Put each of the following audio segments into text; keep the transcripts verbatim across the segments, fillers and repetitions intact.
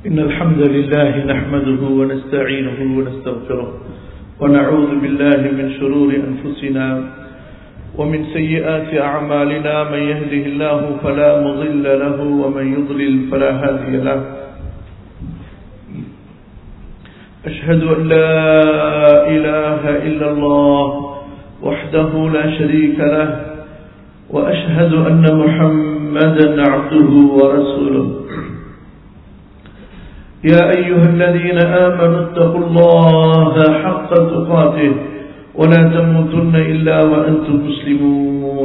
إن الحمد لله نحمده ونستعينه ونستغفره ونعوذ بالله من شرور أنفسنا ومن سيئات أعمالنا من يهده الله فلا مضل له ومن يضلل فلا هادي له أشهد أن لا إله إلا الله وحده لا شريك له وأشهد أن محمدا عبده ورسوله يا أيها الذين آمنوا اتقوا الله حق تقاته ولا تموتن إلا وأنتم مسلمون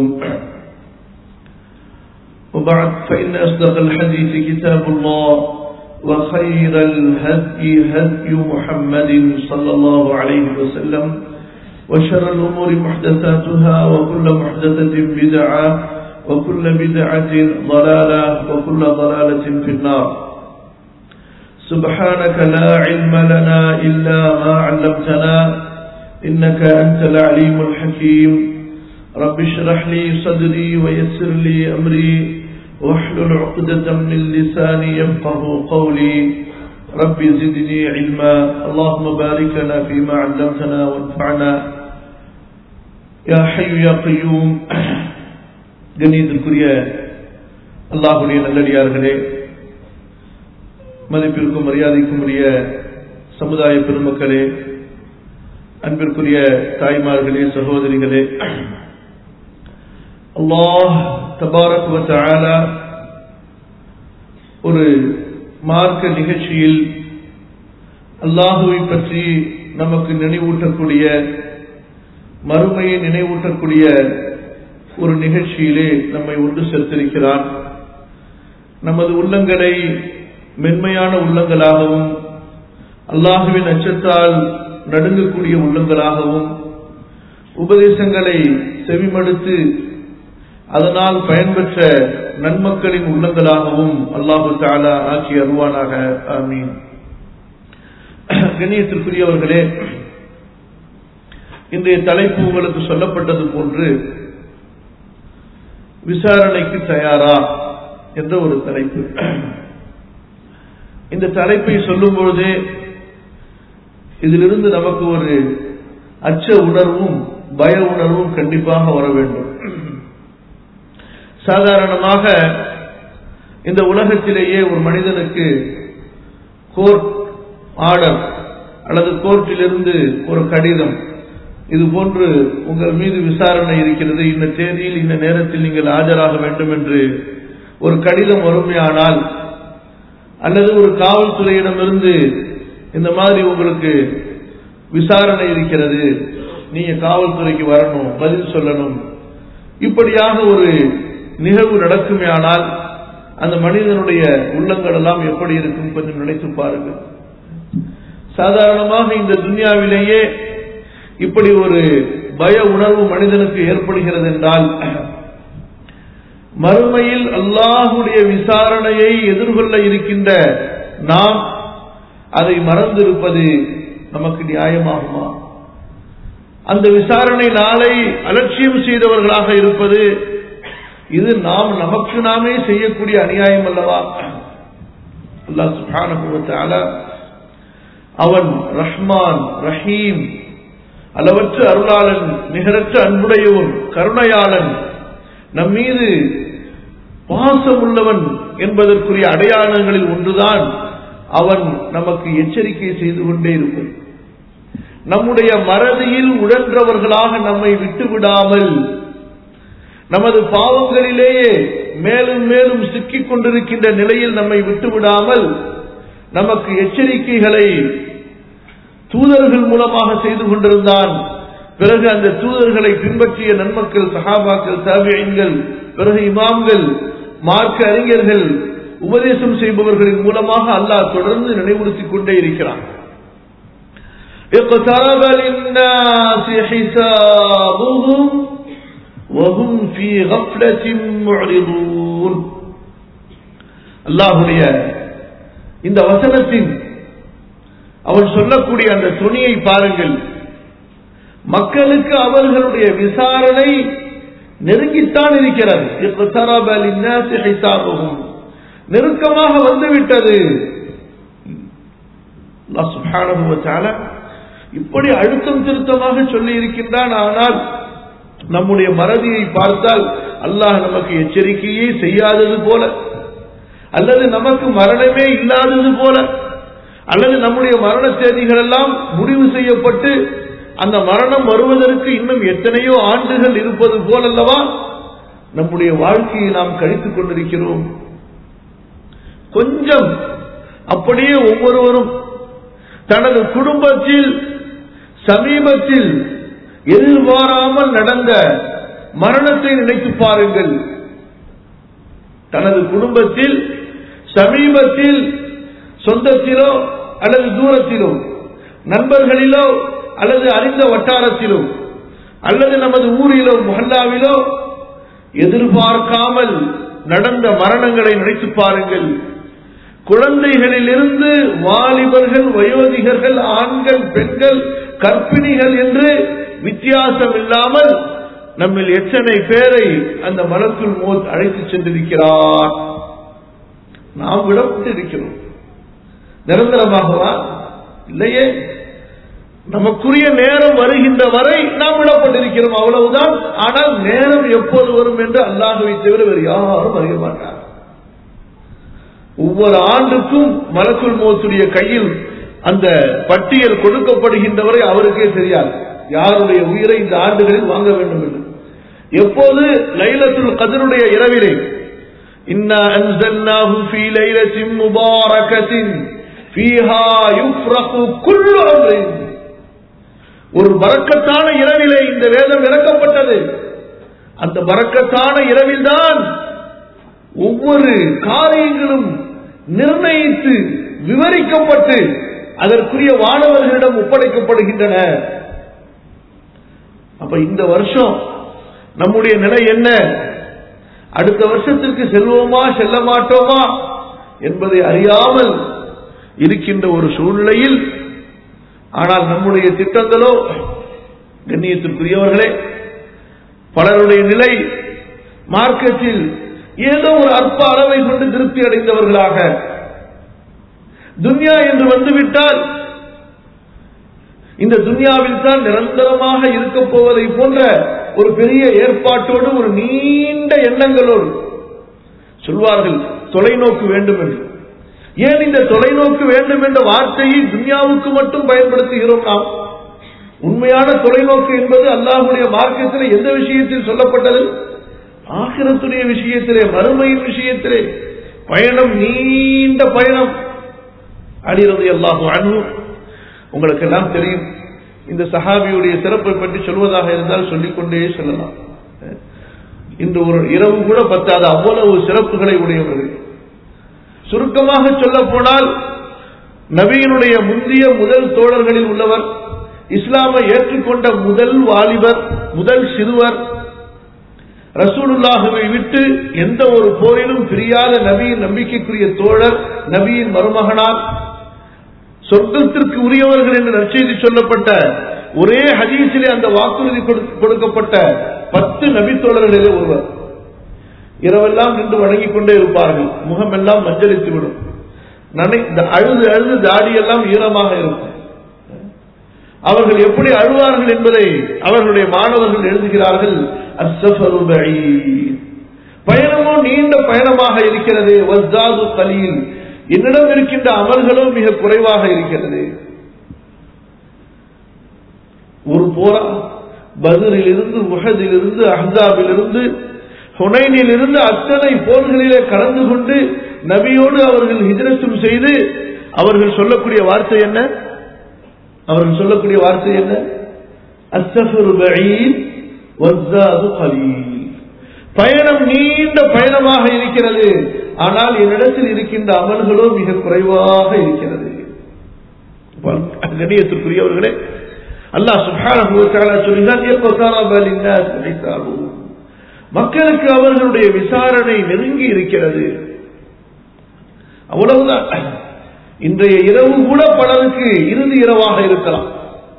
وبعد فإن أصدق الحديث كتاب الله وخير الهدي هدي محمد صلى الله عليه وسلم وشر الأمور محدثاتها وكل محدثة بدعة وكل بدعة ضلالة وكل ضلالة في النار سبحانك لا علم لنا إلا ما علمتنا إنك أنت العليم الحكيم رب اشرح لي صدري ويسر لي أمري واحلل عقدة من لساني يفقه قولي رب زدني علما اللهم بارك لنا فيما علمتنا وانفعنا يا حي يا قيوم கண்ணியத்திற்குரிய அல்லாஹ்வுடைய நல்லடியார்களே, மதிப்பிற்கும் மரியாதைக்கும் உரிய சமுதாய பெருமக்களே, அன்பிற்குரிய தாய்மார்களே, சகோதரிகளே, அல்லாஹ் தபாரக் வ தஆலா ஒரு மார்க்க நிகழ்ச்சியில் அல்லாஹுவை பற்றி நமக்கு நினைவூட்டக்கூடிய, மறுமையை நினைவூட்டக்கூடிய ஒரு நிகழ்ச்சியிலே நம்மை ஒன்று சேர்த்திருக்கிறான். நமது உள்ளங்களை மென்மையான உள்ளங்களாகவும் அல்லாஹுவின் அச்சத்தால் நடுங்கக்கூடிய உள்ளங்களாகவும் உபதேசங்களை செவிமடுத்து அதனால் பயன்பெற்ற நன்மக்களின் உள்ளங்களாகவும் அல்லாஹு தஆலா ஆக்கி அருள்வானாக. ஆமீன். கண்ணியத்திற்குரியவர்களே, இன்றைய தலைப்பு உங்களுக்கு சொல்லப்பட்டது போன்று விசாரணைக்கு தயாரா என்ற ஒரு தலைப்பு. இந்த தலைப்பை சொல்லும் பொழுதே இதிலிருந்து நமக்கு ஒரு அச்ச உணர்வும் பய உணர்வும் கண்டிப்பாக வர வேண்டும். சாதாரணமாக இந்த உலகத்திலேயே ஒரு மனிதனுக்கு கோர்ட் ஆர்டர் அல்லது கோர்ட்டிலிருந்து ஒரு கடிதம், இது போன்று உங்கள் மீது விசாரணை இருக்கிறது, இந்த தேதியில் இந்த நேரத்தில் நீங்கள் ஆஜராக வேண்டும் என்று ஒரு கடிதம் வறுமையானால், அல்லது ஒரு காவல்துறையிடமிருந்து இந்த மாதிரி உங்களுக்கு விசாரணை இருக்கிறது, நீங்க காவல்துறைக்கு வரணும், பதில் சொல்லணும், இப்படியாக ஒரு நிகழ்வு நடக்குமே ஆனால் அந்த மனிதனுடைய உள்ளங்கள் எல்லாம் எப்படி இருக்கும் கொஞ்சம் நினைத்து பாருங்கள். சாதாரணமாக இந்த துன்யாவிலேயே இப்படி ஒரு பய உணர்வு மனிதனுக்கு ஏற்படுகிறது என்றால், மறுமையில் அல்லாஹுடைய விசாரணையை எதிர்கொள்ள இருக்கின்ற நாம் அதை மறந்திருப்பது நமக்கு நியாயமாகுமா? அந்த விசாரணை நாளை அலட்சியம் செய்தவர்களாக இருப்பது இது நாம் நமக்கு நாமே செய்யக்கூடிய அநியாயம் அல்லவா? அல்லாஹ் சுப்ஹானஹு வ தஆலா அவன் ரஹ்மான் ரஹீம், அளவற்ற அருளாளன், நிகரற்ற அன்புடையவன், கருணையாளன், நம் மீது பாசம் உள்ளவன் என்பதற்குரிய அடையாளங்களில் ஒன்றுதான் அவன் நமக்கு எச்சரிக்கை செய்து கொண்டே இருப்பது. நம்முடைய மறதியில் உழன்றவர்களாக நம்மை விட்டுவிடாமல், நமது பாவங்களிலேயே மேலும் மேலும் சிக்கிக் கொண்டிருக்கின்ற நிலையில் நம்மை விட்டுவிடாமல் நமக்கு எச்சரிக்கைகளை தூதர்கள் மூலமாக செய்து கொண்டிருந்தான். பிறகு அந்த தூதர்களை பின்பற்றிய நன்மக்கள், சஹாபாக்கள், தாபிஈன்கள், பிறகு இமாம்கள், மார்க்க அறிஞர்கள், உபதேசம் செய்பவர்களின் மூலமாக அல்லாஹ் தொடர்ந்து நினைவுறுத்திக் கொண்டே இருக்கிறான். اقترب للناس حسابهم وهم في غفلة معرضون. அல்லாஹ்வுடைய இந்த வசனத்தின் அவன் சொல்லக்கூடிய அந்த துணியை பாருங்கள். மக்களுக்கு அவர்களுடைய விசாரணை நெருங்கித்தான் இருக்கிறது. இக்தரப லின்னாஸி ஹிசாபுஹும், நெருக்கமாக வந்துவிட்டது. அல்லாஹ் சுப்ஹானஹு வ தஆலா இப்படி அழுத்தம் திருத்தமாக சொல்லி இருக்கின்றான். ஆனால் நம்முடைய மறதியை பார்த்தால் அல்லாஹ் நமக்கு எச்சரிக்கையே செய்யாதது போல, அல்லது நமக்கு மரணமே இல்லாதது போல, அல்லது நம்முடைய மரண தேதிகள் எல்லாம் முடிவு செய்யப்பட்டு அந்த மரணம் வருவதற்கு இன்னும் எத்தனையோ ஆண்டுகள் இருப்பது போலல்லவா நம்முடைய வாழ்க்கையை நாம் கழித்துக் கொண்டிருக்கிறோம். கொஞ்சம் அப்படியே ஒவ்வொருவரும் தனது குடும்பத்தில் சமீபத்தில் எதிர்பாராமல் நடந்த மரணத்தை நினைத்து பாருங்கள். தனது குடும்பத்தில் சமீபத்தில் சொந்தத்திலோ அல்லது தூரத்திலோ, நண்பர்களிலோ அல்லது அறிந்த வட்டாரத்திலோ, அல்லது நமது ஊரிலோ முஹல்லாவிலோ எதிர்பார்க்காமல் நடந்த மரணங்களை நினைத்து பாருங்கள். குழந்தைகளிலிருந்து வாலிபர்கள், வயோதிகர்கள், ஆண்கள், பெண்கள், கர்ப்பிணிகள் என்று வித்தியாசம் இல்லாமல் நம்மில் எத்தனை பேரை அந்த மலக்குல் மௌத் அழைத்து சென்றிருக்கிறார். நாம் விடப்பட்டு இருக்கிறோம். நிரந்தரமாகவா? இல்லையே. நமக்குரிய நேரம் வருகின்ற வரை நாம் விடப்பட்டிருக்கிறோம், அவ்வளவுதான். ஆனால் நேரம் எப்போது வரும் என்று அல்லாஹ்வை தவிர வேறு யாரும் அறிய மாட்டார். ஒவ்வொரு ஆண்டுக்கும் மலக்குல் மௌத்துடைய கையில் அந்த பட்டியல் கொடுக்கப்படுகின்றவரை அவருக்கே தெரியாது யாருடைய உயிரை இந்த ஆண்டுகளில் வாங்க வேண்டும் என்று. எப்போது? லைலத்துல் கத்ருடைய இரவிலே, இன்னா அன்ஸல்னாஹு ஃபீ லைலத்தின் முபாரகத்தின் ஃபீஹா யுஃப்ரகு குல்லு அம்ரின், ஒரு பரக்கத்தான இரவிலே இந்த வேதம் இறக்கப்பட்டது. அந்த பரக்கத்தான இரவில்தான் ஒவ்வொரு காரியங்களும் நிர்ணயித்து விவரிக்கப்பட்டு அதற்குரிய வானவர்களிடம் ஒப்படைக்கப்படுகின்றன. அப்ப இந்த வருஷம் நம்முடைய நிலை என்ன? அடுத்த வருஷத்திற்கு செல்வோமா செல்ல மாட்டோமா என்பதை அறியாமல் இருக்கின்ற ஒரு சூழ்நிலையில், ஆனால் நம்முடைய திட்டங்களோ, கண்ணியத்திற்குரியவர்களே, பலருடைய நிலை மார்க்கத்தில் ஏதோ ஒரு அற்ப அளவை கொண்டு திருப்தி அடைந்தவர்களாக, துன்யா என்று வந்துவிட்டால் இந்த துன்யாவில் தான் நிரந்தரமாக இருக்க போவதை போன்ற ஒரு பெரிய ஏற்பாட்டோடு, ஒரு நீண்ட எண்ணங்களோடு சொல்வார்கள் தொலைநோக்கு வேண்டும் என்று. ஏன் இந்த தொலைநோக்கு வேண்டும் என்ற வார்த்தையை துன்யாவுக்கு மட்டும் பயன்படுத்துகிறோம் நாம்? உண்மையான தொலைநோக்கு என்பது அல்லாஹ்வுடைய மார்க்கத்திலே எந்த விஷயத்தில் சொல்லப்பட்டது? ஆகிரத்துடைய விஷயத்திலே, மறுமையின் விஷயத்திலே. பயணம் நீண்ட பயணம். அலி ரலியல்லாஹு அன்ஹு, உங்களுக்கு எல்லாம் தெரியும். இந்த சஹாபியுடைய சிறப்பை பற்றி சொல்வதாக இருந்தால் சொல்லிக்கொண்டே சொல்லலாம். இன்று ஒரு இரவு கூட பத்தாத அவ்வளவு சிறப்புகளை உடையவர்கள். சுருக்கமாக சொல்ல போனால், நபியினுடைய முந்திய முதல் தோழர்களில் உள்ளவர், இஸ்லாமை ஏற்றுக்கொண்ட முதல் வாலிபர், முதல் சிறுவர், ரசூலுல்லாஹுவை விட்டு எந்த ஒரு போரிலும் பிரியாத நபியின் நம்பிக்கைக்குரிய தோழர், நபியின் மருமகனார், சொர்க்கத்திற்கு உரியவர்கள் என்று நற்செய்தி சொல்லப்பட்ட ஒரே ஹதீஸிலே அந்த வாக்குறுதி கொடுக்கப்பட்ட பத்து நபி தோழர்களிலே ஒருவர். இரவெல்லாம் நின்று வணங்கிக் கொண்டே இருப்பார்கள். முகமெல்லாம் மஞ்சளித்து விடும். அழுது அழுது தாடியெல்லாம் ஈரமாக இருக்கும். அவர்கள் எப்படி அழுவார்கள் என்பதை அவர்களுடைய மாணவர்கள் எழுதுகிறார்கள். அஸ்ஸஃபரு பஈத், பயணமோ நீண்ட பயணமாக இருக்கிறது. வஸ்ஸாது கலீல், என்னிடம் இருக்கின்ற அமல்களும் மிக குறைவாக இருக்கிறது. ஒரு போரா பத்ரில் இருந்து, உஹதில் இருந்து, அஹ்ஸாபில் இருந்து, ஹுனைனில் இருந்து அத்தனை போர்களிலே கலந்து கொண்டு நபியோடு அவர்கள் ஹிஜ்ரத்தும் செய்து அவர்கள் சொல்லக்கூடிய வார்த்தை என்ன? அவர்கள் சொல்லக்கூடிய வார்த்தை என்ன? அஸ்ஸஃபரு பஈத் வஸ்ஸாது கலீல், பயணம் நீண்ட பயணமாக இருக்கிறது, ஆனால் என்னிடத்தில் இருக்கின்ற அமல்களோ மிக குறைவாக இருக்கிறது. கண்ணியத்திற்குரியவர்களே, அல்லாஹ் சுப்ஹானஹு வ தஆலா சொல்கிறார், மக்களுக்கு அவர்களுடைய விசாரணை நெருங்கி இருக்கிறது. அவ்வளவுதான். இன்றைய இரவு கூட பலருக்கு இறுதி இரவாக இருக்கலாம்.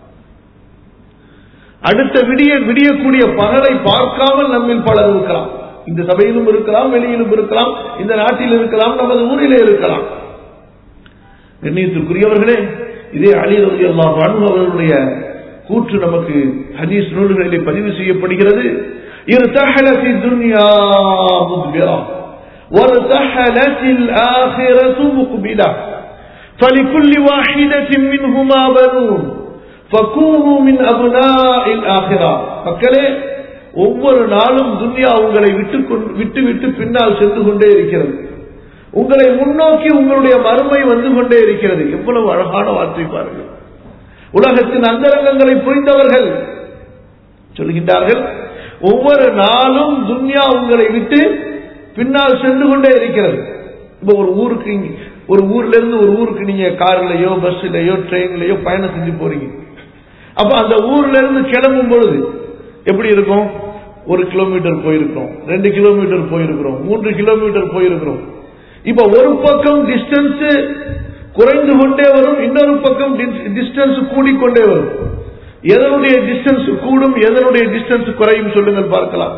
அடுத்த விடிய விடியக்கூடிய பகலை பார்க்காமல் நம்மில் பலர் இருக்கலாம். இந்த சபையிலும் இருக்கலாம், வெளியிலும் இருக்கலாம், இந்த நாட்டில் இருக்கலாம், நமது ஊரிலே இருக்கலாம். கண்ணியத்திற்குரியவர்களே, இதே அலி ரலியல்லாஹு அன்ஹு அவர்களுடைய கூற்று நமக்கு ஹதீஸ் நூல்களிலே பதிவு செய்யப்படுகிறது. இர்தஹலத்தி துன்யா முத்பிரா வர்தஹலத்தில் ஆখিরাத்து முக்பிலா ஃபலிகுல்லி வாஹிதத்தின் மின்ஹுமா பனூன் ஃபகூனு மின் அப்னாஇல் ஆখিরা. மக்களே, ஒவ்வொரு நாளும் துன்யா உங்களை விட்டு விட்டு விட்டு பின்னால் சென்று கொண்டே இருக்கிறது. உங்களை முன்னோக்கி உங்களுடைய மறுமை வந்து கொண்டே இருக்கிறது. எவ்வளவு அழகான வார்த்தை பாருங்கள். உலகத்தின் அந்தரங்கங்களை புரிந்தவர்கள் சொல்கின்றார்கள், ஒவ்வொரு நாளும் துன்யா உங்களை விட்டு பின்னால் சென்று கொண்டே இருக்கிறது. இப்ப ஒரு ஊருக்கு ஒரு ஊர்ல இருந்து ஒரு ஊருக்கு நீங்க கார்லயோ பஸ்லயோ ட்ரெயின்லயோ பயணம் செஞ்சு போறீங்க. அப்ப அந்த ஊர்ல இருந்து கிளம்பும் பொழுது எப்படி இருக்கும்? ஒரு கிலோமீட்டர் போயிருக்கிறோம், ரெண்டு கிலோமீட்டர் போயிருக்கிறோம், மூன்று கிலோமீட்டர் போயிருக்கிறோம். இப்ப ஒரு பக்கம் டிஸ்டன்ஸ் குறைந்து கொண்டே வரும், இன்னொரு பக்கம் டிஸ்டன்ஸ் கூடிக்கொண்டே வரும். எதனுடைய டிஸ்டன்ஸ் கூடும், எதனுடைய டிஸ்டன்ஸ் குறையும் சொல்லுங்கள் பார்க்கலாம்.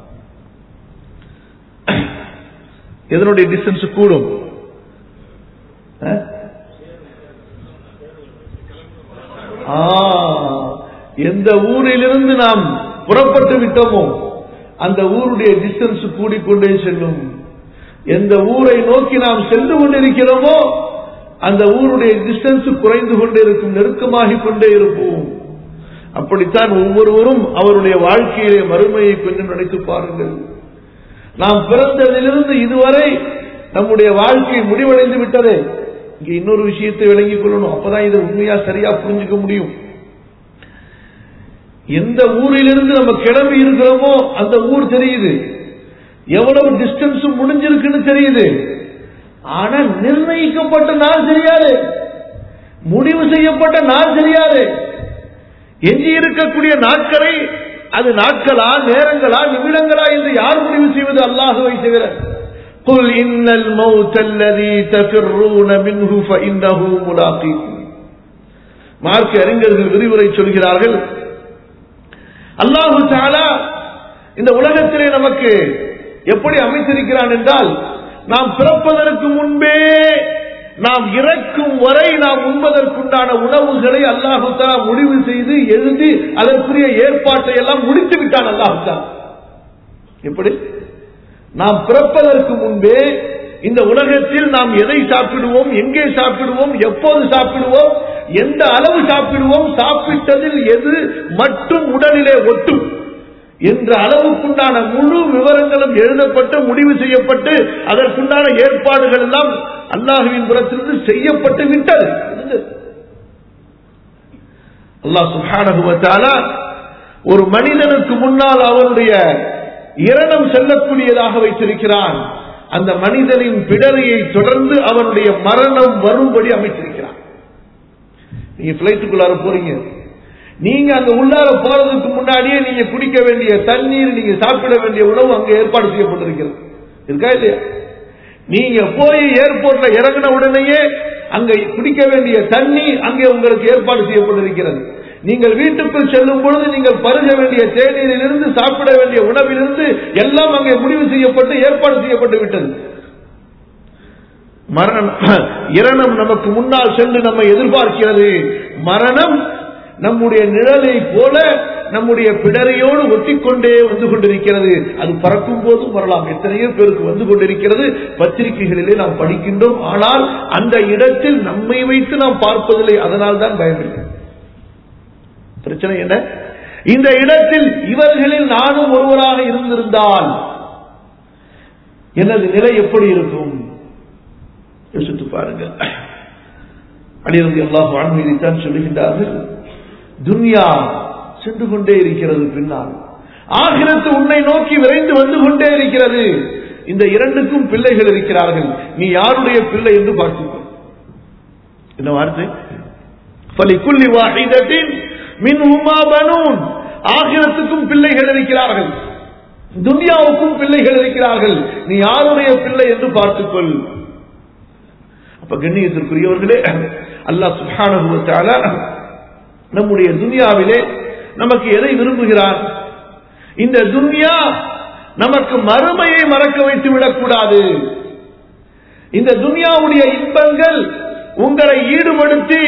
எதனுடைய டிஸ்டன்ஸ் கூடும்? எந்த ஊரிலிருந்து நாம் புறப்பட்டு விட்டோமோ அந்த ஊருடைய டிஸ்டன்ஸ் கூடிக்கொண்டே செல்லும். எந்த ஊரை நோக்கி நாம் சென்று கொண்டிருக்கிறோமோ அந்த ஊருடைய டிஸ்டன்ஸ் குறைந்து கொண்டே இருக்கும், நெருக்கமாகிக் கொண்டே இருப்போம். அப்படித்தான் ஒவ்வொருவரும் அவருடைய வாழ்க்கையிலே மறுமையை கொஞ்சம் நினைத்து பாருங்கள். நாம் பிறந்ததிலிருந்து இதுவரை நம்முடைய வாழ்க்கை முடிவடைந்து விட்டதே. இங்க இன்னொரு விஷயத்தை விளங்கிக் கொள்ளணும், அப்பதான் இதை உண்மையா சரியா புரிஞ்சுக்க முடியும். எந்த ஊரிலிருந்து நம்ம கிளம்பி இருக்கிறோமோ அந்த ஊர் தெரியுது, எவ்வளவு டிஸ்டன்ஸ் முடிஞ்சிருக்குன்னு தெரியுது. ஆனா நிர்ணயிக்கப்பட்ட நாள் தெரியாது, முடிவு செய்யப்பட்ட நாள் தெரியாது. எஞ்சி இருக்கக்கூடிய நாட்களை அது நாட்களா நேரங்களா நிமிடங்களா என்று யார் முடிவு செய்வது? அல்லாஹ்வை தவிர. قل إن الموت الذي تفرون منه فإنه ملاقيكم. மார்க்க அறிஞர்கள் விரிவுரை சொல்கிறார்கள், அல்லாஹு தஆலா இந்த உலகத்திலே நமக்கு எப்படி அமைத்திருக்கிறான் என்றால், நாம் பிறப்பதற்கு முன்பே நாம் இறக்கும் வரை நாம் உண்பதற்குண்டான உணவுகளை அல்லாஹு தஆலா முடிவு செய்து எழுதி அதற்குரிய ஏற்பாட்டை எல்லாம் முடித்து விட்டான் அல்லாஹு தஆலா. எப்படி? நாம் பிறப்பதற்கு முன்பே இந்த உலகத்தில் நாம் எதை சாப்பிடுவோம், எங்கே சாப்பிடுவோம், எப்போது சாப்பிடுவோம், எந்த அளவு சாப்பிடுவோம், சாப்பிட்டதில் எது மட்டும் உடலிலே ஒட்டும் என்ற அளவுக்குண்டான முழு விவரங்களும் எழுதப்பட்டு முடிவு செய்யப்பட்டு அதற்குண்டான ஏற்பாடுகள் எல்லாம் அல்லாஹ்வின் புறத்திலிருந்து செய்யப்பட்டு விட்டது. அல்லாஹ் சுப்ஹானஹு வ தஆலா ஒரு மனிதனுக்கு முன்னால் அவனுடைய இரணம் செல்லக்கூடியதாக வைத்திருக்கிறான். அந்த மனிதனின் பிடரியை தொடர்ந்து அவனுடைய மரணம் வரும்படி அமைத்திருக்கிறான். நீங்க பிளைட்டுக்குள்ளார போறீங்க, நீங்க அங்க உள்ளார போறதுக்கு முன்னாடியே நீங்க குடிக்க வேண்டிய தண்ணீர், நீங்க சாப்பிட வேண்டிய உணவு அங்க ஏற்பாடு செய்யப்பட்டிருக்கிறது. இருக்கா இல்லையா? நீங்க போய் ஏர்போர்ட்ல இறங்கின உடனேயே அங்க குடிக்க வேண்டிய தண்ணி அங்கே உங்களுக்கு ஏற்பாடு செய்யப்பட்டிருக்கிறது. நீங்கள் வீட்டுக்குள் செல்லும் பொழுது நீங்கள் பருக வேண்டிய தேநீரிலிருந்து சாப்பிட வேண்டிய உணவிலிருந்து எல்லாம் அங்கே முடிவு செய்யப்பட்டு ஏற்பாடு செய்யப்பட்டு விட்டது. மரணம் இரணம் நமக்கு முன்னால் சென்று நம்மை எதிர்பார்க்கிறது. மரணம் நம்முடைய நிழலை போல நம்முடைய பிடரையோடு ஒட்டிக்கொண்டே வந்து கொண்டிருக்கிறது. அது பறக்கும் போதும் வரலாம். எத்தனையோ பேருக்கு வந்து கொண்டிருக்கிறது, பத்திரிகைகளிலே நாம் படிக்கின்றோம். ஆனால் அந்த இடத்தில் நம்மை வைத்து நாம் பார்ப்பதில்லை. அதனால் தான் பயமில்லை. பிரச்சனை என்ன? இந்த இடத்தில் இவர்களில் நானும் ஒருவராக இருந்திருந்தால் எனது நிலை எப்படி இருக்கும்? யோசித்து பாருங்கள். அலி ரலியல்லாஹு அன்ஹு இதைத்தான் சொல்லுகின்றார்கள், துன்யா சென்று கொண்டே இருக்கிறது, பின்னால் ஆகிரத்து உன்னை நோக்கி விரைந்து வந்து கொண்டே இருக்கிறது. இந்த இரண்டுக்கும் பிள்ளைகள் இருக்கிறார்கள். நீ யாருடைய பிள்ளை என்று பார்த்துக்கோ. என்ன வார்த்தை? ஃபலிகுல்லி வாஹிதத்தின் மின்ஹுமா பனூன். ஆகிரத்துக்கும் பிள்ளைகள் இருக்கிறார்கள், துன்யாவுக்கும் பிள்ளைகள் இருக்கிறார்கள். நீ யாருடைய பிள்ளை என்று பார்த்துக்கொள். அப்ப கண்ணியத்திற்குரியவர்களே, அல்லாஹ் சுப்ஹானஹு வ தஆலா நம்முடைய துன்யாவிலே நமக்கு எதை விரும்புகிறார்? இந்த துன்யா நமக்கு மறுமையை மறக்க வைத்து விடக்கூடாது. இந்த துன்யாவுடைய இன்பங்கள் உங்களை ஈடுபடுத்தி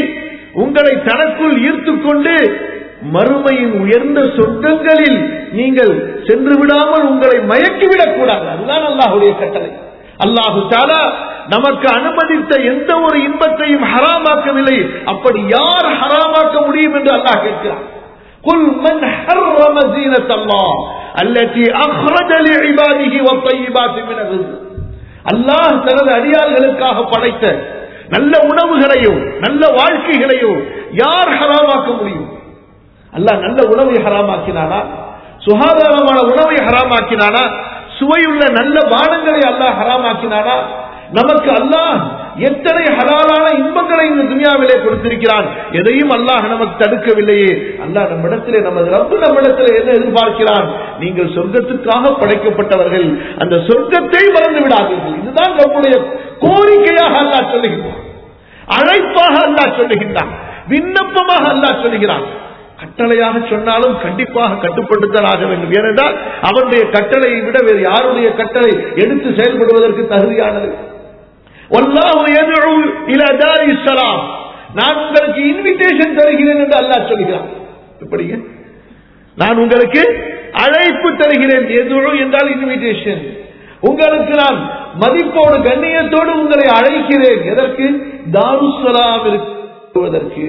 உங்களை தனக்குள் ஈர்த்துக் கொண்டு மறுமையின் உயர்ந்த சொர்க்கங்களில் நீங்கள் சென்று விடாமல் உங்களை மயக்கிவிடக் கூடாது. அதுதான் அல்லாஹ்வுடைய கட்டளை. அல்லாஹு தஆலா நமக்கு அனுமதித்த எந்த ஒரு இன்பத்தையும் ஹராமாக்கவில்லை. அப்படி யார் ஹராமாக்க முடியும் என்று அல்லாஹ் கேட்கிறார். குல் மன் ஹர்ரம ஸீனத்தல்லாஹ் அல்லதி அக்ரஜ லிஇபாதிஹி வத்தய்யிபாத்தி மினல் ரிஸ்க். அல்லாஹ் தனது அடியார்களுக்காக படைத்த நல்ல உணவுகளையோ நல்ல வாழ்க்கைகளையோ யார் ஹராமாக்க முடியும்? அல்லாஹ் நல்ல உணவை ஹராமாக்கினானா? சுகாதாரமான உணவை ஹராமாக்கினானா? சுவையுள்ள நல்ல பானங்களை அல்லாஹ் ஹராமாக்கினானா? நமக்கு அல்லாஹ் எத்தனை ஹலாலான இன்பங்களை இந்த துனியாவிலே கொடுத்திருக்கிறான். எதையும் அல்லாஹ் நமக்கு தடுக்கவில்லையே. அல்லாஹ் நம்மிடத்திலே நமது ரப்பு நம்மிடத்திலே என்ன எதிர்பார்க்கிறான்? நீங்கள் சொர்க்கத்துக்காக படைக்கப்பட்டவர்கள், அந்த சொர்க்கத்தை மறந்து விடாதீர்கள். இதுதான் நம்முடைய கோரிக்கையாக அல்லாஹ் சொல்லுகிறான், அழைப்பாக அல்லாஹ் சொல்லுகின்றான், விண்ணப்பமாக அல்லாஹ் சொல்லுகிறான். கட்டளையாக சொன்னாலும் கண்டிப்பாக கட்டுப்படுத்தல் ஆக வேண்டும். ஏனென்றால் அவருடைய கட்டளையை விட வேறு யாருடைய கட்டளை எடுத்து செயல்படுவதற்கு தகுதியானது? வல்லாஹு யதுஉ இலா தாரிஸ் ஸலாம், நான் உங்களுக்கு இன்விடேஷன் தருகிறேன் என்று அல்லாஹ் சொல்கிறான். எப்படிங்க? நான் உங்களுக்கு அழைப்பு தருகிறேன். யதுஉ என்றால் இன்விடேஷன். உங்களுக்கு நான் மதிப்போடு கண்ணியத்தோடு உங்களை அழைக்கிறேன். எதற்கு? தாருஸ் ஸலாம் இருக்குவதற்கு.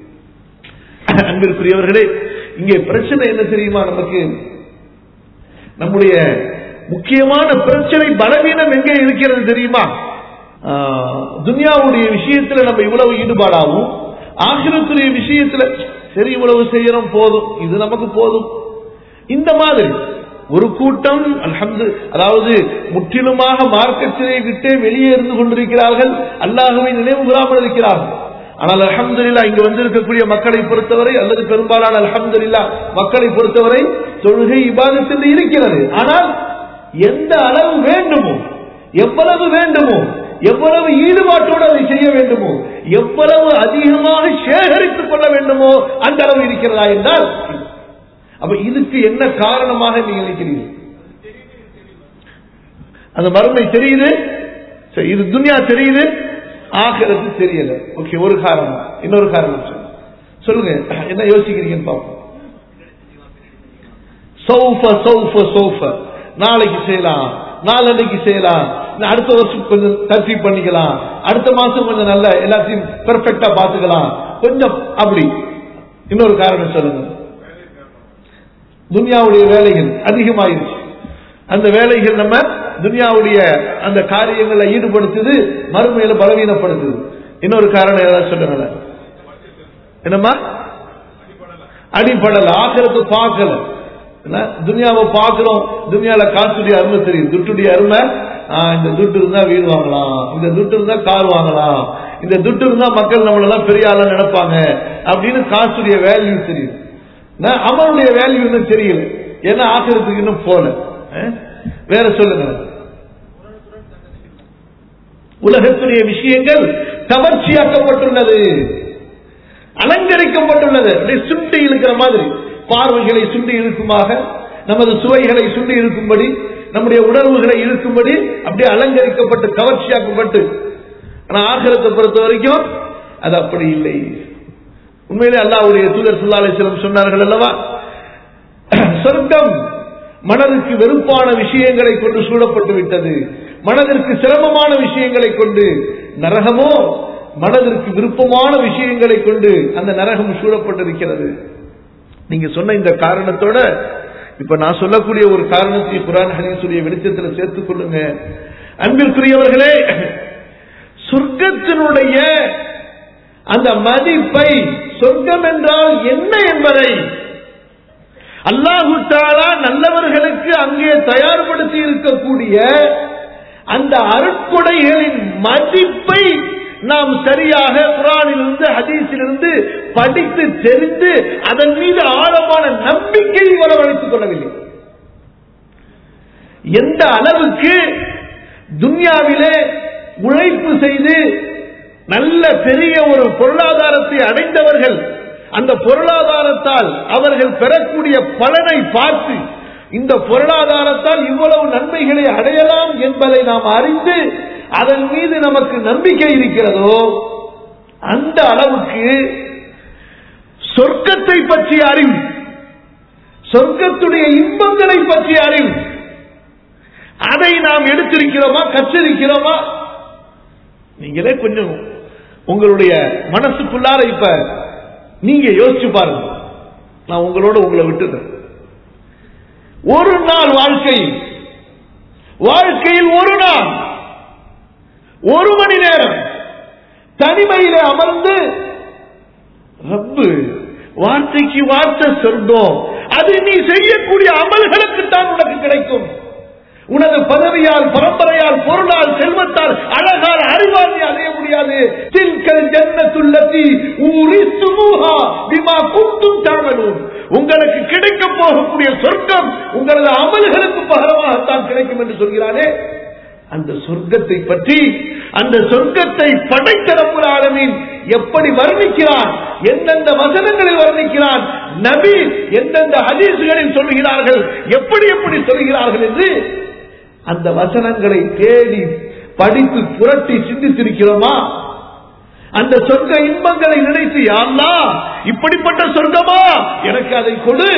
அன்பிற்குரியவர்களே, இங்கே பிரச்சனை என்ன தெரியுமா? நமக்கு நம்முடைய முக்கியமான பிரச்சனை பலவீனம் எங்கே இருக்கிறது தெரியுமா? துன்யாவுடைய விஷயத்துல நம்ம இவ்வளவு ஈடுபாடாகும், ஆகிரத்துடைய விஷயத்துல சரி இவ்வளவு செய்யறோம் போதும், இது நமக்கு போதும். இந்த மாதிரி ஒரு கூட்டம் அல்ஹம்து அதாவது முற்றிலுமாக மார்க்கத்திலே விட்டே வெளியே இருந்து கொண்டிருக்கிறார்கள், அல்லாஹ்வை நினைவு கூறாமல் இருக்கிறார்கள். ஆனால் அல்ஹம்துலில்லாஹ் இங்கு வந்திருக்கக்கூடிய மக்களை பொறுத்தவரை அல்லது பெரும்பாலான அல்ஹம்துலில்லாஹ் மக்களை பொறுத்தவரை தொழுகை இபாதத்தில் இருக்கிறது. ஆனால் எந்த அளவு வேண்டுமோ, எவ்வளவு வேண்டுமோ, எவ்வளவு ஈடுபாட்டோடு அதை செய்ய வேண்டுமோ, எவ்வளவு அதிகமாக சேகரித்துக் கொள்ள வேண்டுமோ அந்த அளவு இருக்கிறதா என்றால், அப்ப இதுக்கு என்ன காரணமாக நீங்க நினைக்கிறீர்கள்? அந்த மறுமை தெரியுது, இது துன்யா தெரியுது, ஆகிறது தெரியல. ஓகே, ஒரு காரணம். இன்னொரு காரணம் சொல்லுங்க, என்ன யோசிக்கிறீங்கன்னு பார்ப்போம். சௌஃப சௌஃப சௌஃப, நாளைக்கு செய்யலாம், நாளன்னைக்கு செய்யலாம், அடுத்த வருஷம் கொஞ்சம் தர்த்தி பண்ணிக்கலாம், அடுத்த மாசம் கொஞ்சம் நல்ல எல்லாத்தையும் பெர்ஃபெக்டா பாத்துக்கலாம், கொஞ்சம் அப்படி. இன்னொரு காரணம் சொல்லுங்க. துன்யாவுடைய வேலைகள் அதிகமாயிருச்சு. அந்த வேலைகள் நம்ம துன்யாவுடைய அந்த காரியங்களை ஈடுபடுத்துது, மறுமையில பலவீனப்படுத்துது. இன்னொரு காரணம் ஏதாவது சொல்லுங்க. என்னம்மா? அடிப்படல, ஆக்கிரத்தை பார்க்கல. துன்யாவை பார்க்கிறோம், துன்யால காசுடைய அருமை தெரியும், துட்டுடைய அருமை. இந்த துட்டு இருந்தா வீடு வாங்கலாம், இந்த துட்டு இருந்தா கார் வாங்கலாம், இந்த துட்டு இருந்தா மக்கள் நம்மளெல்லாம் பெரிய ஆளா நினைப்பாங்க அப்படின்னு காசுடைய வேல்யூ தெரியும். அவனுடைய வேல்யூ இன்னும் தெரியல, ஏன்னா ஆக்கிரத்துக்கு இன்னும் போல. வேற சொல்லுங்க. உலகத்துடைய விஷயங்கள் கவர்ச்சியாக்கப்பட்டுள்ளது, அலங்கரிக்கப்பட்டுள்ளது. சுண்டி இழுக்கிற மாதிரி, பார்வைகளை சுண்டி இழுக்குமாக, நமது சுவைகளை சுண்டி இழுக்கும்படி, நம்முடைய உணர்வுகளை இழுக்கும்படி அப்படியே அலங்கரிக்கப்பட்டு கவர்ச்சியாக்கப்பட்டு. ஆனா ஆகிரத்தை பொறுத்த வரைக்கும் அது அப்படி இல்லை. உண்மையிலே அல்லாஹ்வுடைய தூதர் ஸல்லல்லாஹு அலைஹி வஸல்லம் சொன்னார்கள் அல்லவா, சொர்க்கம் மனதிற்கு வெறுப்பான விஷயங்களை கொண்டு சூழப்பட்டு விட்டது, மனதிற்கு சிரமமான விஷயங்களை கொண்டு, நரகமோ மனதிற்கு விருப்பமான விஷயங்களை கொண்டு அந்த நரகம் சூழப்பட்டிருக்கிறது. நீங்க சொன்ன இந்த காரணத்தோட இப்ப நான் சொல்லக்கூடிய ஒரு காரணத்தை குர்ஆன் ஹதீஸுடைய வெளிச்சத்தில் சேர்த்துக் கொள்ளுங்க. அன்பிற்குரியவர்களே, சொர்க்கத்தினுடைய அந்த மதிப்பை, சொர்க்கம் என்றால் என்ன என்பதை அல்லாஹு தஆலா நல்லவர்களுக்கு அங்கே தயார்படுத்தி இருக்கக்கூடிய அந்த அருட்கொடைகளின் மதிப்பை நாம் சரியாக குர்ஆனிலிருந்து ஹதீஸிலிருந்து படித்து தெரிந்து அதன் மீது ஆழமான நம்பிக்கையை வரவழைத்துக் கொள்ளவில்லை. எந்த அளவுக்கு துன்யாவிலே உழைப்பு செய்து நல்ல பெரிய ஒரு பொருளாதாரத்தை அடைந்தவர்கள் அந்த பொருளாதாரத்தால் அவர்கள் பெறக்கூடிய பலனை பார்த்து இந்த பொருளாதாரத்தால் இவ்வளவு நன்மைகளை அடையலாம் என்பதை நாம் அறிந்து அதன் மீது நமக்கு நம்பிக்கை இருக்கிறதோ அந்த அளவுக்கு சொர்க்கத்தை பற்றிய அறிவு, சொர்க்கத்துடைய இன்பங்களை பற்றிய அறிவு, அதை நாம் எடுத்திருக்கிறோமா, கற்றிருக்கிறோமா? நீங்களே கொஞ்சம் உங்களுடைய மனசுக்குள்ளார இப்ப நீங்க யோசிச்சு பாருங்க. நான் உங்களோட உங்களை விட்டுறேன். ஒரு நாள் வாழ்க்கை, வாழ்க்கையில் ஒரு நாள் ஒரு மணி நேரம் தனிமையிலே அமர்ந்து ரப்பு வார்த்தைக்கு வார்த்தை சொர்க்கம், அது நீ செய்யக்கூடிய அமல்களுக்கு தான் உனக்கு கிடைக்கும். உனது பதவியால், பரம்பரையால், பொருளால், செல்வத்தால், அழகால், அறிவால் நீ அடைய முடியாது. தில்கல் ஜன்னத்துல்லதி ஊரிஸ்துமூஹா பிமா குன்தும் தஅமலூன். உங்களுக்கு கிடைக்க போகக்கூடிய சொர்க்கம் உங்களது அமல்களுக்கு பகரமாகத்தான் கிடைக்கும் என்று சொல்கிறானே, அந்த சொர்க்கத்தை பற்றி, அந்த சொர்க்கத்தை படைத்த ரப்புல் ஆலமீன் எப்படி வர்ணிக்கிறான், எந்தெந்த வசனங்களில் வர்ணிக்கிறான், நபி எந்தெந்த ஹதீஸ்களில் சொல்லுகிறார்கள், எப்படி எப்படி சொல்லுகிறார்கள் என்று அந்த வசனங்களை தேடி படித்து புரட்டி சிந்தித்திருக்கிறோமா? அந்த சொர்க்க இன்பங்களை நினைத்து, யா அல்லாஹ் இப்படிப்பட்ட சொர்க்கமா, எனக்கு அதை கொடு.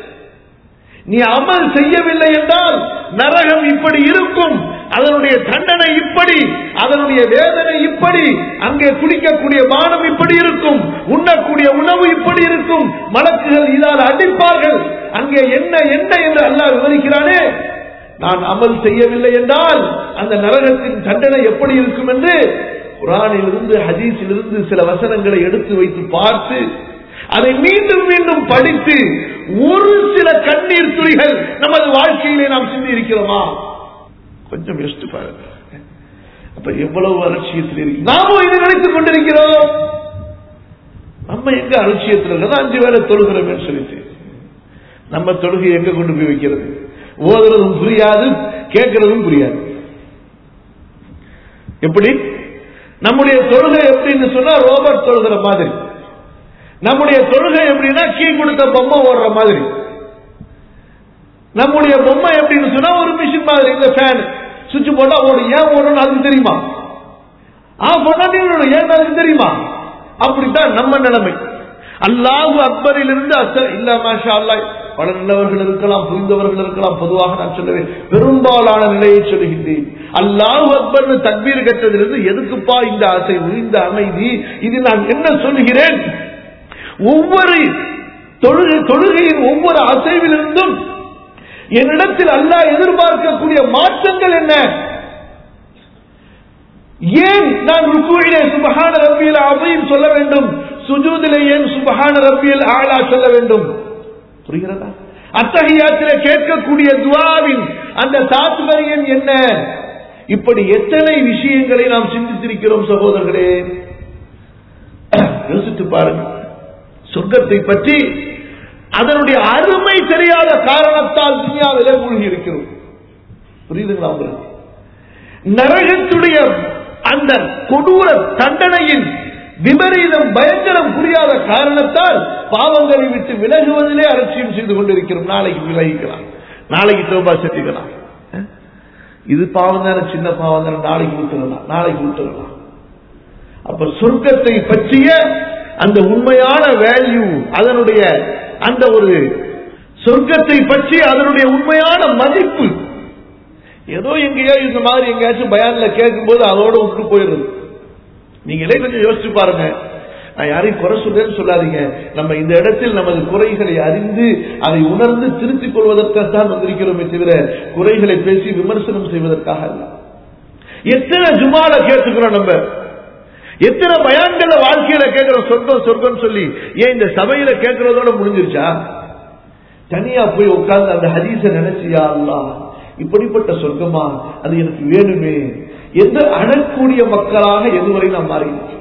நீ அமல் செய்யவில்லை என்றால் நரகம் இப்படி இருக்கும், அதனுடைய தண்டனை இப்படி, அதனுடைய வேதனை இப்படி, அங்கே குடிக்கக்கூடிய பானம் இப்படி இருக்கும், உண்ணக்கூடிய உணவு இப்படி இருக்கும், மலக்குகள் இதால் அடிப்பார்கள், அங்கே என்ன என்ன என்று அல்லாஹ் விவரிக்கிறானே. நான் அமல் செய்யவில்லை என்றால் அந்த நரகத்தின் தண்டனை எப்படி இருக்கும் என்று குர்ஆனிலிருந்து, ஹதீஸிலிருந்து சில வசனங்களை எடுத்து வைத்து பார்த்து அதை மீண்டும் மீண்டும் படித்து ஒரு சில கண்ணீர் துளிகள் நமது வாழ்க்கையிலே நாம் சிந்தி இருக்கிறோமா? கொஞ்சம் யோசித்து பாருங்க. அப்ப எவ்வளவு அலட்சியத்தில் இருக்கு. நாமும் இதை நினைத்துக் கொண்டிருக்கிறோம். நம்ம எங்க அலட்சியத்தில் இருக்கிறது? அஞ்சு வேலை தொழுகிறோமே சொல்லிட்டு நம்ம தொழுகை எங்க கொண்டு போய் வைக்கிறது? ஓதுறதும் புரியாது, கேட்கறதும் புரியாது. எப்படி நம்முடைய தொழுகை எப்படின்னு சொன்னா ரோபோட் தொழுகிற மாதிரி, நம்முடைய தொழுகை எப்படின்னா கீ கொடுத்த பொம்மை ஓடுற மாதிரி, நம்முடைய பொம்மை எப்படின்னு சொன்னா ஒரு மிஷின் மாதிரி, இந்த ஃபேன் சுவிட்ச் போட்டா ஓடும். ஏன் ஓடணும் அது தெரியுமா? ஆஃப் பண்ணா ஏன் அது தெரியுமா? அப்படித்தான் நம்ம நிலைமை. அல்லாஹு அக்பரில் இருந்து அசர் இல்ல மாஷா அல்லாஹ், பல நல்லவர்கள் இருக்கலாம், புரிந்தவர்கள் இருக்கலாம், பொதுவாக நான் சொல்லுவேன் பெரும்பாலான நிலையை சொல்லுகின்றேன். அல்லாஹு அக்பர் தக்பீர் கட்டதிலிருந்து எதுக்குப்பா இந்த அசைவு, இந்த அமைதி, இது நான் என்ன சொல்லுகிறேன்? ஒவ்வொரு தொழுகை தொழுகையின் ஒவ்வொரு அசைவிலிருந்தும் என்னிடத்தில் அல்லாஹ் எதிர்பார்க்கக்கூடிய மாற்றங்கள் என்ன? ஏன் நான் ருக்குவிலே சுப்ஹான ரப்பியல் அஸீம் சொல்ல வேண்டும், சுஜூதிலே ஏன் சுப்ஹான ரப்பியல் ஆலா சொல்ல வேண்டும்? புரிகிறதா? அத்தஹியாத்திலே கேட்கக்கூடிய துஆவின் அந்த தாத்பரியம் என்ன? இப்படி எத்தனை விஷயங்களை நாம் சிந்தித்திருக்கிறோம் சகோதரர்களே. யோசித்து பாருங்கள். சொர்க்கத்தை பற்றி அதனுடைய அருமை தெரியாத காரணத்தால் துன்யாவிலே மூழ்கி இருக்கிறோம். புரியுதுங்களா உங்களுக்கு? நரகத்துடைய அந்த கொடூர தண்டனையின் விபரீதம், பயங்கரம் புரியாத காரணத்தால் பாவங்களை விட்டு விலகுவதிலே அலட்சியம் செய்து கொண்டிருக்கிறோம். நாளைக்கு விலகிக்கலாம், நாளைக்கு தௌபா செஞ்சுக்கலாம், இது பாவம் தானே, சின்ன பாவம் தானே, நாளைக்கு விட்டுறலாம், நாளைக்கு விட்டுறலாம். அப்ப சொர்க்கத்தை பற்றிய அந்த உண்மையான வேல்யூ, அதனுடைய அந்த ஒரு சொர்க்கத்தை பற்றி அதனுடைய உண்மையான மதிப்பு ஏதோ எங்கேயோ இந்த மாதிரி எங்கேயாச்சும் பயான்ல கேட்கும் போது அதோட விட்டு போயிடுறது. நீங்களே கொஞ்சம் யோசிச்சு பாருங்க. நான் யாரையும் குறை சொல்றேன்னு சொல்லாதீங்க. நம்ம இந்த இடத்தில் நமது குறைகளை அறிந்து அதை உணர்ந்து திருத்திக் கொள்வதற்காகத்தான் வந்திருக்கிறோமே தவிர குறைகளை பேசி விமர்சனம் செய்வதற்காக அல்ல. எத்தனை ஜுமால கேட்டுக்கிறோம், நம்ம எத்தனை பயான்கள வாழ்க்கையில கேட்கிறோம் சொர்க்கம் சொர்க்கம் சொல்லி. ஏன் இந்த சபையில கேட்கறதோட முடிஞ்சிருச்சா? தனியா போய் உட்கார்ந்து அந்த ஹதீஸை நினைச்சியா, அல்லாஹ் இப்படிப்பட்ட சொர்க்கமா, அது எனக்கு வேணுமே என்று அழக்கூடிய மக்களாக எதுவரை நாம் மாறியிருக்கிறோம்.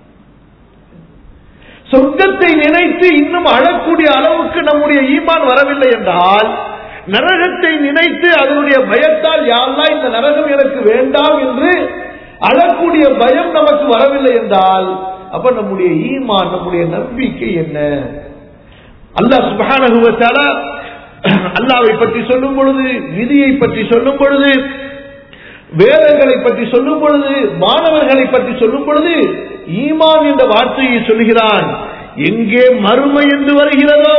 சொர்க்கத்தை நினைத்து இன்னும் அழக்கூடிய அளவுக்கு நம்முடைய ஈமான் வரவில்லை என்றால், நரகத்தை நினைத்து அதனுடைய பயத்தால் யா அல்லாஹ் இந்த நரகம் எனக்கு வேண்டாம் என்று அழக்கூடிய பயம் நமக்கு வரவில்லை என்றால், அப்ப நம்முடைய ஈமான், நம்முடைய நம்பிக்கை என்ன? அல்லாஹ் சுப்ஹானஹு வ தஆலா அல்லாஹ்வை பற்றி சொல்லும் பொழுது, விதியை பற்றி சொல்லும் பொழுது, வேதங்களை பற்றி சொல்லும் பொழுது, மாணவர்களை பற்றி சொல்லும் பொழுது ஈமான் என்ற வார்த்தையை சொல்லுகிறான். எங்கே மறுமை என்று வருகிறதோ,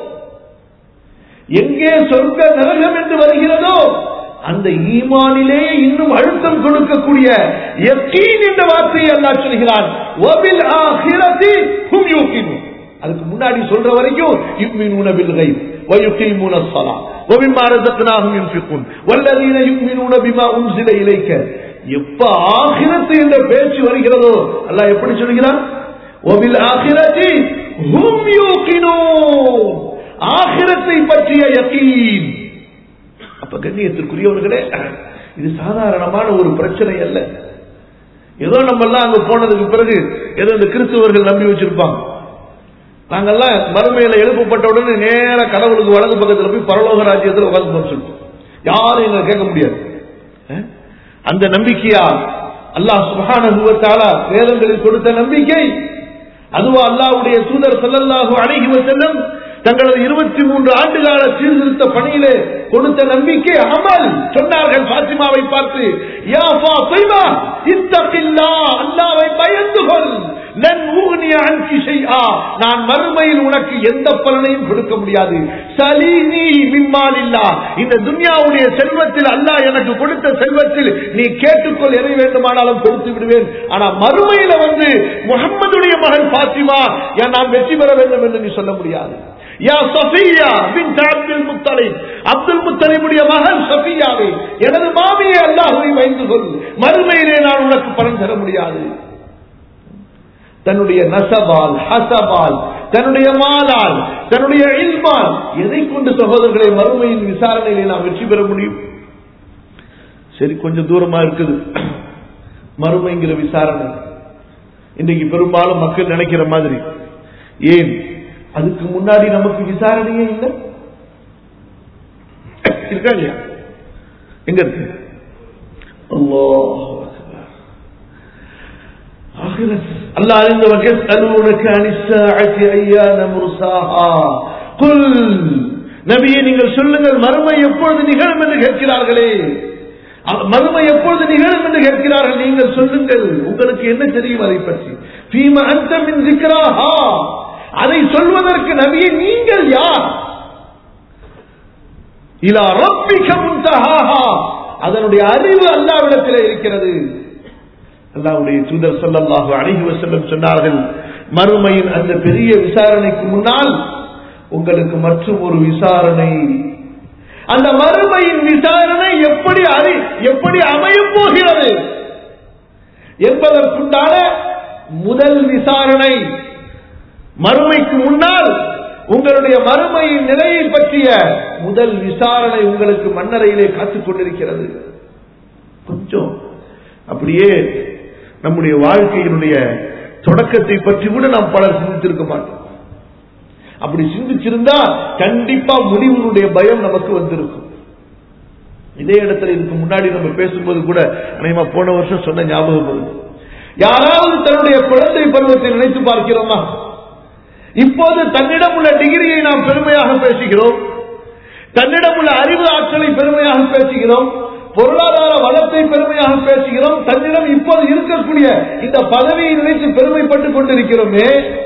எங்கே சொர்க்க நரகம் என்று வருகிறதோ, அந்த ஈமானிலே இன்னும் அழுத்தம் கொடுக்கக்கூடிய யகீன் என்ற வார்த்தையை அல்லாஹ் சொல்கிறான். வபில் ஆகிரதி ஹும் யூகினூன். அதுக்கு முன்னாடி சொல்ற வரைக்கும் யுமினூன பில் கைப் வ யுகீமூன ஸலா வ பிமா ரஸக்னாஹும் யுன்ஃபிகூன் வல்லதீன யுமினூன பிமா உன்ஸில இலைக. எப்ப ஆகிரத் என்ற பேச்சு வருகிறதோ அல்லாஹ் எப்படி சொல்கிறான்? வபில் ஆகிரதி ஹும் யூகினூன். ஆகிரத்தை பற்றிய யகீன். அப்ப கண்ணியத்திற்குரியவர்களே, இது சாதாரணமான ஒரு பிரச்சனை அல்ல. ஏதோ நம்ம எல்லாம் அங்க போனதுக்கு பிறகு ஏதோ இந்த கிறிஸ்தவர்கள் நம்பி வச்சிருப்பாங்க, நாங்கெல்லாம் மறுமையில எழுப்பப்பட்ட உடனே நேர கடவுளுக்கு வலது பக்கத்தில் போய் பரலோக ராஜ்யத்தில் உட்கார்ந்து சொல்லுவோம், யாரும் எங்களை கேட்க முடியாது. அந்த நம்பிக்கையா அல்லாஹ் சுப்ஹானஹு வ தஆலா வேதங்களில் கொடுத்த நம்பிக்கை? அதுவா அல்லாஹ்வுடைய தூதர் ஸல்லல்லாஹு அலைஹி வஸல்லம் தங்களது இருபத்தி மூன்று ஆண்டு கால சீர்திருத்த பணியிலே கொடுத்த நம்பிக்கை, அமல். சொன்னார்கள் பாத்திமாவை பார்த்து, யா ஃபாத்திமா இத்தகில்லாஹ், அல்லாஹ்வை பயந்து கொள், லன் உக்னிய அன்கி ஷைஆ, நான் மறுமையில் உனக்கு எந்த பலனையும் கொடுக்க முடியாது. சலீனி மிம்மாலில்லாஹ், இந்த துன்யாவுடைய செல்வத்தில் அல்லாஹ் எனக்கு கொடுத்த செல்வத்தில் நீ கேட்டுக்கொள், எதை வேண்டுமானாலும் கொடுத்து விடுவேன். ஆனா மறுமையில வந்து முஹம்மதுடைய மகன் பாத்திமா நான் வெற்றி பெற வேண்டும் என்று நீ சொல்ல முடியாது. யா சஃபியா பின்த் அப்துல் முத்தலிப், அப்துல் முத்தலிபுடைய மகன் சஃபியாவே, எனது மாமியை அல்லாஹ்வை பயந்து கொள், மறுமையிலே நான் உனக்கு பலன் தர முடியாது. தன்னுடைய நசபால், ஹசபால், தன்னுடைய மாலால், தன்னுடைய இல்மால், எதை கொண்டு சகோதரர்களை மறுமையின் விசாரணையிலே நாம் வெற்றி பெற முடியும்? சரி, கொஞ்சம் தூரமா இருக்குது மறுமைங்கிற விசாரணை. இன்னைக்கு பெரும்பாலும் மக்கள் நினைக்கிற மாதிரி. ஏன் அதுக்கு முன்னாடி நமக்கு விசாரணையே இல்லை? இருக்கா இல்லையா? எங்க இருக்கு? அல்லாஹ் அல்லாஹ் அறிந்த வகஸ்அலூனக அனிஸ்ஸாஅத்தி அய்யான முர்சாஹா குல், நபியே நீங்கள் சொல்லுங்கள், மறுமை எப்பொழுது நிகழும் என்று கேட்கிறார்களே, மறுமை எப்பொழுது நிகழும் என்று கேட்கிறார்கள், நீங்கள் சொல்லுங்கள், உங்களுக்கு என்ன தெரியும் அதை பற்றி? ஃபீமா அன்த மின் ذிக்ராஹா, அதை சொல்வதற்கு நபியே நீங்கள் யார்? இலா ரப்பிக முன்தஹாஹா, அதனுடைய அறிவு அல்லாஹ்விடத்தில் இருக்கிறது. அல்லாஹ்வுடைய தூதர் ஸல்லல்லாஹு அலைஹி வஸல்லம் சொன்னார்கள், மறுமையின் அந்த பெரிய விசாரணைக்கு முன்னால் உங்களுக்கு மற்றும் ஒரு விசாரணை. அந்த மறுமையின் விசாரணை எப்படி அறி எப்படி அமையப் போகிறது என்பதற்குண்டான முதல் விசாரணை. மறுமைக்கு முன்னால் உங்களுடைய மறுமையின் நிலையை பற்றிய முதல் விசாரணை உங்களுக்கு மண்ணறையிலே காத்துக் கொண்டிருக்கிறது. கொஞ்சம் அப்படியே நம்முடைய வாழ்க்கையினுடைய தொடக்கத்தை பற்றி கூட நாம் பலர் சிந்தித்திருக்க மாட்டோம். அப்படி சிந்திச்சிருந்தா கண்டிப்பா முடிவினுடைய பயம் நமக்கு வந்திருக்கும். இதே இடத்துல இதுக்கு முன்னாடி நம்ம பேசும்போது கூட அநேகமா போன வருஷம் சொன்ன ஞாபகம் வருது. யாராவது தன்னுடைய குழந்தை பருவத்தை நினைத்து பார்க்கிறோமா? இப்போது தன்னிடம் உள்ள டிகிரியை நாம் பெருமையாக பேசுகிறோம், தன்னிடம் உள்ள அறிவு ஆற்றலை பெருமையாக பேசுகிறோம், பொருளாதார வளத்தை பெருமையாக பேசுகிறோம், தன்னிடம் இப்போது இருக்கக்கூடிய இந்த பதவியை நினைத்து பெருமைப்பட்டுக் கொண்டிருக்கிறோமே.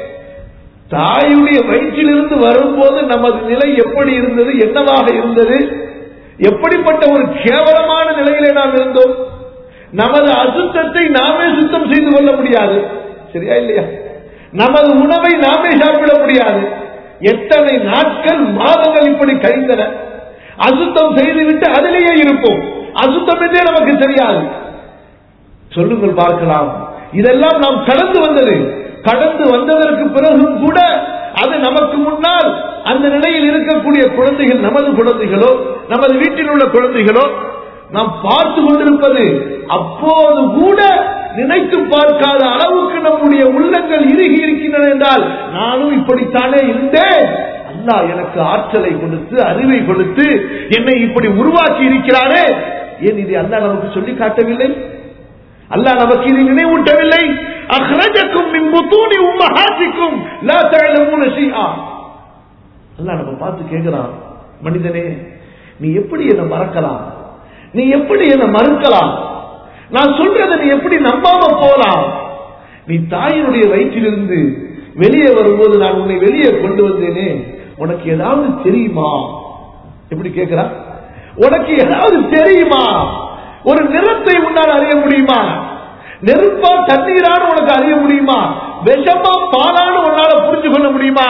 தாயுடைய வயிற்றிலிருந்து வரும்போது நமது நிலை எப்படி இருந்தது, என்னவாக இருந்தது, எப்படிப்பட்ட ஒரு கேவலமான நிலையிலே நாம் இருந்தோம். நமது அசுத்தத்தை நாமே சுத்தம் செய்து கொள்ள முடியாது, சரியா இல்லையா? நமது உணவை நாமே சாப்பிட முடியாது. எத்தனை நாட்கள் மாதங்கள் இப்படி கழிந்தன. அசுத்தம் செய்துவிட்டு அதிலேயே இருப்போம், அசுத்தம் என்றே நமக்கு தெரியாது. சொல்லுங்கள் பார்க்கலாம், இதெல்லாம் நாம் கடந்து வந்தது. கடந்து வந்ததற்கு பிறகும் கூட அது நமக்கு முன்னால் அந்த நிலையில் இருக்கக்கூடிய குழந்தைகள், நமது குழந்தைகளோ நமது வீட்டில் உள்ள குழந்தைகளோ நாம் பார்த்து கொண்டிருப்பது, அப்போது கூட நினைத்து பார்க்காத அளவுக்கு நம்முடைய உள்ளங்கள் இறுகி இருக்கின்றன என்றால், நானும் இப்படித்தானே இருந்தேன், அல்லாஹ் எனக்கு ஆற்றலை கொடுத்து அறிவை கொடுத்து என்னை இப்படி உருவாக்கி இருக்கிறாரே, ஏன் இதை அல்லாஹ் நமக்கு சொல்லி காட்டவில்லை? அல்லாஹ் நமக்கு இதை நினைவூட்டவில்லை? அஹ்ரஜக்கும் மின் புத்தூனி உம்மஹாத்திக்கும் லா தஅலமூன ஷைஆ. அல்லாஹ் நம்ம பார்த்து கேட்கிறான், மனிதனே நீ எப்படி என்ன மறக்கலாம், நீ எப்படி என்ன மறுக்கலாம், நான் சொல்றதை நீ எப்படி நம்பாம போலாம்? நீ தாயினுடைய வயிற்றிலிருந்து வெளியே வரும்போது நான் உன்னை வெளியே கொண்டு வந்தேனே, உனக்கு ஏதாவது தெரியுமா? எப்படி கேட்கிறா? உனக்கு ஏதாவது தெரியுமா? ஒரு நிறத்தை உன்னால் அறிய முடியுமா? நெருப்பா தண்ணீரான உனக்கு அறிய முடியுமா? விஷமா பாலான்னு உன்னால புரிஞ்சு கொள்ள முடியுமா?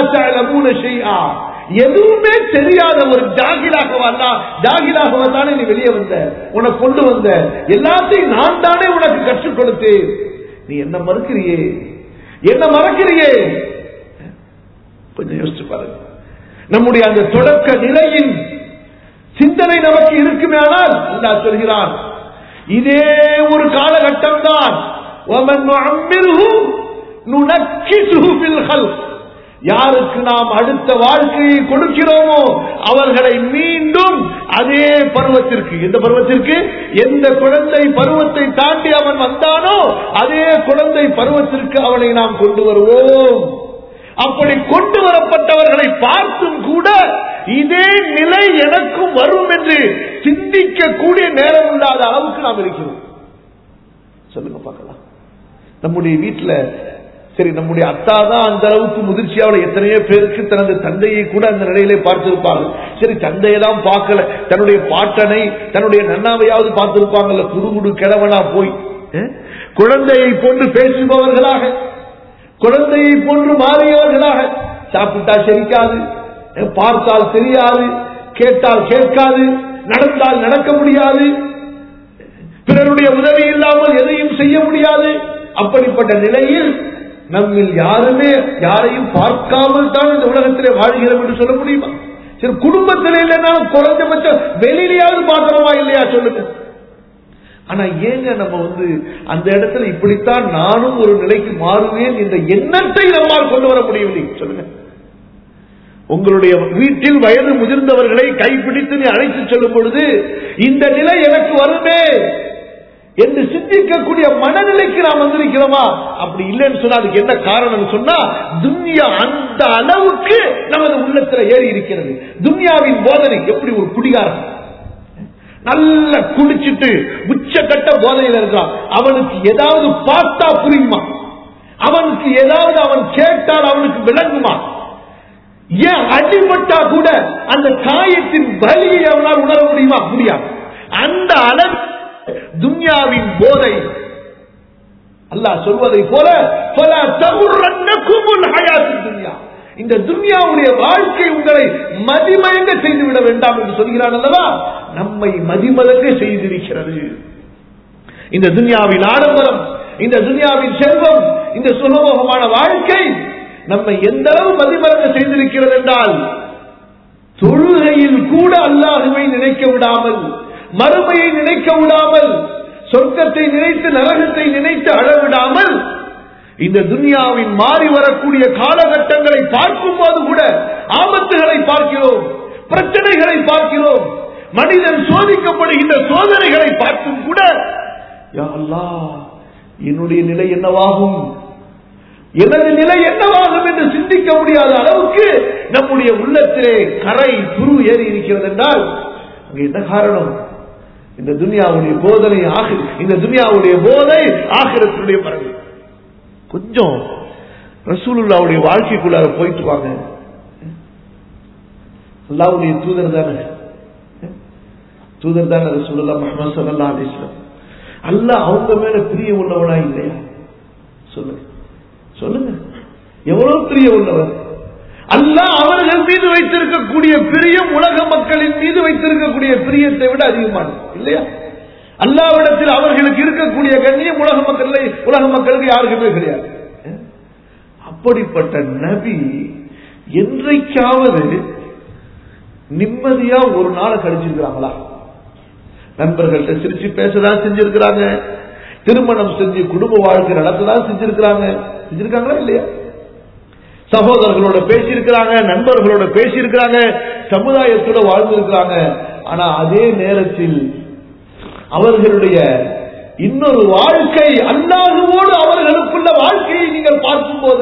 எதுவுமே தெரியாத ஒரு ஜாகிலாக வந்தா, ஜாகிலாக வந்தானே நீ வெளியே வந்த, உனக்கு கொண்டு வந்த எல்லாத்தையும் நான் தானே உனக்கு கற்றுக் கொடுத்தேன். நீ என்ன மறுக்கிறியே, என்ன மறக்கிறியே? கொஞ்சம் யோசிச்சு பாருங்க. நம்முடைய அந்த தொடக்க நிலையின் சிந்தனை நமக்கு இருக்குமே. ஆனால் அல்லாஹ் சொல்கிறான், இதே ஒரு காலகட்டம் தான் யாருக்கு நாம் அடுத்த வாழ்க்கையை கொடுக்கிறோமோ அவர்களை மீண்டும் அதே பருவத்திற்கு, எந்த பருவத்திற்கு, எந்த குழந்தை பருவத்தை தாண்டி அவன் வந்தானோ அதே குழந்தை பருவத்திற்கு அவனை நாம் கொண்டு வருவோம். அப்படி கொண்டு வரப்பட்டவர்களை பார்த்தும் கூட இதே நிலை எனக்கும் வரும் என்று சிந்திக்கக்கூடிய நேரம் இல்லாத அளவுக்கு நாம் இருக்கிறோம். சொல்லுங்க பார்க்கலாம். நம்முடைய வீட்டில் சரி, நம்முடைய அத்தா தான் அந்த அளவுக்கு முதிர்ச்சியாவில் எத்தனையோ பேருக்கு தனது தந்தையை கூட அந்த நிலையிலே பார்த்திருப்பார்கள். சரி, தந்தையெல்லாம் பார்க்கல, தன்னுடைய பாட்டனை தன்னுடைய நன்னாவையாவது பார்த்திருப்பாங்கல்ல. குடுகுடு கிழவனா போய் குழந்தையை போன்று பேசுபவர்களாக, குழந்தையை போன்று மாறியவர்களாக, சாப்பிட்டா செரிக்காது, பார்த்தால் தெரியாது, கேட்டால் கேட்காது, நடந்தால் நடக்க முடியாது, பிறருடைய உதவி இல்லாமல் எதையும் செய்ய முடியாது. அப்படிப்பட்ட நிலையில் நம்மில் யாருமே யாரையும் பார்க்காமல் தான் இந்த உலகத்திலே வாழ்கிறோம் என்று சொல்ல முடியுமா? சரி, குடும்பத்திலே இல்லைனாலும் குறைஞ்சபட்சம் வெளியிலேயாவது பார்க்கிறோமா இல்லையா சொல்லுங்க. ஆனா ஏங்க நம்ம வந்து அந்த இடத்துல இப்படித்தான் நானும் ஒரு நிலைக்கு மாறுவேன் என்ற எண்ணத்தை நம்மால் கொண்டு வர முடியவில்லை சொல்லுங்க. உங்களுடைய வீட்டில் வயது முதிர்ந்தவர்களை கைப்பிடித்து நீ அழைத்து செல்லும் பொழுது இந்த நிலை எனக்கு வருமே என்று சிந்திக்கக்கூடிய மனநிலைக்கு நாம் வந்திருக்கிறோமா? அப்படி இல்லைன்னு சொன்னா அதுக்கு என்ன காரணம் சொன்னா, துன்யா அந்த அளவுக்கு நமது உள்ளத்தில் ஏறி இருக்கிறது. துன்யாவின் போதனை எப்படி ஒரு குடிகாரன் நல்ல குடிச்சிட்டு உச்சக்கட்ட போதையில் இருக்கான், அவனுக்கு ஏதாவது பார்த்தா புரியுமா? அவனுக்கு ஏதாவது அவன் கேட்டால் அவனுக்கு விளங்குமா? ஏன் அடிபட்டா கூட அந்த காயத்தின் வலியை அவனால் உணர முடியுமா? முடியாது. அந்த அளவு துன்யாவின் போதை. அல்லாஹ் சொல்வதை போல இந்த துன்யாவுடைய வாழ்க்கை உங்களை மதிமயங்க செய்துவிட வேண்டாம் என்று சொல்கிறான் அல்லவா? நம்மை மதிமயங்க செய்திருக்கிறது. இந்த துன்யாவின் ஆடம்பரம், இந்த துன்யாவின் செல்வம், இந்த சுலபமான வாழ்க்கை நம்மை எந்த அளவு மதிமயங்க செய்திருக்கிறது என்றால், தொழுகையில் கூட அல்லாஹ்வை நினைக்க விடாமல், மறுமையை நினைக்க விடாமல், சொர்க்கத்தை நினைத்து நரகத்தை நினைத்து அழவிடாமல், இந்த துன்யாவின் மாறி வரக்கூடிய காலகட்டங்களை பார்க்கும் போது கூட ஆபத்துகளை பார்க்கிறோம், பிரச்சனைகளை பார்க்கிறோம், மனிதன் சோதிக்கப்படுகின்ற சோதனைகளை பார்க்கும் கூட யா அல்லாஹ் என்னுடைய நிலை என்னவாகும், எனது நிலை என்னவாகும் என்று சிந்திக்க முடியாத அளவுக்கு நம்முடைய உள்ளத்திலே கரை துரு ஏறி இருக்கிறது என்றால் அங்கே என்ன காரணம்? இந்த துன்யாவுடைய போதனை, இந்த துன்யாவுடைய போதை ஆகிரத்தினுடைய பறவை. கொஞ்சம் ரசூலுல்லாவுடைய வாழ்க்கைக்குள்ளார போயிட்டு வாங்க. அல்லாஹ்வுடைய தூதர் தானே, தூதர் தானே ரசூலுல்லாஹ் முஹம்மது ஸல்லல்லாஹு அலைஹி வஸல்லம். அல்லாஹ் அவங்க மேல பிரிய உள்ளவனா இல்லையா? சொல்லுங்க சொல்லுங்க, எவ்வளவு பிரிய உள்ளவர். அல்லாஹ் அவர்கள் மீது வைத்திருக்கக்கூடிய பிரியம் உலக மக்களின் மீது வைத்திருக்கக்கூடிய பிரியத்தை விட அதிகமானது இல்லையா? அல்லாஹ்விடத்தில் அவர்களுக்கு இருக்கக்கூடிய கண்ணியம் உலக மக்கள் உலக மக்களுக்கு யாருக்குமே கிடையாது. அப்படிப்பட்ட நபி என்றைக்காவது நிம்மதியா ஒரு நாளை கழிச்சிருக்கிறாங்களா? நண்பர்கள்ட்ட சிரிச்சு பேசதான் செஞ்சிருக்கிறாங்க, திருமணம் செஞ்சு குடும்ப வாழ்க்கை நடத்ததான் செஞ்சிருக்கிறாங்க, செஞ்சிருக்காங்களா இல்லையா? சகோதரர்களோட பேசியிருக்கிறாங்க, நண்பர்களோட பேசியிருக்கிறாங்க, சமுதாயத்தோட வாழ்ந்திருக்கிறாங்க. ஆனா அதே நேரத்தில் அவர்களுடைய இன்னொரு வாழ்க்கை, அல்லாஹ்வோடு அவர்களுக்குள்ள வாழ்க்கையை நீங்கள் பார்க்கும் போது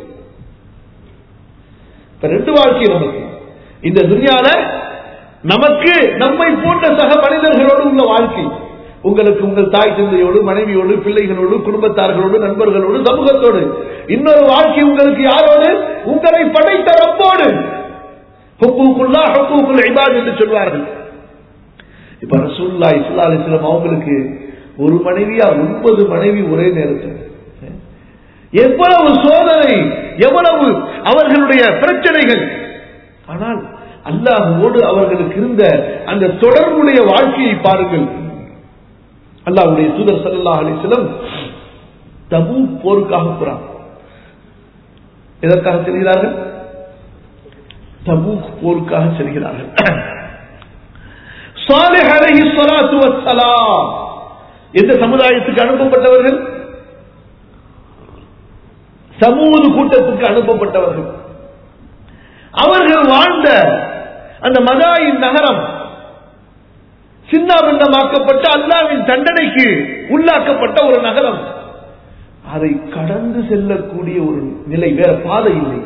ரெண்டு வாழ்க்கை நமக்கு. இந்த துன்யால நமக்கு நம்மை போன்ற சக மனிதர்களோடு உள்ள வாழ்க்கை, உங்களுக்கு உங்கள் தாய் தந்தையோடு, மனைவியோடு, பிள்ளைகளோடு, குடும்பத்தார்களோடு, நண்பர்களோடு, சமூகத்தோடு. இன்னொரு வாழ்க்கை உங்களுக்கு யாரோடு? உங்களை படைத்த ரப்போடு. ஹுக்கூக்குல்லாஹ் ஹுக்கூக்குல் இபாத் என்று சொல்வார்கள். இப்ப ரசூலுல்லாஹி ஸல்லல்லாஹு அலைஹி வஸல்லம் அவங்களுக்கு ஒரு மனைவியா ஒன்பது மனைவி ஒரே நேரத்தில். எவ்வளவு சோதனை, எவ்வளவு அவர்களுடைய பிரச்சனைகள். ஆனால் அல்லாஹ்வோடு அவர்களுக்கு இருந்த அந்த தொடர்புடைய வாழ்க்கையை பாருங்கள். அல்லாஹ்வுடைய தூதர் ஸல்லல்லாஹு அலைஹி வஸல்லம் தபூக் போருக்காக போறாங்க. எதற்காக செல்கிறார்கள்? தபூக் போருக்காக செல்கிறார்கள். சாலிஹ் அலைஹிஸ்ஸலாத்து வஸ்ஸலாம் எந்த சமுதாயத்துக்கு அனுப்பப்பட்டவர்கள்? சமூது கூட்டத்துக்கு அனுப்பப்பட்டவர்கள். அவர்கள் வாழ்ந்த அந்த மதாயின் நகரம் சின்னாபின்னமாக்கப்பட்ட அல்லாஹ்வின் தண்டனைக்கு உள்ளாக்கப்பட்ட ஒரு நகரம். அதை கடந்து செல்லக்கூடிய ஒரு நிலை, வேற பாதை இல்லை.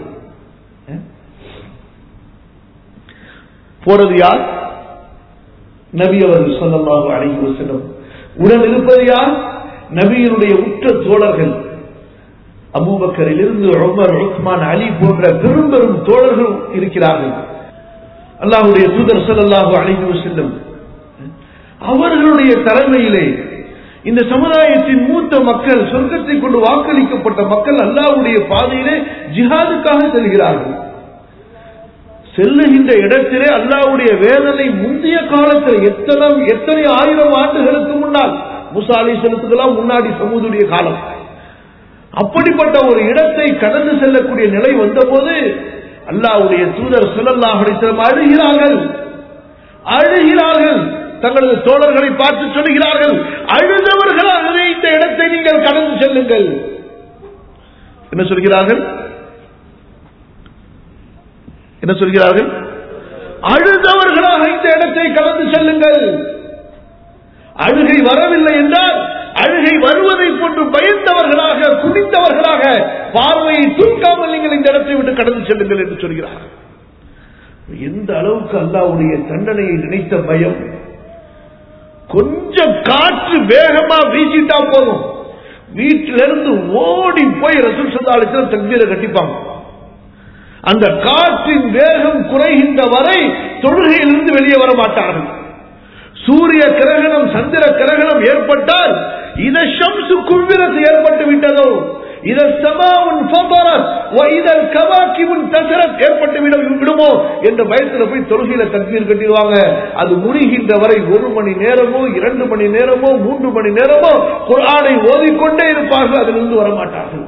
போறது யார்? நபி அவர்கள் ஸல்லல்லாஹு அலைஹி வஸல்லம். உடன் இருப்பது யார்? நபியினுடைய உற்ற தோழர்கள். அபூபக்கரிலிருந்து உமர், உஸ்மான், அலி போன்ற பெரும் பெரும் தோழர்கள் இருக்கிறார்கள். அல்லாஹ்வுடைய தூதர் ஸல்லல்லாஹு அலைஹி வஸல்லம் அவர்களுடைய தலைமையிலே இந்த சமுதாயத்தின் மூத்த மக்கள், சொர்க்கத்தை கொண்டு வாக்களிக்கப்பட்ட மக்கள் அல்லாஹ்வுடைய பாதையிலே ஜிஹாதுக்காக செல்கிறார்கள். செல்லுகின்ற இடத்திலே அல்லாஹ்வுடைய வேதனை முந்தைய காலத்தில் எத்தனை எத்தனை ஆயிரம் ஆண்டுகளுக்கு முன்னால், மூசா அலைஹிஸ்ஸலாத்துக்கு முன்னாடி சமூதுடைய காலம். அப்படிப்பட்ட ஒரு இடத்தை கடந்து செல்லக்கூடிய நிலை வந்தபோது அல்லாஹ்வுடைய தூதர் ஸல்லல்லாஹு அலைஹி வஸல்லம் அழுகிறார்கள் அழுகிறார்கள் தங்களது தோழர்களை பார்த்து சொல்கிறார்கள், அழுதவர்களாகவே இந்த இடத்தை நீங்கள் கடந்து செல்லுங்கள். என்ன சொல்கிறார்கள்? என்ன சொல்கிறார்கள்? அழுதவர்களாக இந்த இடத்தை கடந்து செல்லுங்கள். அழுகை வரவில்லை என்றால் அழுகை வருவதை போன்று பயந்தவர்களாக, குனிந்தவர்களாக, பார்வையை தூக்காமல் நீங்கள் இந்த இடத்தை விட்டு கடந்து செல்லுங்கள் என்று சொல்கிறார்கள். எந்த அளவுக்கு அல்லாஹ்வுடைய தண்டனையை நினைத்த பயம். கொஞ்சம் காற்று வேகமா வீசிட்டா போதும், வீட்டிலிருந்து ஓடி போய் ரசூல் ஸல்லல்லாஹு அலைஹி வஸல்லம் தக்பீரை கட்டிப்பாங்க. அந்த காற்றின் வேகம் குறைகின்ற வரை தொழுகையிலிருந்து வெளியே வர மாட்டார்கள். சூரிய கிரகணம், சந்திர கிரகணம் ஏற்பட்டால் இத ஷம்சு குவ்விரத்து ஏற்பட்டு விட்டதோ, இத சமாவுன் ஃபதரத் வ இதல் கவாகிபுன் தஸரத் ஏற்பட்டு விடுமோ என்ற பயத்தில் போய் தொழுகையில தக்பீர் கட்டிடுவாங்க. அது முடிகின்ற வரை ஒரு மணி நேரமோ, இரண்டு மணி நேரமோ, மூன்று மணி நேரமோ குர்ஆனை ஓதிக்கொண்டே இருப்பார்கள். அதிலிருந்து வரமாட்டார்கள்.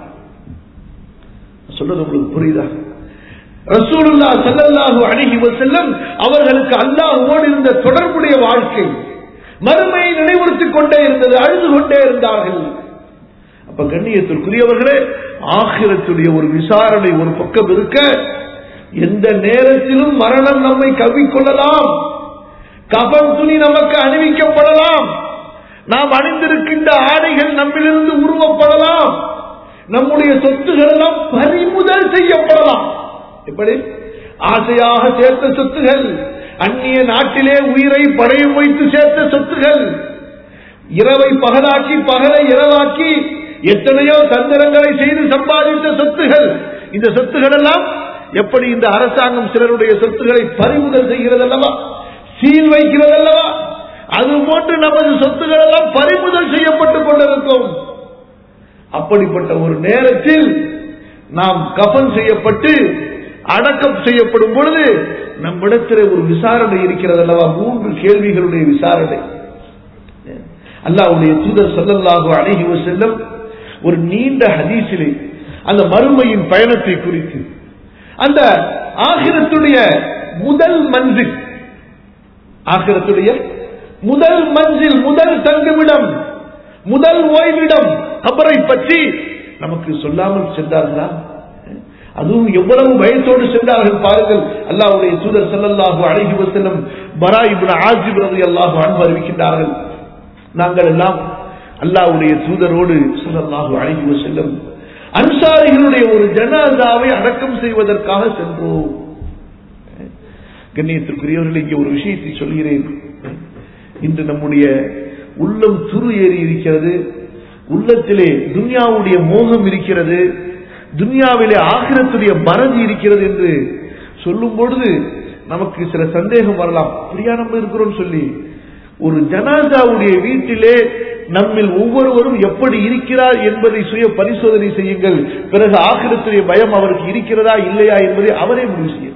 சொல்றது உங்களுக்கு புரியுதா? ரசூலுல்லாஹ் ஸல்லல்லாஹு அலைஹி வஸல்லம் அவர்களுக்கு அல்லாஹ்வோடு இருந்த தொடர்புடைய வாழ்க்கை மறுமையை நினைவுறுத்திக் கொண்டே இருந்தது, அழுது கொண்டே இருந்தார்கள். அப்ப கண்ணியத்திற்குரியவர்களே, ஆகிரத்துடைய ஒரு விசாரணை ஒரு பக்கம் இருக்க, எந்த நேரத்திலும் மரணம் நம்மை கவ்விக்கொள்ளலாம், கஃன் துணி நமக்கு அணிவிக்கப்படலாம், நாம் அணிந்திருக்கின்ற ஆடைகள் நம்மிலிருந்து உருவப்படலாம், நம்முடைய சொத்துகள் எல்லாம் பறிமுதல் செய்யப்படலாம். எப்படி? ஆசையாக சேர்த்த சொத்துகள், அந்நிய நாட்டிலே உயிரை படையும் வைத்து சேர்த்த சொத்துகள், இரவை பகலாக்கி பகலை இரவாக்கி எத்தனையோ தந்திரங்களை செய்து சம்பாதித்த சொத்துகள், இந்த சொத்துகள் எல்லாம் எப்படி இந்த அரசாங்கம் சிலருடைய சொத்துக்களை பறிமுதல் செய்கிறது அல்லவா, சீல் வைக்கிறது அல்லவா, அது போன்று நமது சொத்துக்கள் எல்லாம் பறிமுதல் செய்யப்பட்டுக் கொண்டிருக்கும். அப்படிப்பட்ட ஒரு நேரத்தில் நாம் கஃன் செய்யப்பட்டு அடக்கம் செய்யப்படும் பொழுது நம்மிடத்தில் ஒரு விசாரணை இருக்கிறது அல்லவா, மூன்று கேள்விகளுடைய விசாரணை. அல்லாஹ்வுடைய தூதர் ஸல்லல்லாஹு அலைஹி வஸல்லம் ஒரு நீண்ட ஹதீஸிலே அந்த மறுமையின் பயணத்தை குறித்து, அந்த ஆகிரத்துடைய முதல் மன்சில், ஆகிரத்துடைய முதல் மன்சில், முதல் தங்குமிடம், முதல் ஓய்விடம் கபரை பற்றி நமக்கு சொல்லாமல் சென்றார்களா? அதுவும் எவ்வளவு பயத்தோடு சென்றார்கள் பாருங்கள். அல்லாஹ்வுடைய தூதர் ஸல்லல்லாஹு அலைஹி வஸல்லம் பரா இப்னு ஆசிப் ரலியல்லாஹு அன்ஹு அறிவிக்கின்றார்கள், நாங்கள் எல்லாம் அல்லாஹ்வுடைய தூதரோடு ஸல்லல்லாஹு அலைஹி வஸல்லம் அன்சாரிகளுடைய ஒரு ஜனாசாவை அடக்கம் செய்வதற்காக சென்றோம். கண்ணியத்திற்குரியவர்கள், இங்கே ஒரு விஷயத்தை சொல்கிறேன். இன்று நம்முடைய உள்ளம் துரு ஏறி இருக்கிறது, உள்ளத்திலே துன்யாவுடைய மோகம் இருக்கிறது, துன்யாவிலே ஆகிரத்துடைய மறதி இருக்கிறது என்று சொல்லும் பொழுது நமக்கு சில சந்தேகம் வரலாம். அப்படியா நம்ம இருக்கிறோம் சொல்லி. ஒரு ஜனாசாவுடைய வீட்டிலே நம்மில் ஒவ்வொருவரும் எப்படி இருக்கிறார் என்பதை சுய பரிசோதனை செய்யுங்கள். பிறகு ஆகிரத்துடைய பயம் அவருக்கு இருக்கிறதா இல்லையா என்பதை அவரே முடிவு செய்யுங்கள்.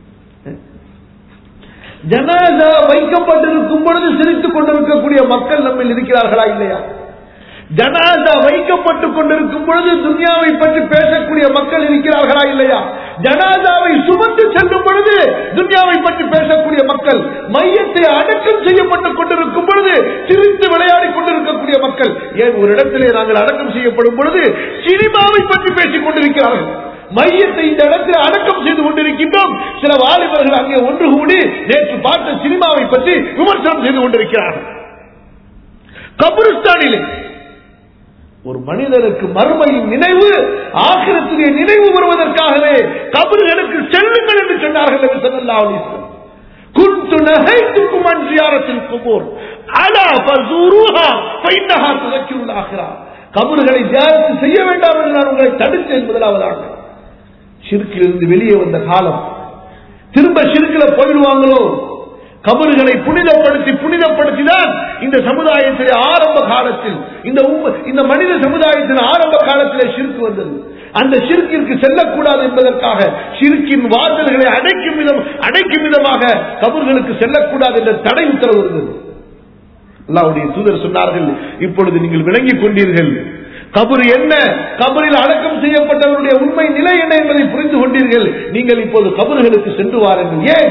ஜனாசா வைக்கப்பட்டிருக்கும் பொழுது சிரித்துக் கொண்டிருக்கக்கூடிய மக்கள் நம்மில் இருக்கிறார்களா இல்லையா? ஜனாசா வைக்கப்பட்டுக் கொண்டிருக்கும் பொழுது துன்யாவை பற்றி பேசக்கூடிய மக்கள் இருக்கிறார்களா இல்லையா? ஜனாசாவை சுமந்து செல்லும் பொழுது துன்யாவை பற்றி பேசக்கூடிய மக்கள், மையத்தை அடக்கம் செய்யப்பட்டுக் கொண்டிருக்கும் பொழுது சிரித்து விளையாடிக் கொண்டிருக்கக்கூடிய மக்கள், ஏன் ஒரு இடத்திலே நாங்கள் அடக்கம் செய்யப்படும் பொழுது சினிமாவை பற்றி பேசிக் கொண்டிருக்கிறார்கள். மையத்தை இந்த இடத்தில் அடக்கம் செய்து கொண்டிருக்கின்றோம். சில வாலிபர்கள் அங்கே ஒன்று கூடி நேற்று பார்த்த சினிமாவை பற்றி விமர்சனம் செய்து கொண்டிருக்கிறார்கள். கபரிஸ்தானிலே ஒரு மனிதனுக்கு மறுமையின் நினைவு, ஆகிரத்துடைய நினைவு வருவதற்காகவே கபர்களுக்கு செல்லுங்கள் என்று சொன்னார்கள். ஸல்லல்லாஹு அலைஹி வஸல்லம் குன்து நஹைதுக்கும் அன் ஜியாரத்தில் குபூர் அலா ஃபஸூருஹா ஃபைன்னஹா துذكرுல் ஆகிரா. கபர்களை ஜியாரத் செய்ய வேண்டாம் என்று நான் உங்களை தடுத்தேன். முதலாவதாக ஷிர்க்கிலிருந்து வெளியே வந்த காலம், திரும்ப ஷிர்க்கில் போயிடுவாங்களோ? கபர்களை புனிதப்படுத்தி புனிதப்படுத்திதான் இந்த சமுதாயத்திலே ஆரம்ப காலத்தில், இந்த இந்த மனித சமுதாயத்தின் ஆரம்ப காலத்திலே ஷிர்க் வந்தது. அந்த ஷிர்க்கிற்கு செல்லக்கூடாது என்பதற்காக ஷிர்க்கின் வாசல்களை அடைக்கும் விதம் அடைக்கும் விதமாக கபர்களுக்கு செல்லக்கூடாது என்ற தடை உத்தரவு இருந்தது. அல்லாஹ்வுடைய தூதர் சொன்னார்கள், இப்பொழுது நீங்கள் விளங்கிக் கொண்டீர்கள் கபர் என்ன, கபரில் அடக்கம் செய்யப்பட்டவருடைய உண்மை நிலை என்ன என்பதை புரிந்து கொண்டீர்கள். நீங்கள் இப்போது கபர்களுக்கு சென்று வாருங்கள். ஏன்?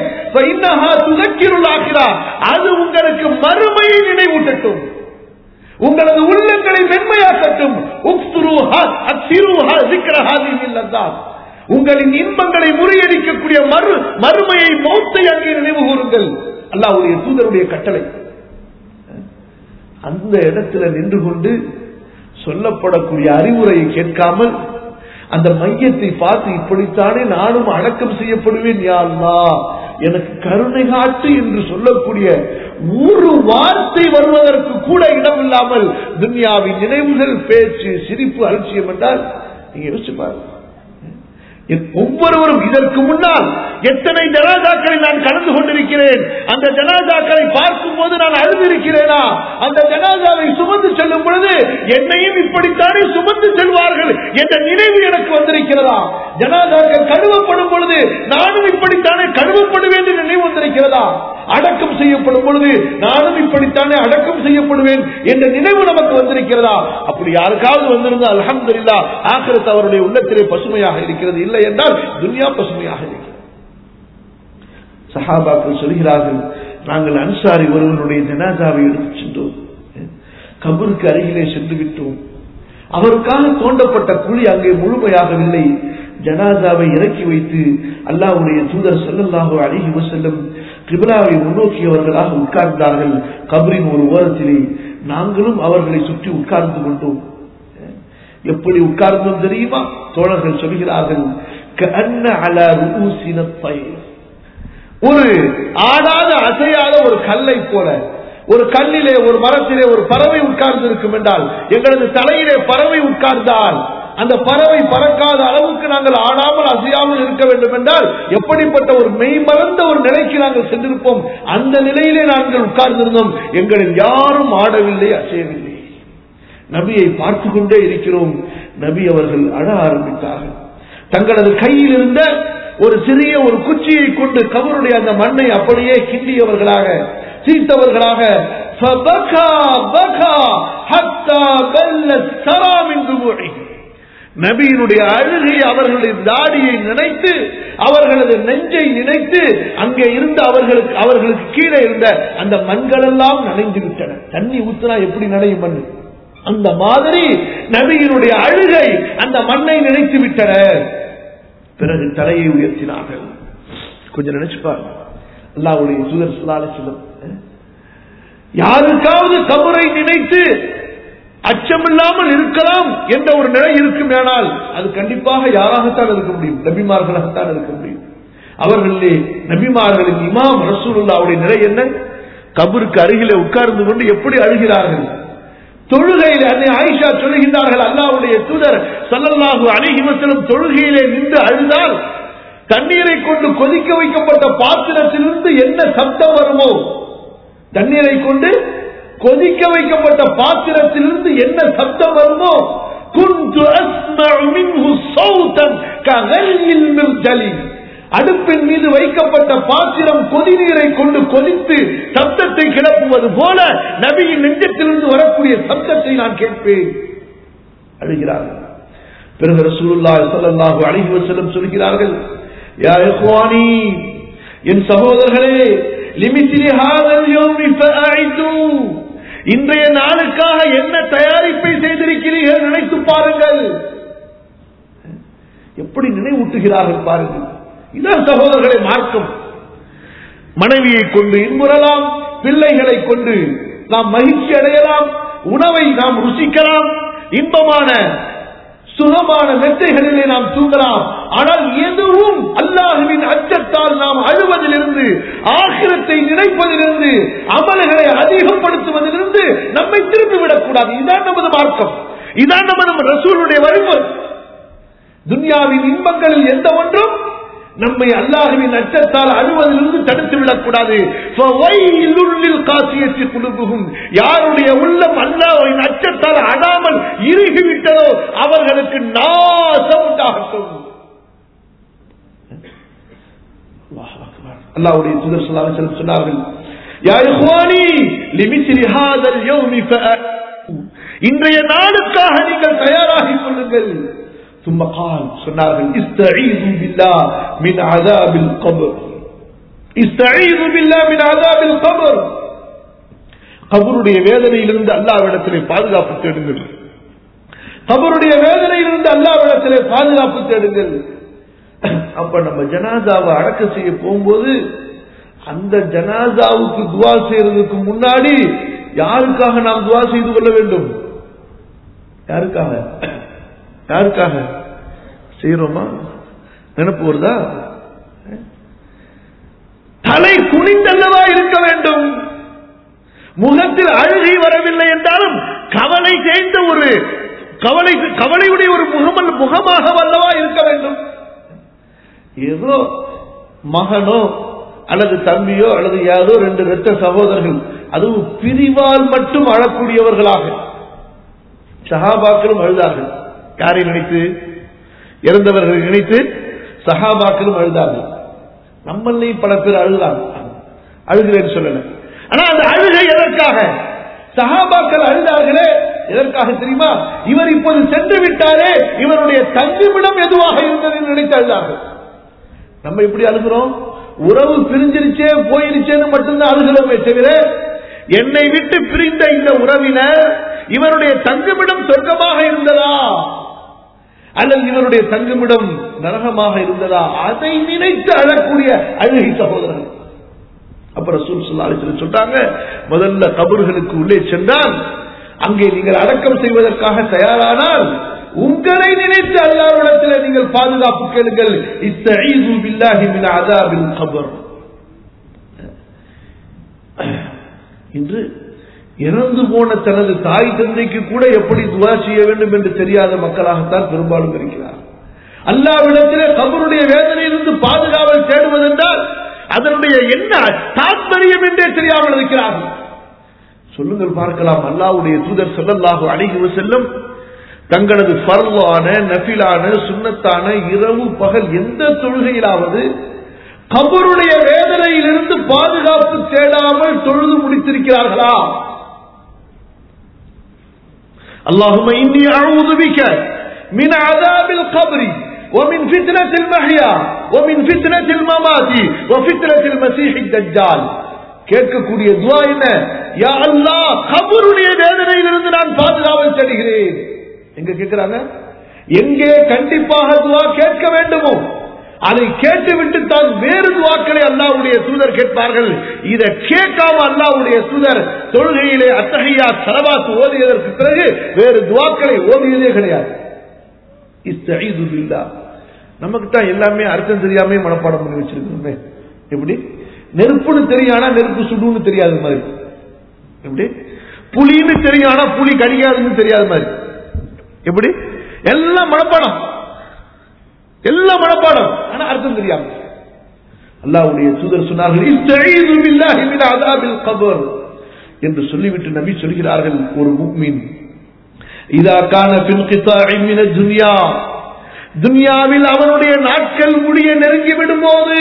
அது உங்களுக்கு மறுமையை நினைவூட்டட்டும், உங்களது உள்ளங்களை மென்மையாக்கட்டும். உங்களின் இன்பங்களை முறியடிக்கக்கூடிய மறு மறுமையை மௌத்தை அங்கே நினைவு கூறுங்கள். அல்லாஹ்வுடைய தூதருடைய கட்டளை. அந்த இடத்துல நின்று கொண்டு சொல்லப்படக்கூடிய அறிவுரையை கேட்காமல் அந்த மையத்தை பார்த்து இப்படித்தானே நானும் அடக்கம் செய்யப்படுவேன், யா அல்லாஹ் எனக்கு கருணை காட்டு என்று சொல்லக்கூடிய ஒரு வார்த்தை வருவதற்கு கூட இடமில்லாமல் துன்யாவின் நினைவுகள், பேச்சு, சிரிப்பு, அலட்சியம் என்றால் நீங்க யோசிச்சு பாருங்க. ஒவ்வொருவரும் இதற்கு முன்னால் எத்தனை ஜனாதாக்களை நான் கலந்து கொண்டிருக்கிறேன். அந்த ஜனாதாக்களை பார்க்கும் போது நான் அழுதிருக்கிறேனா? அந்த ஜனாதாவை சுமந்து செல்லும் பொழுது என்னையும் இப்படித்தானே சுமந்து செல்வார்கள் என்ற நினைவு எனக்கு வந்திருக்கிறதா? ஜனாதாக்கள் கழுவப்படும் பொழுது நானும் இப்படித்தானே கழுவப்படுவேன் என்ற நினைவு வந்திருக்கிறதா? அடக்கம் செய்யப்படும் பொழுது நானும் இப்படித்தானே அடக்கம் செய்யப்படுவேன் என்ற நினைவு நமக்கு வந்திருக்கிறதா? அப்படி யாருக்காவது வந்திருந்தால் அல்ஹம்துலில்லாஹ், ஆகிரத் அவருடைய உள்ளத்திலே பசுமையாக இருக்கிறது. இல்லை என்றால் துன்யா பசுமையாக இருக்கிறது. சஹாபாக்கள் சொல்கிறார்கள், நாங்கள் அன்சாரி ஒருவனுடைய ஜனாசாவை எடுத்து சென்றோம், கபருக்கு அருகிலே சென்று விட்டோம். அவருக்காக தோண்டப்பட்ட குழி அங்கே முழுமையாகவில்லை. ஜனாசாவை இறக்கி வைத்து அல்லாஹ்வுடைய தூதர் ஸல்லல்லாஹு அலைஹி வஸல்லம் கிப்லாவை முன்னோக்கியவர்களாக உட்கார்ந்தார்கள். கபரின் ஒரு ஓரத்திலே நாங்களும் அவர்களை சுற்றி உட்கார்ந்து கொண்டோம். எப்படி உட்கார்ந்தோம் தெரியுமா? தோழர்கள் சொல்கிறார்கள், கஅன்ன அலா ரூஸின த்வைர், ஒரு ஆடாத அசையாத ஒரு கல்லை போல, ஒரு கல்லிலே ஒரு மரத்திலே ஒரு பறவை உட்கார்ந்து இருக்கும் என்றால், எங்களது தலையிலே பறவை உட்கார்ந்தால் அந்த பறவை பறக்காத அளவுக்கு நாங்கள் ஆடாமல் அசையாமல் இருக்க வேண்டும் என்றால் எப்படிப்பட்ட ஒரு மெய் மறந்த ஒரு நிலைக்கு நாங்கள் சென்றிருப்போம். அந்த நிலையிலே நாங்கள் உட்கார்ந்திருந்தோம். எங்களில் யாரும் ஆடவில்லை, அசையவில்லை. நபியை பார்த்து கொண்டே இருக்கிறோம். நபி அவர்கள் அழ ஆரம்பித்தார்கள். தங்களது கையில் இருந்த ஒரு சிறிய ஒரு குச்சியை கொண்டு கபருடைய அந்த மண்ணை அப்படியே கிண்டியவர்களாக, சீத்தவர்களாக, நபியினுடைய அழுகை, அவர்களுடைய தாடியை நினைத்து, அவர்களது நெஞ்சை நினைத்து, அங்கே இருந்த அவர்களுக்கு அவர்களுக்கு கீழே இருந்த அந்த மண்கள் எல்லாம் நனைந்து விட்டன. தண்ணி ஊத்தினா எப்படி நனையும் மண், அந்த மாதிரி நபியினுடைய அழுகை அந்த மண்ணை நினைத்து விட்டன. பிறகு தலையை உயர்த்தினார்கள். கொஞ்சம் நினைச்சுப்பார், அல்லாஹ்வுடைய தூதர் ஸல்லல்லாஹு அலைஹி வஸல்லம் யாருக்காவது கபரை நினைத்து அச்சமில்லாமல் இருக்கலாம் என்ற ஒரு நிலை இருக்குமேனால் அது கண்டிப்பாக யாராகத்தான் இருக்க முடியும்? நபிமார்களாகத்தான் இருக்க முடியும். அவர்களே நபிமார்களின் இமாம் ரசூலுல்லாஹ்வுடைய நிலை என்ன? கபருக்கு அருகிலே உட்கார்ந்து கொண்டு எப்படி அழுகிறார்கள். தொழுகையில் அன்னை ஆயிஷா சொல்லுகின்றார்கள், அல்லாஹ்வுடைய தூதர் ஸல்லல்லாஹு அலைஹி வஸல்லம் தொழுகையிலே நின்று அழுதால் தண்ணீரை கொண்டு கொதிக்க வைக்கப்பட்ட பாத்திரத்திலிருந்து என்ன சப்தம் வருமோ, தண்ணீரை கொண்டு கொதிக்க வைக்கப்பட்ட பாத்திரத்திலிருந்து என்ன சப்தம் வருமோ, குன்து அஸ்மஉ மின்ஹு ஸௌதன் ககல்யில் மிர்ஜலி, அடுப்பின் மீது வைக்கப்பட்ட பாத்திரம் கொதிநீரை கொண்டு கொதித்து சப்தத்தை கிளப்புவது போல நபியின் நெஞ்சத்திலிருந்து வரக்கூடிய சப்தத்தை நான் கேட்பேன். அழுகிறார்கள். பிறகு ரசூலுல்லாஹி ஸல்லல்லாஹு அலைஹி வஸல்லம் சொல்கிறார்கள், யா இக்வானி, என் சகோதரர்களே, லிமித்லி ஹாதல் யௌமி ஃபஅஇது, இன்றைய நாளுக்காக என்ன தயாரிப்பை செய்திருக்கிறீர்கள் நினைத்து பாருங்கள். எப்படி நினைவூட்டுகிறார்கள் பாருங்கள். இதான் சகோதரர்களை மார்க்கம். மனைவியை கொண்டு இன்புறலாம், பிள்ளைகளை கொண்டு நாம் மகிழ்ச்சி அடையலாம், உணவை நாம் ருசிக்கலாம், இன்பமான சுகமான மெத்தைகளிலே நாம் தூங்கலாம். ஆனால் எதுவும் அல்லாஹ்வின் அச்சத்தால் நாம் அழுவதிலிருந்து, ஆகிரத்தை நினைப்பதிலிருந்து, அமல்களை அதிகப்படுத்துவதிலிருந்து நம்மை திருப்பிவிடக் கூடாது. இதான் நமது மார்க்கம், இதான் நமது ரசூலுடைய வழிமுறை. துன்யாவின் இன்பங்களில் எந்த ஒன்றும் நம்மை அல்லாஹ்வின் அச்சத்தால் அழுவதிலிருந்து தடுத்து விடக்கூடாது. யாருடைய உள்ளம் அல்லாஹ்வின் அச்சத்தால் அடாமல் இறுகிவிட்டதோ அவர்களுக்கு நாசம் உண்டாகட்டும். அல்லாஹ்வுடைய தூதர் ஸல்லல்லாஹு அலைஹி வஸல்லம் சொன்னார்கள், யா இக்வானி லிமித்லி ஹாதல் யௌமி ஃபஅஇது, இன்றைய நாளுக்காக நீங்கள் தயாராகிக் கொள்ளுங்கள். ثم قال சொன்னார்கள், استعيذوا بالله من عذاب القبر, استعيذوا بالله من عذاب القبر, கபருடைய வேதனையிலிருந்து அல்லாஹ்விடத்திலே பாதுகாப்பு தேடுங்கள். கபருடைய வேதனையிலிருந்து அல்லாஹ்விடத்திலே பாதுகாப்பு தேடுங்கள். அப்ப நம்ம ஜனாசாவை அடக்க செய்ய போகும்போது அந்த ஜனாசாவுக்கு துவா செய்யறதுக்கு முன்னாடி யாருக்காக நாம் துவா செய்து கொள்ள வேண்டும்? யாருக்காக யாருக்காக செய்யறோமா? நினைப்பு வருதா? தலை குனிந்தல்லவா இருக்க வேண்டும். முகத்தில் அழுகை வரவில்லை என்றாலும் கவலை சேர்ந்த ஒரு கவலை கவலையுடைய ஒரு முகமல் முகமாக வல்லவா இருக்க வேண்டும். ஏதோ மகனோ அல்லது தம்பியோ அல்லது யாரோ ரெண்டு இரத்த சகோதரர்கள், அதுவும் பிரிவால் மட்டும் அழக்கூடியவர்களாக சஹாபாக்களும் அழுதார்கள். யாரை நினைத்து? இறந்தவர்களை நினைத்து சஹாபாக்களும் அழுதார்கள். நம்மளையும் பல பேர் அழுதாங்க, அழுகிறேன்னு சொல்லல. ஆனா அந்த அழுகை எதற்காக? சஹாபாக்கள் அழுதார்களே எதற்காக தெரியுமா? இவர் இப்போது சென்று விட்டாரே, இவருடைய தங்குமிடம் எதுவாக இருந்தது நினைத்து அழுதார்கள். நம்ம இப்படி அழுகிறோம், உறவு பிரிஞ்சிருச்சே போயிருச்சேன்னு மட்டும்தான் அழுகிறோமே தவிர, என்னை விட்டு பிரிந்த இந்த உறவினர் இவருடைய தங்குமிடம் சொர்க்கமாக இருந்ததா அல்லது இவருடைய தங்குமிடம் நரகமாக இருந்ததா, அதை நினைத்து அழக்கூடிய அழுகை சகோதரர்கள். அப்புறம் ரசூல் ஸல்லல்லாஹு அலைஹி வஸல்லம் சொல்றாங்க, முதல்ல கபர்களுக்கு உள்ளே சென்றால் அங்கே நீங்கள் அடக்கம் செய்வதற்காக தயாரானால் உங்களை நினைத்து அல்லாஹ்விடத்தில் நீங்கள் பாதுகாப்பு கேளுங்கள். இஸ்தஈது பில்லாஹி மின் அஸாபில் கபர். இன்று இறந்து போன தனது தாய் தந்தைக்கு கூட எப்படி துவா செய்ய வேண்டும் என்று தெரியாத மக்களாகத்தான் பெரும்பாலும் இருக்கிறார். அல்லாஹ்விடத்திலே கபருடைய வேதனையிலிருந்து பாதுகாவல் தேடுவதென்றால் அதனுடைய என்ன தாத்பரியம் என்றே தெரியாமல் இருக்கிறார்கள். சொல்லுங்கள் பார்க்கலாம். அல்லாஹ்வுடைய தூதர் ஸல்லல்லாஹு அலைஹி வஸல்லம் தங்களது ஃபர்லான நஃபிலான சுன்னத்தான இரவு பகல் எந்த தொழுகையிலாவது கபருடைய வேதனையிலிருந்து பாதுகாப்பு தேடாமல் தொழுது முடித்திருக்கிறார்களா? اللهم إني أعوذ بك من عذاب القبر ومن فتنة المحيا ومن فتنة الممات وفتنة المسيح الدجال. கேட்கக்கூடிய துஆ என்ன? யா அல்லாஹ், கபருடைய வேதனையிலிருந்து நான் பாதுகாவல் தேடுகிறேன். எங்க கேட்கிறாங்க? எங்கே கண்டிப்பாக துஆ கேட்க வேண்டுமோ அதை கேட்டுவிட்டு தான் வேறு துஆக்களை அல்லாஹ்வுடைய தூதர் கேட்பார்கள். இதை கேட்காம அல்லாஹ்வுடைய தூதர் தொழுகையிலே அத்தஹியாத் ஸலவாத் ஓதியதற்கு பிறகு வேறு துஆக்களை ஓதியதே கிடையாது. இஸ்தஈது பில்லாஹ். நமக்கு தான் எல்லாமே அர்த்தம் தெரியாம மனப்பாடம் பண்ணி வச்சிருக்கோமே. எப்படி நெருப்புன்னு தெரியானா நெருப்பு சுடுன்னு தெரியாத மாதிரி, எப்படி புலின்னு தெரியானா புலி கடிக்காதுன்னு தெரியாத மாதிரி, எப்படி எல்லாம் மனப்பாடம், எல்லாம் மனப்பாடம், ஆனா அர்த்தம் தெரியாம. அல்லாஹ்வுடைய தூதர் சொன்னார்கள் இஸ்தஈது பில்லாஹி மின் அஸாபில் கபர் என்று சொல்லிவிட்டு நபி சொல்கிறார்கள், ஒரு முஃமின் இதா கான ஃபில் கிதாஇ மின துன்யா, துன்யாவில் அவனுடைய நாட்கள் முடிய நெருங்கி விடும்போது,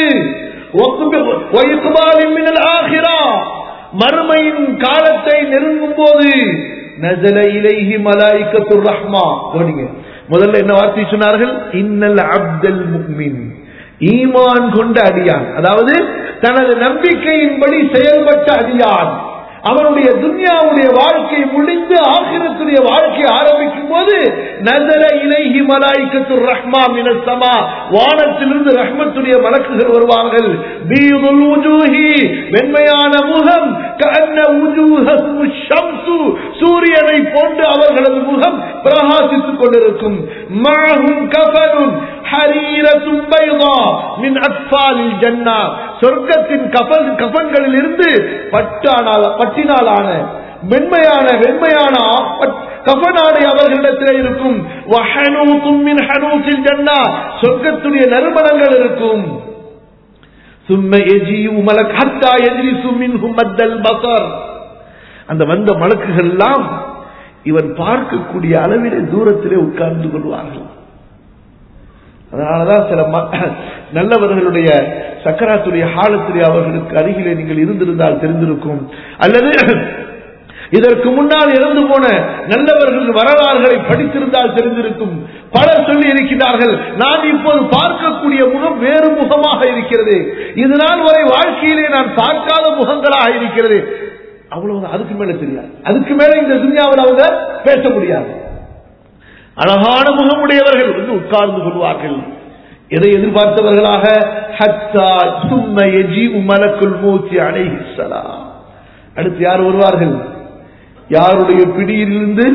மறுமையின் காலத்தை நெருங்கும் போது, நஸல இலைஹி மலாயிகத்துர் ரஹ்மா. முதல்ல என்ன வார்த்தை சொன்னார்கள்? இன்னல் அப்தல் முஃமின், ஈமான் கொண்ட அடியான், அதாவது தனது நம்பிக்கையின்படி செயல்பட்ட அடியான், அவனுடைய துன்யாவுடைய வாழ்க்கை முடிந்து ஆகிரத்துடைய வாழ்க்கை ஆரம்பிக்கும் போது, நஸல இலைஹி மலாயிகத்துர் ரஹ்மா மினஸ் ஸமா, வானத்திலிருந்து ரஹ்மத்துடைய மலக்குகள் வருவார்கள். பீதுல் வுஜூஹி, வெண்மையான முகம், கஅன்ன வுஜூஹஹும் ஷம்சு, சூரியனை போன்று அவர்களது முகம் பிரகாசித்துக் கொண்டிருக்கும். மஅஹும் கஃபனுன் ஹரீரத்துன் பைதா மின் அத்ஃபாலில் ஜன்னah, சொர்க்கத்தின் கஃபன் கஃபன்களில் இருந்து பட்டானால் பட்டினாலான வெண்மையான வெண்மையான கஃபனாடை அவர்களிடத்தில் இருக்கும். வஹனூதும் மின் ஹனூதில் ஜன்னah, சொர்க்கத்துடைய நறுமணங்கள் இருக்கும். ثم يجيء ملك حتى يجلس منهم مد البصر, அந்த வந்த மலக்குகள் எல்லாம் இவன் பார்க்கக்கூடிய அளவிலே தூரத்திலே உட்கார்ந்து கொள்வார்கள். அதனாலதான் சில நல்லவர்களுடைய சக்கராத்துடைய ஹாலத்திலே அவர்களுக்கு அருகிலே நீங்கள் இருந்திருந்தால் தெரிந்திருக்கும், அல்லது இதற்கு முன்னால் இறந்து போன நல்லவர்கள் வரலாறுகளை படித்திருந்தால் தெரிந்திருக்கும். பலர் சொல்லி இருக்கிறார்கள், நான் இப்போது பார்க்கக்கூடிய முகம் வேறு முகமாக இருக்கிறது, இதனால் வரை வாழ்க்கையிலே நான் பார்க்காத முகங்களாக இருக்கிறது. அவ்வளவுதான், அதுக்கு மேல தெரியாது. அதுக்கு மேல இந்த துன்யாவில் அவங்க பேச முடியாது. அழகான முகமுடையவர்கள் வந்து உட்கார்ந்து கொள்வார்கள். எதை எதிர்பார்த்தவர்களாக? ஹத்தா சும்ம யஜீஉ மலக்குல் மௌத் அலைஹிஸ்ஸலாம், அடுத்து யார் வருவார்கள்? யாருடைய பிடியிலிருந்து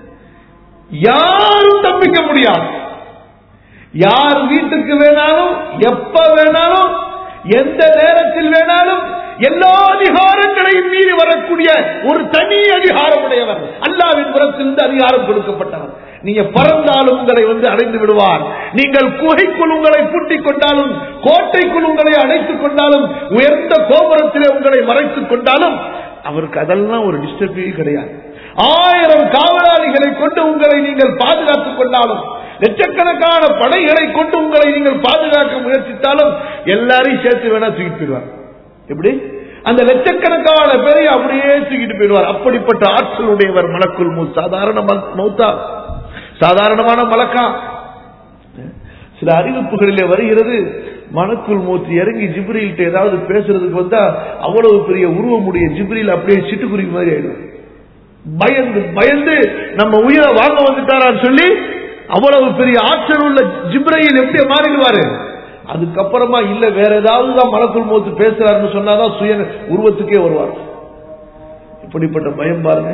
யாரும் தப்பிக்க முடியாது. யார் வீட்டுக்கு வேணாலும், எப்ப வேணாலும், எந்த நேரத்தில் வேணாலும், எல்லா அதிகாரங்களையும் மீறி வரக்கூடிய ஒரு தனி அதிகாரம் உடையவர், அல்லாஹ்வின் புறத்திலிருந்து அதிகாரம் கொடுக்கப்பட்டவர். நீங்க பறந்தாலும் உங்களை வந்து அடைந்து விடுவார். நீங்கள் குகைக்குள் உங்களை பூட்டிக் கொண்டாலும், கோட்டைக்குள் உங்களை அடைத்துக் கொண்டாலும், உயர்ந்த கோபுரத்திலே உங்களை மறைத்துக் கொண்டாலும் அவருக்கு அதெல்லாம் ஒரு டிஸ்டர்பே கிடையாது. ஆயிரம் காவலாளிகளை கொண்டு உங்களை நீங்கள் பாதுகாத்துக் கொண்டாலும், லட்சக்கணக்கான படைகளை கொண்டு உங்களை நீங்கள் பாதுகாக்க முயற்சித்தாலும் எல்லாரையும் சேர்த்து வேணா தூக்கிட்டு போயிடுவார். எப்படி? அந்த லட்சக்கணக்கான பேரை அப்படியே தூக்கிட்டு போயிடுவார். அப்படிப்பட்ட ஆற்றல் உடையவர் மலக்குல் மௌத். சாதாரண மௌத்தா? சாதாரணமான மலக்கா? சில அறிவிப்புகளிலே வருகிறது, மலக்குல் மௌத் இறங்கி ஜிப்ரீல்கிட்ட ஏதாவது பேசுறதுக்கு வந்தா அவ்வளவு பெரிய உருவமுடைய ஜிப்ரீல் அப்படியே சிட்டுக்குருவி மாதிரி ஆயிடும். பயந்து பயந்து நம்ம உயிரை வாங்க வந்துட்டாரான்னு சொல்லி அவ்வளவு பெரிய ஆற்றல் உள்ள ஜிப்ரீல் எப்படி மாறிடுவாரு. அதுக்கப்புறமா இல்ல வேற ஏதாவது தான் மலக்குல் மௌத் பேசுறாருன்னு சொன்னாதான் சுய உருவத்துக்கே வருவார். இப்படிப்பட்ட பயம் பாருங்க.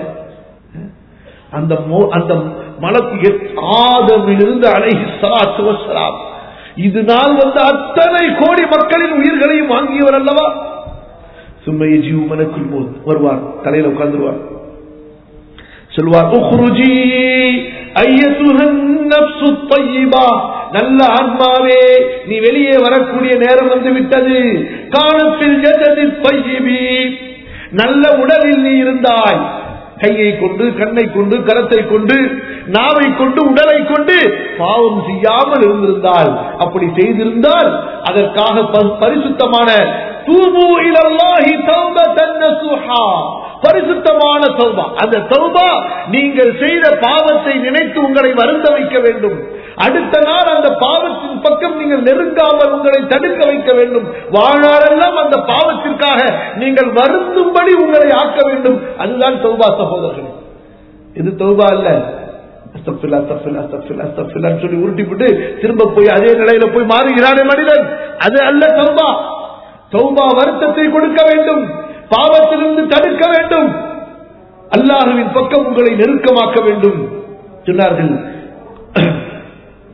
அந்த அந்த மலக்கு ஆதமிலிருந்து அலைஹிஸ்ஸலாத்து வஸ்ஸலாம் இது நாள் வந்து அத்தனை கோடி மக்களின் உயிர்களையும் வாங்கியவர் அல்லவா. சும்ம யஜீஉ மலக்குல் மௌத் வருவார், தலையில உட்கார்ந்துருவார், சொல்வார் உக்ருஜி அய்யத்துஹன் நஃப்ஸு த்தய்யிபா, நல்ல ஆன்மாவே நீ வெளியே வரக்கூடிய நேரம் வந்து விட்டது. கானத்தில் ஜஸதி த்தய்யிபி, நல்ல உடலில் நீ இருந்தாய், கையை கொண்டு, கண்ணை கொண்டு, கரத்தை கொண்டு, நாவை கொண்டு, உடலை கொண்டு பாவம் செய்யாமல் இருந்திருந்தால், அப்படி செய்திருந்தால் அதற்காக பரிசுத்தமான தூபு இலல்லாஹி தௌபத்தன் நஸூஹா, பரிசுத்தமான தௌபா. அந்த தௌபா நீங்கள் செய்த பாவத்தை நினைத்து உங்களை வருந்த வைக்க வேண்டும். அடுத்த நாள் அந்த பாவத்தின் பக்கம் நீங்கள் நெருங்காமல் உங்களை தடுக்க வைக்க வேண்டும். வாழ்நாளெல்லாம் அந்த பாவத்திற்காக நீங்கள் வருந்தும்படி உங்களை ஆக்க வேண்டும். அதுதான் தௌபா சகோதரர்கள். இது தௌபா அல்ல. அஸ்தக்ஃபிருல்லாஹ் அஸ்தக்ஃபிருல்லாஹ் அஸ்தக்ஃபிருல்லாஹ் அஸ்தக்ஃபிருல்லாஹ் சொல்லி உருட்டிவிட்டு திரும்ப போய் அதே நிலையில போய் மாறுகிறானே மனிதன், அது அல்ல தௌபா. தௌபா வருத்தத்தை கொடுக்க வேண்டும், பாவத்திலிருந்து தடுக்க வேண்டும், அல்லாஹ்வின் பக்கம் உங்களை நெருக்கமாக்க வேண்டும். சொன்னார்கள்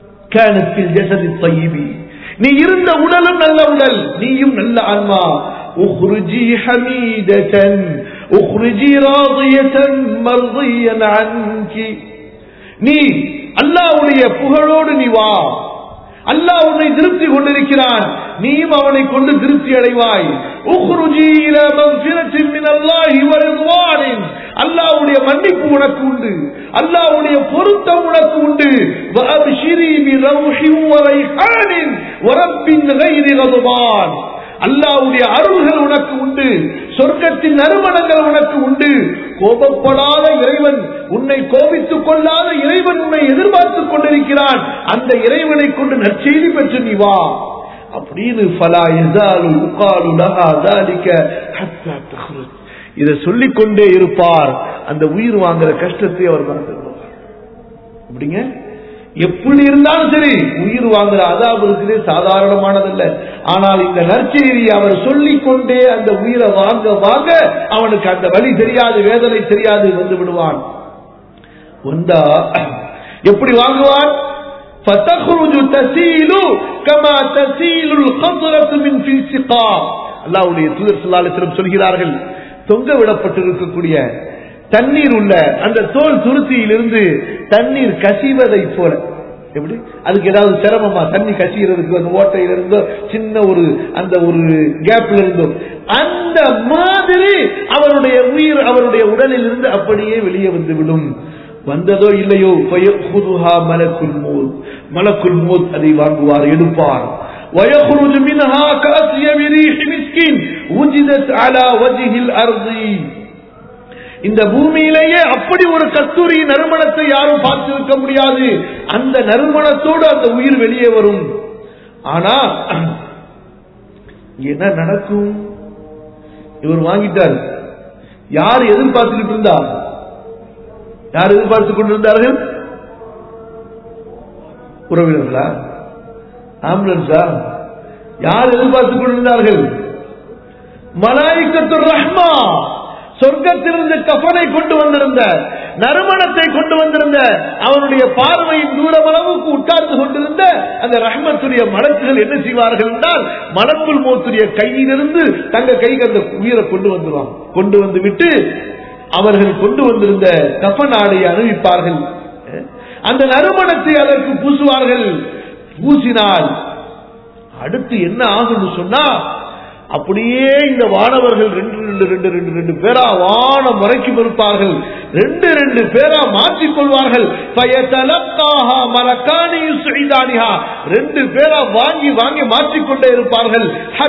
கானத்தில் ஜஸதி த்தய்யிபி, நீ இருந்த உடலும் நல்ல உடல், நீயும் நல்ல ஆன்மா. உக்ருஜி ஹமீதன் உக்ருஜி ராதியதன் மர்தியன் அன்கி. நீ அல்லாஹ்வுடைய புகழோடு நீ வா. அல்லாஹ் உன்னை திருப்தி கொண்டிருக்கிறான், நீயும் அவனை கொண்டு திருப்தி அடைவாய். உக்ருஜி இலா மக்ஃபிரத்தின் மினல்லாஹி வ ரிضوانின். அல்லாஹ்வுடைய மன்னிப்பு உனக்கு உண்டு, அல்லாஹ்வுடைய பொருத்தம் உனக்கு உண்டு. வ அப்ஷிரி பி ரௌஹின் வ ரைஹானின் வ ரப்பின் கைரி கதுபான். அல்லாஹ்வுடைய அருள்கள் உனக்கு உண்டு, சொர்க்கத்தின் நறுமணங்கள் உனக்கு உண்டு. கோபப்படாத இறைவன், உன்னை கோபித்துக் கொள்ளாத இறைவன் உன்னை எதிர்பார்த்துக் கொண்டிருக்கிறான். அந்த இறைவனை கொண்டு நற்செய்தி பெற்று நீ வா அப்படின்னு ஃபலா யஸாலு யுகாலு லஹா ذلك حتى تخرج. இத சொல்லிக் கொண்டே இருப்பார். அந்த உயிர் வாங்குற கஷ்டத்தை அவர் மறந்துடுவார். அப்படிங்க எப்படி இருந்தாலும் சரி, உயிர் வாங்குற அதாபு இருக்கிறதே சாதாரணமானதல்ல. ஆனால் இந்த நற்செய்தி அவர் சொல்லிக் கொண்டே அந்த உயிரை வாங்க வாங்க அவனுக்கு அந்த வலி தெரியாது, வேதனை தெரியாது, வந்து விடுவான். வந்தா எப்படி வாங்குவான்? அல்லாஹ்வுடைய தூதர் ஸல்லல்லாஹு அலைஹி வஸல்லம் சொல்கிறார்கள், தொங்க விடப்பட்டிருக்கக்கூடிய தண்ணீர் உள்ள அந்த தோல் துருத்தியிலிருந்து தண்ணீர் கசிவதை போல. எப்படி அதுக்கு ஏதாவது சிரமமா? தண்ணி கசிகிறதுக்கு அந்த ஓட்டையில இருந்தோ சின்ன ஒரு அந்த ஒரு கேப்ல இருந்தோ அந்த மாதிரி அவருடைய உயிர் அவருடைய உடலில் இருந்து அப்படியே வெளியே வந்துவிடும். வந்ததோ இல்லையோ மலக்குல் மௌத், மலக்குல் மௌத் அதை வாங்குவார், எடுப்பார். ويخرج منها كأطيب ريح مسك وجدت على وجه الأرض. இந்த பூமியிலேயே அப்படி ஒரு கஸ்தூரி நறுமணத்தை யாரும் பார்த்திருக்க முடியாது. அந்த நறுமணத்தோடு அந்த உயிர் வெளியே வரும். ஆனா என்ன நடக்கும்? இவர் வாங்கிட்டார். யார் எதிர்பார்த்துக்கிட்டு இருந்தார்? யார் எதிர்பார்த்துக் கொண்டிருந்தார்கள்? உறவினர்களா? ஆம்புலன்ஸா? யார் எதிர்பார்த்துக் கொண்டிருந்தார்கள்? மலாயிக்கத்துர் ரஹ்மா, சொர்க்கத்திலிருந்து கஃபனை கொண்டு வந்திருந்த, நறுமணத்தை கொண்டு வந்திருந்த, அவனுடைய பார்வையின் தூரம் அளவுக்கு உட்கார்ந்து கொண்டிருந்த அந்த ரஹ்மத்துடைய மலக்குகள் என்ன செய்வார்கள் என்றால், மலக்குல் மௌத்துடைய கையிலிருந்து தங்க கைக்கு அந்த உயிரை கொண்டு வந்துருவாங்க. கொண்டு வந்து விட்டு அவர்கள் கொண்டு வந்திருந்த கஃபன் ஆடையை அணிவிப்பார்கள். அந்த நறுமணத்தை அதற்கு பூசுவார்கள். பூசினால் அடுத்து என்ன ஆகும்னு சொன்னா, அப்படியே இந்த வானவர்கள் ரெண்டு ரெண்டு ரெண்டு ரெண்டு ரெண்டு பேரா வானம் வரைக்கும் இருப்பார்கள். ரெண்டு ரெண்டு பேரா மாற்றிக்கொள்வார்கள். ரெண்டு பேரா வாங்கி வாங்கி மாற்றிக்கொண்டே இருப்பார்கள்.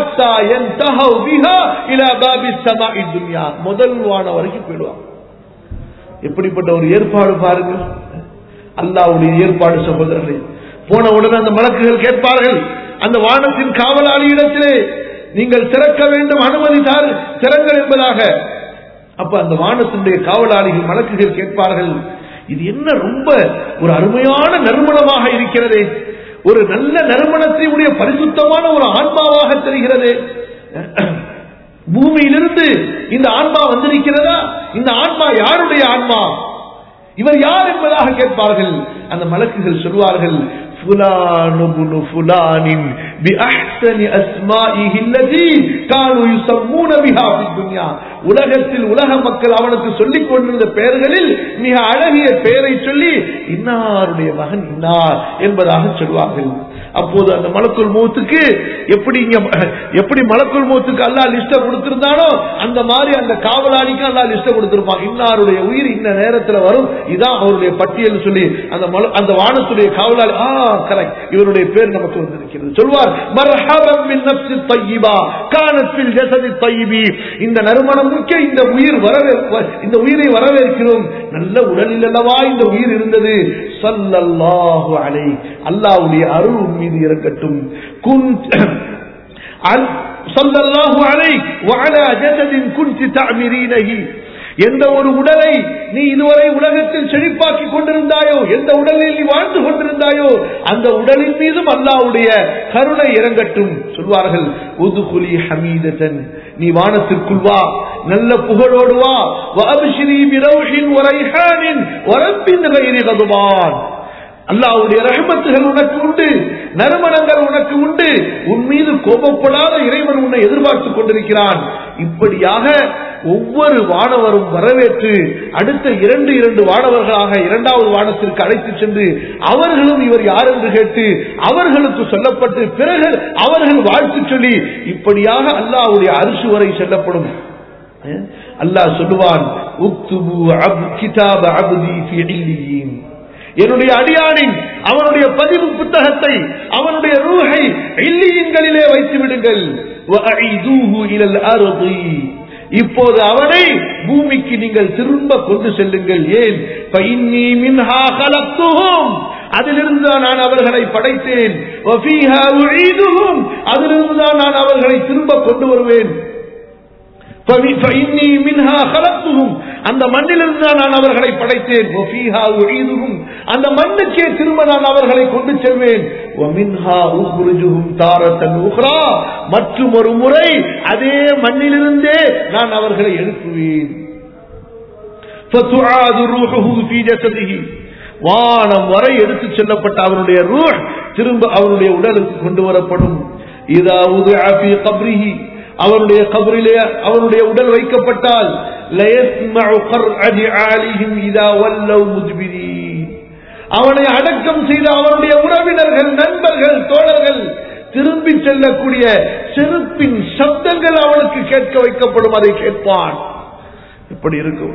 முதல் வானம் வரைக்கும் போயிடுவாங்க. எப்படிப்பட்ட ஒரு ஏற்பாடு பாருங்கள், அல்லாஹ்வுடைய ஏற்பாடு சகோதரர்களே. போன உடனே அந்த மலக்குகள் கேட்பார்கள் அந்த வானத்தின் காவலாளி இடத்திலே, நீங்கள் திறக்க வேண்டும், அனுமதி தாரு, திறங்கள் என்பதாக. அப்ப அந்த வானத்தினுடைய காவலாளிகள் மலக்குகள் கேட்பார்கள், இது என்ன ரொம்ப ஒரு அருமையான நறுமணமாக இருக்கிறதே, ஒரு நல்ல நறுமணத்தை உடைய பரிசுத்தமான ஒரு ஆன்மாவாக தெரிகிறது. பூமியிலிருந்து இந்த ஆன்மா வந்திருக்கிறதா? இந்த ஆன்மா யாருடைய ஆன்மா? இவர் யார் என்பதாக கேட்பார்கள். அந்த மலக்குகள் சொல்வார்கள், فلان ابن فلان بأحسن أسمائه التي كانوا يسمون بها في الدنيا. உலகத்தில் உலக மக்கள் அவனுக்கு சொல்லிக் கொண்டிருந்த பெயர்களில் மிக அழகிய பெயரை சொல்லி இன்னாருடைய மகன் இன்னார் என்பதாக சொல்வார்கள். அப்போது அந்த மலக்குல் மௌத்துக்கு எப்படி எப்படி மலக்குல் மௌத்துக்கு அல்லாஹ் லிஸ்ட கொடுத்திருந்தானோ அந்த மாதிரி அந்த காவலாளிக்கு அல்லாஹ் லிஸ்ட கொடுத்திருப்பான். இன்னாருடைய உயிர் இந்த நேரத்தில் வரும், இதான் அவருடைய பட்டியல் சொல்லி அந்த அந்த வானத்துடைய காவலாளி, ஆ கரெக்ட், இவருடைய பேர் நமக்கு வந்திருக்கிறது சொல்வார். மர்ஹபன் பின் நஃப்ஸி தய்யிபா கானத் ஃபில் ஜஸதி தய்யிபி. இந்த நறுமணம் மிக்க இந்த உயிர் வரவே இந்த உயிரை வரவேற்கிறோம். நல்ல உடலில் அல்லவா இந்த உயிர் இருந்தது. ஸல்லல்லாஹு அலைஹி, அல்லாஹ்வுடைய அருள் மீது இறங்கட்டும். குன்த் ஸல்லல்லாஹு அலைஹி வ அலா ஜஸதின் குன்தி தஅமிரீனஹி. எந்த ஒரு உடலை நீ இதுவரை உலகத்தில் செழிப்பாக்கி கொண்டிருந்தாயோ, எந்த உடலில் நீ வாழ்ந்து கொண்டிருந்தாயோ, அந்த உடலின் மீதும் அல்லாஹ்வுடைய கருணை இறங்கட்டும் சொல்வார்கள். உதுகுலி ஹமீதன், நீ வானத்திற்குள் வா, நல்ல புகழோடு வா. வஅப்ஷிரி பிரௌஹின் வரைஹானின் வரப்பின் கைரி கதுபான். அல்லாஹ்வுடைய ரஹ்மத்துகள் உனக்கு உண்டு, நறுமணங்கள் உனக்கு உண்டு, உன் மீது கோபப்படாத இறைவன் உன்னை எதிர்பார்த்துக் கொண்டிருக்கிறான். இப்படியாக ஒவ்வொரு வானவரும் வரவேற்று அடுத்த இரண்டு இரண்டு வானவர்களாக இரண்டாவது வானத்திற்கு அழைத்து சென்று அவர்களும் இவர் யார் என்று கேட்டு அவர்களுக்கு சொல்லப்பட்டு பிறகு அவர்கள் வாழ்த்து சொல்லி இப்படியாக அல்லாஹ்வுடைய அர்ஷ் வரை செல்லப்படும். அல்லாஹ் சொல்லுவான், உக்துபு கிதாப அப்தி ஃபீ இல்லியீன், என்னுடைய அடியானின் அவனுடைய பதிவு புத்தகத்தை அவனுடைய ரூஹை இல்லியீன்களிலே வைத்து விடுங்கள். வஅஈதுஹு இலல் அர்தி, இப்போது அவனை பூமிக்கு நீங்கள் திரும்ப கொண்டு செல்லுங்கள். ஏன்? ஃபஇன்னி மின்ஹா கலக்துஹும், அதிலிருந்து நான் அவர்களை படைத்தேன். வஃபீஹா உஈதுஹும், அதிலிருந்து நான் அவர்களை திரும்ப கொண்டு வருவேன். فإني منها خلقتهم, அந்த மண்ணிலிருந்து நான் அவர்களை படைத்தேன். وفيها أعيدهم, அந்த மண்ணுக்கே திரும்ப நான் அவர்களை கொண்டு செல்வேன். ومنها أخرجهم تارة أخرى, மற்றும் ஒரு முறை அதே மண்ணிலிருந்தே நான் அவர்களை எழுப்புவேன். فتعاد روحه في جسده, வானம் வரை எடுத்து செல்லப்பட்ட அவருடைய ரூஹ் திரும்ப அவருடைய உடலுக்கு கொண்டு வரப்படும். إذا وضع في قبره, அவருடைய கபரிலே அவருடைய உடல் வைக்கப்பட்டால் அவனை அடக்கம் செய்த அவருடைய உறவினர்கள், நண்பர்கள், தோழர்கள் திரும்பி செல்லக்கூடிய செருப்பின் சப்தங்கள் அவனுக்கு கேட்க வைக்கப்படும். அதை கேட்பான். இப்படி இருக்கும்.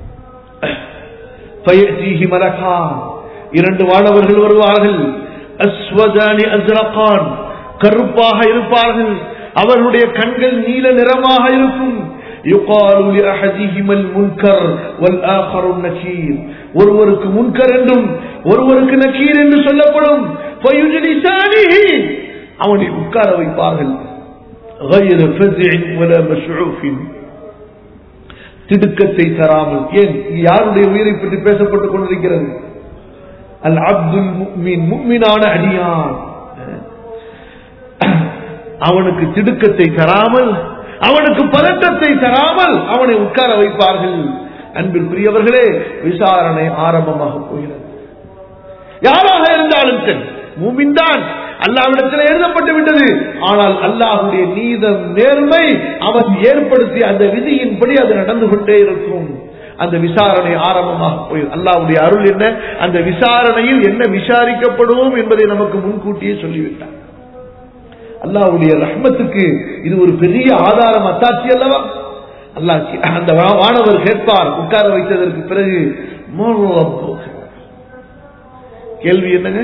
இரண்டு வானவர்கள் வருவார்கள். அஸ்வதானி அஸ்ரகான், கருப்பாக இருப்பார்கள். அவர்களுடைய கண்கள் நீல நிறமாக இருக்கும். ஒருவருக்கு முன்கர் என்றும் ஒருவருக்கு நக்கீர் என்று சொல்லப்படும். அவனை உட்கார வைப்பார்கள். திடுக்கத்தை தராமல். ஏன்? யாருடைய உயிரை பற்றி பேசப்பட்டுக் கொண்டிருக்கிறது? அல் அப்துல் முஃமின், முஃமினான அடியான். அவனுக்கு திடுக்கத்தை தராமல், அவனுக்கு பதட்டத்தை தராமல் அவனை உட்கார வைப்பார்கள். அன்பிற்குரியவர்களே, விசாரணை ஆரம்பமாக போகிறது. யாராக இருந்தாலும் சரி, மூமின் தான், அல்லாஹ்விடத்தில் எழுதப்பட்டு விட்டது. ஆனால் அல்லாஹ்வுடைய நீதம், நேர்மை அவன் ஏற்படுத்திய அந்த விதியின்படி அது நடந்து கொண்டே இருக்கும். அந்த விசாரணை ஆரம்பமாக போய் அல்லாஹ்வுடைய அருள் என்ன, அந்த விசாரணையில் என்ன விசாரிக்கப்படும் என்பதை நமக்கு முன்கூட்டியே சொல்லிவிட்டார். அல்லாஹ்வுடைய ரஹ்மத்துக்கு இது ஒரு பெரிய ஆதாரம், அத்தாட்சி அல்லவா? அல்லாஹ் அந்த வானவர் கேட்பார் உட்கார வைத்ததற்கு பிறகு, கேள்வி என்னங்க?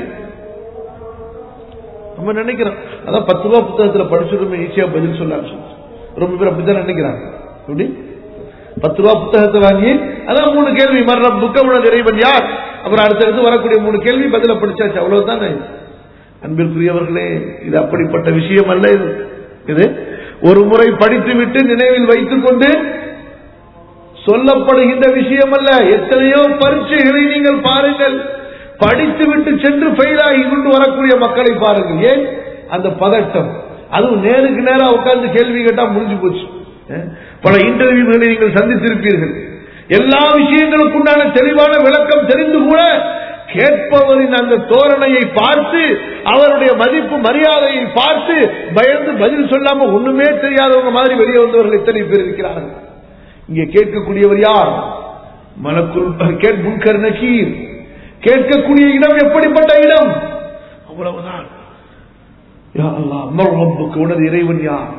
நம்ம நினைக்கிறோம் அதான் பத்து ரூபாய் புத்தகத்துல படிச்சுடுமே ஈஸியா பதில் சொல்ல, ரொம்ப பேர் அப்படித்தான் நினைக்கிறாங்க. எப்படி பத்து ரூபாய் புத்தகத்தை வாங்கி அதான் மூணு கேள்வி, மரணம் புக்க உனது இறைவன் யார், அப்புறம் அடுத்தடுத்து வரக்கூடிய மூணு கேள்வி பதில படிச்சாச்சு, அவ்வளவுதானே. அன்பிற்குரியவர்களே, இது அப்படிப்பட்ட விஷயம் அல்ல. இது இது ஒரு முறை படித்துவிட்டு நினைவில் வைத்துக் கொண்டு சொல்லப்படுகின்ற விஷயம் அல்ல. எத்தனையோ பரீட்சைகளை நீங்கள் பாருங்கள், படித்துவிட்டு சென்று ஃபெயிலாகி கொண்டு வரக்கூடிய மக்களை பாருங்கள். ஏன்? அந்த பதட்டம். அதுவும் நேருக்கு நேரம் உட்கார்ந்து கேள்வி கேட்டா முடிஞ்சு போச்சு. பல இன்டர்வியூகளை நீங்கள் சந்தித்திருப்பீர்கள். எல்லா விஷயங்களுக்குண்டான தெளிவான விளக்கம் தெரிந்து கூட கேட்பவரின் அந்த தோரணையை பார்த்து, அவருடைய மதிப்பு மரியாதையை பார்த்து பயந்து பதில் சொல்லாம ஒண்ணுமே தெரியாதவங்க மாதிரி வெளியே வந்தவர்கள் எத்தனை பேர் இருக்கிறார்கள். இங்கே கேட்கக்கூடியவர் யார்? மலக்குல் முன்கர் நக்கீர். கேட்கக்கூடிய இடம் எப்படிப்பட்ட இடம்? அவ்வளவுதான். யா அல்லாஹ், மர்ஹபுக்கு உனது இறைவன் யார்?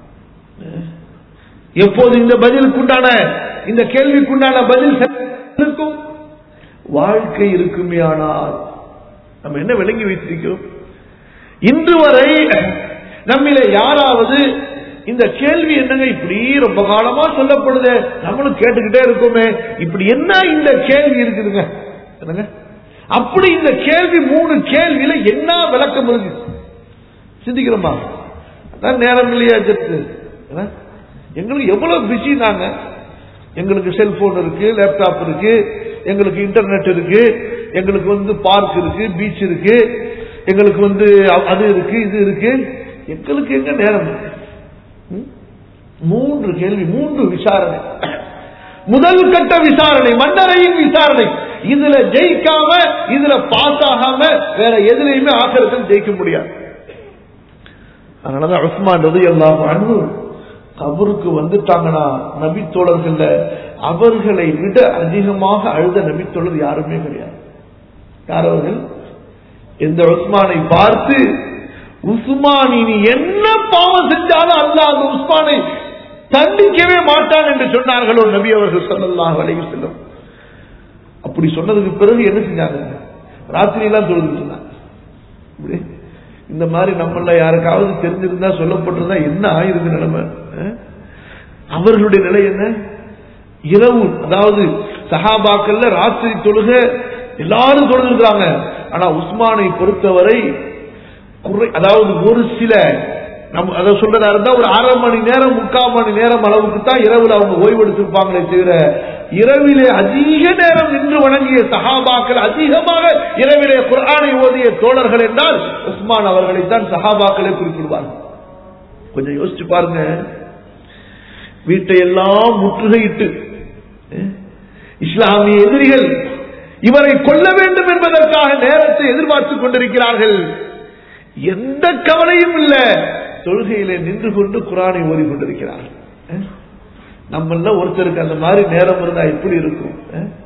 எப்போது இந்த பதிலுக்குண்டான, இந்த கேள்விக்குண்டான பதில் இருக்கும்? வாழ்க்கை இருக்குமே. ஆனால் நம்ம என்ன விளங்கி வைத்திருக்கிறோம்? இன்று வரை நம்மிலே யாராவது இந்த கேள்வி என்னங்க இப்படி ரொம்ப காலமா சொல்லப்படுது, நம்மளும் கேட்டுக்கிட்டே இருக்கோமே, இப்படி என்ன இந்த கேள்வி இருக்குதுங்க என்னங்க, அப்படி இந்த கேள்வி மூணு கேள்வியில என்ன விளக்கம் இருக்கு சிந்திக்கிறோமா? அதான் நேரம் இல்லையா? எங்களுக்கு எவ்வளவு பிஸி நாங்க. எங்களுக்கு செல்போன் இருக்கு, லேப்டாப் இருக்கு, எங்களுக்கு இன்டர்நெட் இருக்கு, எங்களுக்கு வந்து பார்க் இருக்கு, பீச் இருக்கு, எங்களுக்கு வந்து அது இருக்கு, இது இருக்கு, எங்களுக்கு எங்க நேரம்? மூன்று கேள்வி, மூன்று விசாரணை. முதல் கட்ட விசாரணை, மன்னரையின் விசாரணை. இதுல ஜெயிக்காம இதுல பாஸ் ஆகாம வேற எதுலையுமே ஆகிரத்தில் ஜெயிக்க முடியாது. அதனாலதான் உஸ்மான் ரலியல்லாஹு அன்ஹு கபருக்கு வந்துட்டாங்கன்னா நபித்தோழர்கள் அவர்களை விட அதிகமாக அழுத நபித்தோழர் யாருமே கிடையாது. யார் அவர்கள்? இந்த உஸ்மானை பார்த்து உஸ்மான் இனி என்ன பாவம் செஞ்சாலும் அல்லாஹ் அந்த உஸ்மானை தண்டிக்கவே மாட்டான் என்று சொன்னார்களோ நபி அவர்கள் ஸல்லல்லாஹு அலைஹி வஸல்லம். அப்படி சொன்னதுக்கு பிறகு என்ன செஞ்சாங்க? ராத்திரி எல்லாம் தொழுது சொன்னாங்க. இந்த மாதிரி நம்மள யாருக்காவது தெரிஞ்சிருந்தா சொல்லப்பட்டிருந்தா என்ன ஆயிருக்கு நிலைமை? அவர்களுடைய நிலை என்ன? இரவு, அதாவது சஹாபாக்கள்ல ராத்திரி தொழுக எல்லாரும் தொழுதுருக்காங்க. ஆனா உஸ்மானை பொறுத்தவரை அதாவது ஒரு சில நம்ம அதை சொல்றதா இருந்தா ஒரு அரை மணி நேரம் முக்கால் மணி நேரம் அளவுக்கு தான் இரவுல அவங்க ஓய்வெடுத்திருப்பாங்களே தவிர இரவிலே அதிக நேரம் நின்று வணங்கிய சஹாபாக்கள், அதிகமாக இரவிலே குர்ஆனை ஓதிய தோழர்கள் என்றால் உஸ்மான் அவர்களைத்தான் சஹாபாக்களே குறிப்பிடுவார்கள். கொஞ்சம் யோசிச்சு பாருங்க. வீட்டை எல்லாம் முற்றுகையிட்டு இஸ்லாமிய எதிரிகள் இவரை கொல்ல வேண்டும் என்பதற்காக நேரத்தை எதிர்பார்த்துக் கொண்டிருக்கிறார்கள். எந்த கவலையும் இல்ல, தொழுகையிலே நின்று கொண்டு குர்ஆனை ஓதி கொண்டிருக்கிறார்கள். நம்மள ஒருத்தருக்கு அந்த மாதிரி நேரம் இருந்தா எப்படி இருக்கும்?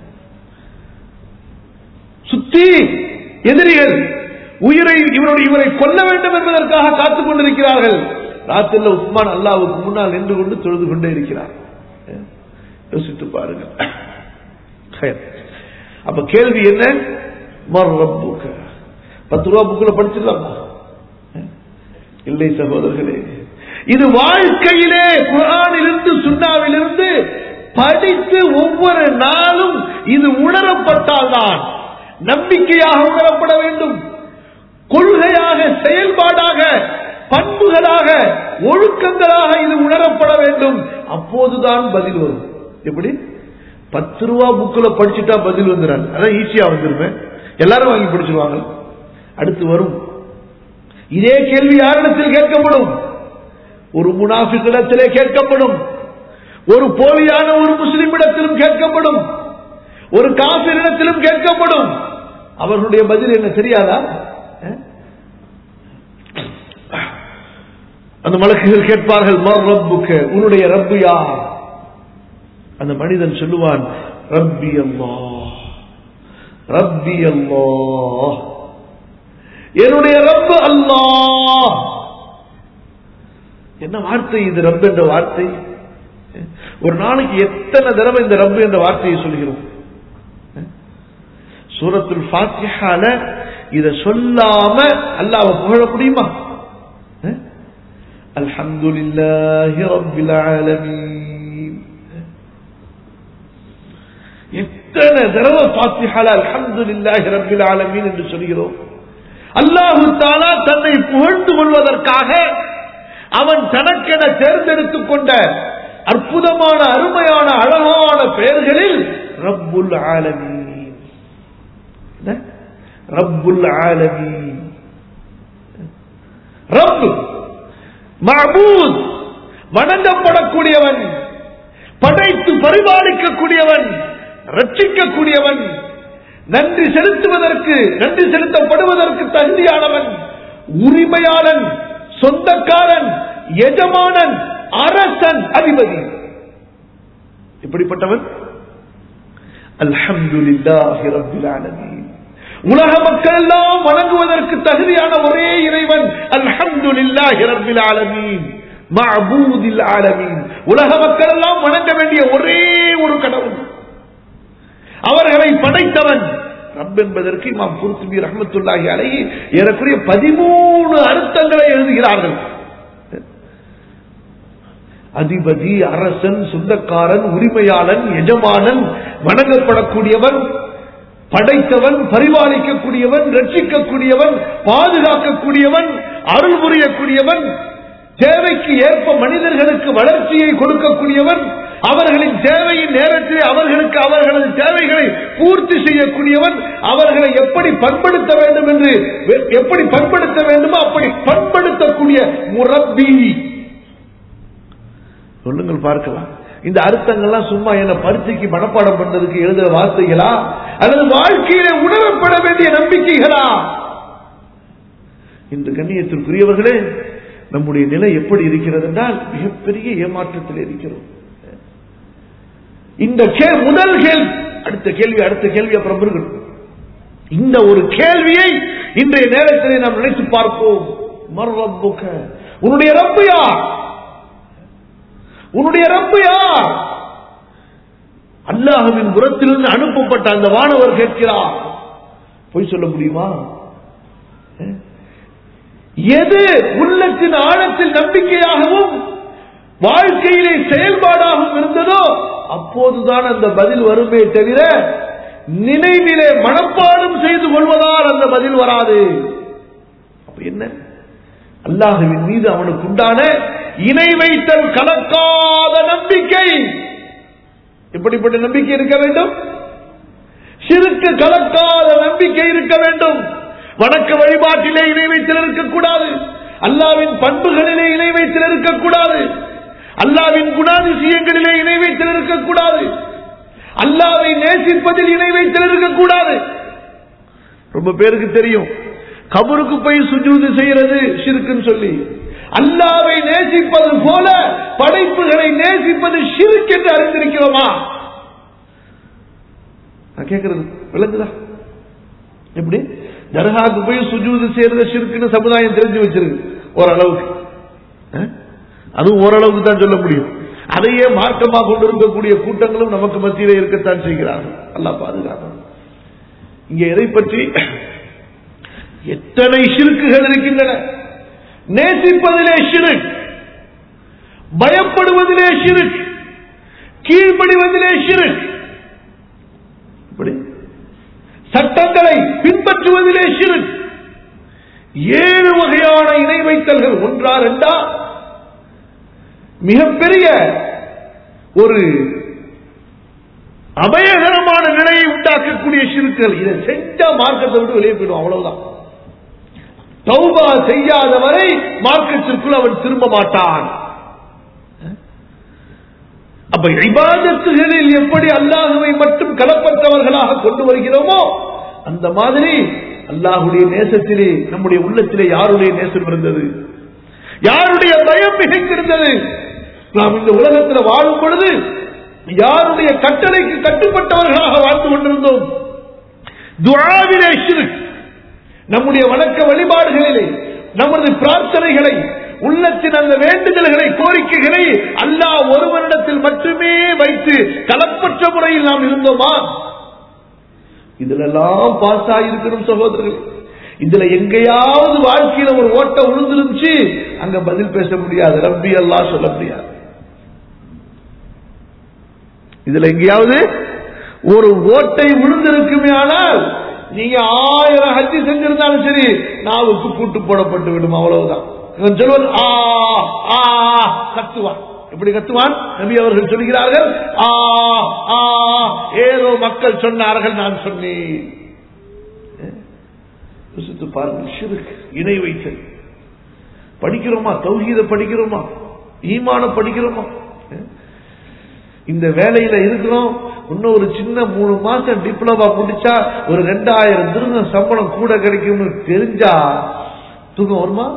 சுத்தி எதிரிகள் உயிரை இவருடைய இவரை கொல்ல வேண்டும் என்பதற்காக காத்துக் கொண்டிருக்கிறார்கள். ராத்திரில உஸ்மான் அல்லாஹ்வுக்கு முன்னால் நின்று கொண்டு தொழுது கொண்டே இருக்கிறார். யோசித்து பாருங்க. அப்ப கேள்வி என்ன? மர் ரப்புக. பத்து ரூபா புக்ல படிச்சிடலாமா? இல்லை சகோதரர்களே, இது வாழ்க்கையிலே குர்ஆனிலிருந்து சுன்னாவிலிருந்து படித்து ஒவ்வொரு நாளும் இது உணரப்பட்டால்தான், நம்பிக்கையாக உணரப்பட வேண்டும், கொள்கையாக, செயல்பாடாக, பண்புகளாக, ஒழுக்கங்களாக இது உணரப்பட வேண்டும். அப்போதுதான் பதில் வரும். எப்படி? பத்து ரூபா புக்ல படிச்சுட்டா பதில் வந்துடாது. அதான் ஈஸியா வந்துருமே, எல்லாரும் வாங்கி படிச்சிருவாங்க. அடுத்து வரும் இதே கேள்வி யாரிடத்தில் கேட்கப்படும்? ஒரு முனாஃபிக்கிடத்திலே கேட்கப்படும், ஒரு போலியான ஒரு முஸ்லிமிடத்திலும் கேட்கப்படும், ஒரு காஃபிரிடத்திலும் கேட்கப்படும். அவர்களுடைய பதில் என்ன தெரியாதா? அந்த மலக்குகள் கேட்பார்கள், மர் ரப்புக, உன்னுடைய ரப்பு யார்? அந்த மனிதன் சொல்லுவான், ரப்பி அல்லாஹ், ரப்பி அல்லாஹ், என்னுடைய ரப்பு அல்லாஹ். என்ன வார்த்தை இது? ரப் என்ற வார்த்தை. ஒரு நாளைக்கு எத்தனை தடவை இந்த ரப் என்ற வார்த்தையை சொல்கிறோம்? சூரத்துல் ஃபாத்திஹால இத சொல்லாம அல்லாஹ்வை புகழ முடியுமா? அல்ஹம்துலில்லாஹி ரப்பில் ஆலமீன். எத்தனை தடவை ஃபாத்திஹால அல்ஹம்துலில்லாஹி ரப்பில் ஆலமீன் என்று சொல்கிறோம்? அல்லாஹு தஆலா தன்னை புகழ்ந்து கொள்வதற்காக அவன் தனக்கென தேர்ந்தெடுத்துக் கொண்ட அற்புதமான, அருமையான, அழகான பெயர்களில் ரப்புல் ஆலமீன், ரப்புல் ஆலமீன். ரப் மஅபூத், வணங்கப்படக்கூடியவன், படைத்து பரிபாலிக்கக்கூடியவன், ரட்சிக்கக்கூடியவன், நன்றி செலுத்துவதற்கு, நன்றி செலுத்தப்படுவதற்கு தகுதியானவன், உரிமையாளன், சொந்தக்காரன், எஜமானன், அரசன், அதிபதி. இப்படிப்பட்டவன் அல்ஹம்துலில்லாஹி ரப்பில் ஆலமீன். உலக மக்கள் எல்லாம் வணங்குவதற்கு தகுதியான ஒரே இறைவன் அல்ஹம்துலில்லாஹி ரப்பில் ஆலமீன், மஅபூதில் ஆலமீன். உலக மக்கள் எல்லாம் வணங்க வேண்டிய ஒரே ஒரு கடவுள், அவர்களை படைத்தவன். ரப் என்பதற்கு இமாம் குர்துபி ரஹ்மத்துல்லாஹி அலைஹி ஏறக்குறைய பதிமூணு அர்த்தங்களை எழுதுகிறார்கள். அதிபதி, அரசன், சொந்தக்காரன், உரிமையாளன், எஜமானன், வணங்கப்படக்கூடியவன், படைத்தவன், பரிபாலிக்கக்கூடியவன், ரட்சிக்கக்கூடியவன், பாதுகாக்கக்கூடியவன், அருள் புரியக்கூடியவன், தேவைக்கு ஏற்ப மனிதர்களுக்கு வளர்ச்சியை கொடுக்கக்கூடியவன், அவர்களின் தேவையின் நேரத்தில் அவர்களுக்கு அவர்களது தேவைகளை பூர்த்தி செய்யக்கூடியவன், அவர்களை எப்படி பண்படுத்த வேண்டும் என்று எப்படி பண்படுத்த வேண்டுமோ அப்படி பண்படுத்தக்கூடிய முரப்பி. சொல்லுங்கள் பார்க்கலாம். இந்த அர்த்தங்கள்லாம் சும்மா என்ன பரீட்சைக்கு மனப்பாடம் பண்றதுக்கு எழுதுற வார்த்தைகளா அல்லது வாழ்க்கையிலே உணரப்பட வேண்டிய நம்பிக்கைகளா? இந்த கண்ணியத்திற்குரியவர்களே, நம்முடைய நிலை எப்படி இருக்கிறது என்றால் மிகப்பெரிய ஏமாற்றத்தில் இருக்கிறோம். இந்த முதல் கேள்வி, அடுத்த கேள்வி அடுத்த கேள்வி அப்புறம் இருக்கணும். இந்த ஒரு கேள்வியை இன்றைய நேரத்தில் நாம் நினைத்து பார்ப்போம். மர்ரப்புக, உன்னுடைய ரப்பு யார்? உன்னுடைய ரப்பு யார்? அல்லாஹ்வின் புறத்திலிருந்து அனுப்பப்பட்ட அந்த வானவர் கேட்கிறார். பொய் சொல்ல முடியுமா? எது உள்ளத்தின் ஆழத்தில் நம்பிக்கையாகவும் வாழ்க்கையிலே செயல்பாடாகவும் இருந்ததோ அப்போதுதான் அந்த பதில் வருமே தவிர நினைவிலே மனப்பாடம் செய்து கொள்வதால் அந்த பதில் வராது. அப்ப என்ன? அல்லாஹ்வின் மீது அவனுக்கு உண்டான இணை வைத்தல் கலக்காத நம்பிக்கை. எப்படிப்பட்ட நம்பிக்கை இருக்க வேண்டும்? ஷிர்க் கலக்காத நம்பிக்கை இருக்க வேண்டும். வணக்க வழிபாட்டிலே இணை வைத்தல் இருக்கக்கூடாது. அல்லாஹ்வின் பண்புகளிலே இணை வைத்தல் இருக்கக்கூடாது. அல்லாஹ்வின் குணாதிசயங்களிலே இணை வைத்தல் இருக்கக்கூடாது. அல்லாஹ்வை நேசிப்பதில் இணை வைத்தல் இருக்கக்கூடாது. ரொம்ப பேருக்கு தெரியும், கபருக்கு போய் சுஜூது செய்யறது ஷிர்க்குன்னு சொல்லி. அல்லாஹ்வை நேசிப்பது போல படைப்புகளை நேசிப்பது ஷிர்க் என்று அறிந்திருக்கிறோமா? நான் கேட்கிறது விளங்குதா? எப்படி தர்காவுக்கு போய் சுஜூது செய்யறது ஷிர்க்குன்னு சமுதாயம் தெரிஞ்சு வச்சிருக்கு ஓரளவுக்கு. அதுவும் ஓரளவுக்கு தான் சொல்ல முடியும். அதையே மார்க்கமாக கொண்டிருக்கக்கூடிய கூட்டங்களும் நமக்கு மத்தியிலே இருக்கத்தான் செய்கிறார்கள். அல்லாஹ் பாதுகாக்கணும். இங்கே எதை பற்றி எத்தனை ஷிர்க்குகள் இருக்கின்றன. நேசிப்பதிலே ஷிர்க், பயப்படுவதிலே ஷிர்க், கீழ்ப்படிவதிலே ஷிர்க், சட்டங்களை பின்பற்றுவதிலே ஷிர்க். ஏழு வகையான இணை வைத்தல்கள். ஒன்றா ரெண்டா? மிகப்பெரிய ஒரு அபயகரமான நிலையை உண்டாக்கக்கூடிய ஷிர்க்குகள். இதை செஞ்சா மார்க்கத்தை விட்டு வெளியே போயிடும், அவ்வளவுதான். தௌபா செய்யாதவரை மார்க்கத்திற்குள் அவன் திரும்ப மாட்டான். அப்ப இபாதத்துகளில் எப்படி அல்லாஹ்வை மட்டும் கலப்பற்றவர்களாக கொண்டு வருகிறோமோ அந்த மாதிரி அல்லாஹ்வுடைய நேசத்திலே நம்முடைய உள்ளத்திலே யாருடைய நேசம் இருந்தது? யாருடைய பயம் மிகைத்திருந்தது? நாம் இந்த உலகத்தில் வாழும் பொழுது யாருடைய கட்டளைக்கு கட்டுப்பட்டவர்களாக வாழ்ந்து கொண்டிருந்தோம்? துஆவிலே ஷிர்க். நம்முடைய வணக்க வழிபாடுகளிலே நமது பிரார்த்தனைகளை, உள்ளத்தின் அந்த வேண்டுதல்களை, கோரிக்கைகளை அல்லாஹ் ஒருவனிடத்தில் மட்டுமே வைத்து கலப்பற்ற முறையில் நாம் இருந்தோமா? இதிலெல்லாம் பாஸ் ஆகியிருக்கணும் சகோதரர்கள். இதுல எங்கேயாவது வாழ்க்கையில ஒரு ஓட்ட விழுந்துருந்துச்சு, அங்க பதில் பேச முடியாது, ரப்பி அல்லாஹ் சொல்ல முடியாது. இதுல எங்கேயாவது ஒரு ஓட்டை விழுந்திருக்குமே ஆனால் நீங்க ஆயிரம் ஹஜ்ஜி செஞ்சிருந்தாலும் சரி நாவுக்கு கூட்டு போடப்பட்டு விடும், அவ்வளவுதான். சொல்லுவது ஆ ஆ கத்துவான். எப்படி கத்துவான்? நபி அவர்கள் சொல்கிறார்கள், ஆ ஆ ஏதோ மக்கள் சொன்னார்கள், நான் சொன்னேன். பாருங்கள், ஷிர்க், இணை வைத்தல். படிக்கிறோமா? தௌஹீத படிக்கிறோமா? ஈமான படிக்கிறோமா? இந்த வேலையில இருக்கிறோம். இன்னும் ஒரு சின்ன மூணு மாசம் டிப்ளமா முடிச்சா ஒரு ரெண்டாயிரம் திருநம் சம்பளம் கூட கிடைக்கும்னு தெரிஞ்சா தூக்கம் வருமா?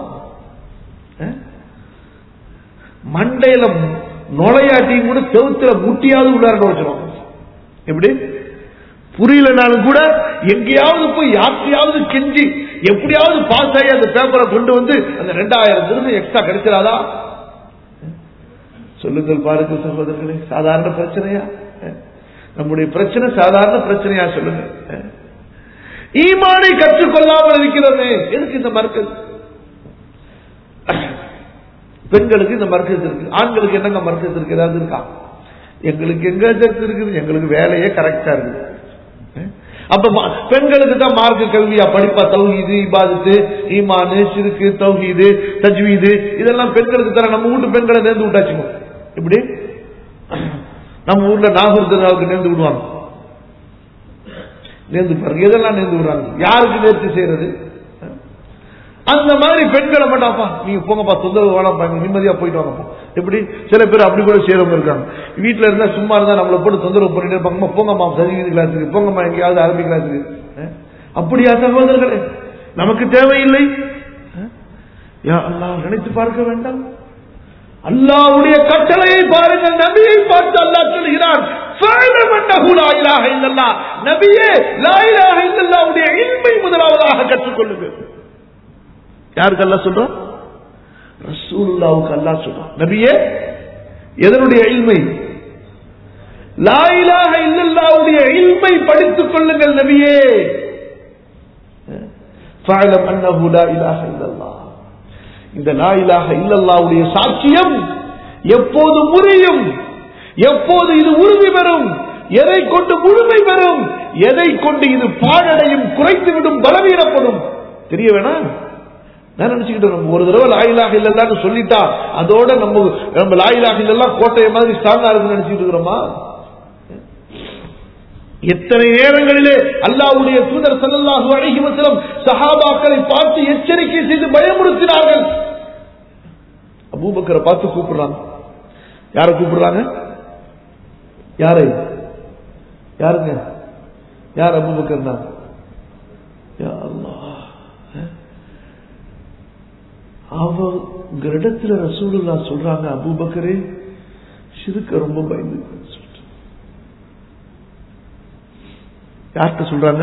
மண்டையில நுழையாட்டியும் கூட செவுத்துல முட்டியாவது உள்ளார வச்சிடும். எப்படி புரியலனாலும் கூட எங்கேயாவது போய் யார்த்தையாவது கெஞ்சி எப்படியாவது பாஸ் ஆகி அந்த பேப்பரை கொண்டு வந்து அந்த ரெண்டாயிரம் திரும்ப எக்ஸ்ட்ரா கிடைச்சிடாதா? சொல்லுங்கள் பாருங்க சகோதரர்களே, சாதாரண பிரச்சனையா? நம்முடைய பிரச்சனை சாதாரண பிரச்சனையா? சொல்லுங்க. ஈமானை கற்றுக்கொள்ளாமல் இருக்கிறது. எதுக்கு இந்த மர்க்கஸ்? பெண்களுக்கு இந்த மர்க்கஸ் இருக்கு, ஆண்களுக்கு என்னங்க மர்க்கஸ் இருக்கு? ஏதாவது இருக்கா? எங்களுக்கு எங்க இருக்குது? எங்களுக்கு வேலையே கரெக்டா இருக்கு. அப்ப பெண்களுக்கு தான் மார்க்க கல்வியா படிப்பா? தௌஹீது, இபாதத்து, ஈமானு, ஷிர்கு, தௌஹீது, தஜ்வீது இதெல்லாம் பெண்களுக்கு தர. நம்ம வீட்டு பெண்களை நேர்ந்து விட்டாச்சுங்க. இப்படி நம்ம ஊர்ல நாகூர் தர்காவுக்கு நேர்ந்து விடுவாங்க. நேர்ந்து பாருங்க, எதெல்லாம் நேர்ந்து விடுறாங்க? யாருக்கு நேர்த்தி செய்யறது? அந்த மாதிரி பெண்களை மாட்டாப்பா நீங்க போங்கப்பா தொந்தரவு வேணாப்பா நிம்மதியா போயிட்டு வாங்கப்பா. எப்படி சில பேர் அப்படி கூட செய்யறவங்க இருக்காங்க. வீட்டுல இருந்தா சும்மா இருந்தா நம்மளை போட்டு தொந்தரவு பண்ணிட்டு இருப்பாங்கம்மா போங்கம்மா சங்கீத கிளாஸுக்கு போங்கம்மா எங்கேயாவது அரபி கிளாஸுக்கு. அப்படியா சகோதரர்களே? நமக்கு தேவையில்லை. யா அல்லாஹ் நினைத்து பார்க்க வேண்டாம். அல்லாஹ்வுடைய கட்டளையை பாருங்கள். நபியை பார்த்து அல்லாஹ் சொல்கிறான் நபியே லா இலாஹ இல்லல்லாஹ்வுடைய இல்மை முதலாவதாக கற்றுக்கொள்ளுங்கள். யாருக்கு அல்லாஹ் சொல்றான்? ரசூலுல்லாஹ்வுக்கு அல்லாஹ் சொல்றான். நபியே எதனுடைய இல்மை? லா இலாஹ இல்லல்லாஹ்வுடைய இல்மை படித்துக் கொள்ளுங்கள் நபியே. ஃபஅலம் அன்னஹு லா இலாஹ இல்லல்லாஹ். இந்த லா இலாஹ இல்லல்லாஹ்வுடைய சாட்சியம் எப்போது முறியும், எப்போது இது உறுதி பெறும், எதை கொண்டு முழுமை பெறும், எதை கொண்டு இது பாழடையும், குறைத்துவிடும், பலவீனப்படும் தெரிய வேணாம். நான் நினைச்சுக்கிட்டோம் நம்ம ஒரு தடவை லா இலாஹ இல்லல்லாஹ்னு சொல்லிட்டா அதோட நம்ம நம்ம லா இலாஹ இல்லல்லாஹ் கோட்டையை மாதிரி ஸ்ட்ராங்கா இருக்குன்னு நினைச்சிட்டு இருக்கிறோமா? எத்தனை நேரங்களிலே அல்லாஹ்வுடைய தூதர் ஸல்லல்லாஹு அலைஹி வஸல்லம் சஹாபாக்களை பார்த்து எச்சரிக்கை செய்து பயமுறுத்தினார்கள். அபூபக்கரை பார்த்து கூப்பிடுறாங்க. யாரை கூப்பிடுறாங்க? யாரை? யாருங்க? யார் அபூபக்கர்? யா அல்லாஹ், அவங்களிடத்துல ரசூலுல்லாஹ் சொல்றாங்க அபூபக்கரே ஷிர்க்க ரொம்ப பயந்து. யார்கிட்ட சொல்றாங்க?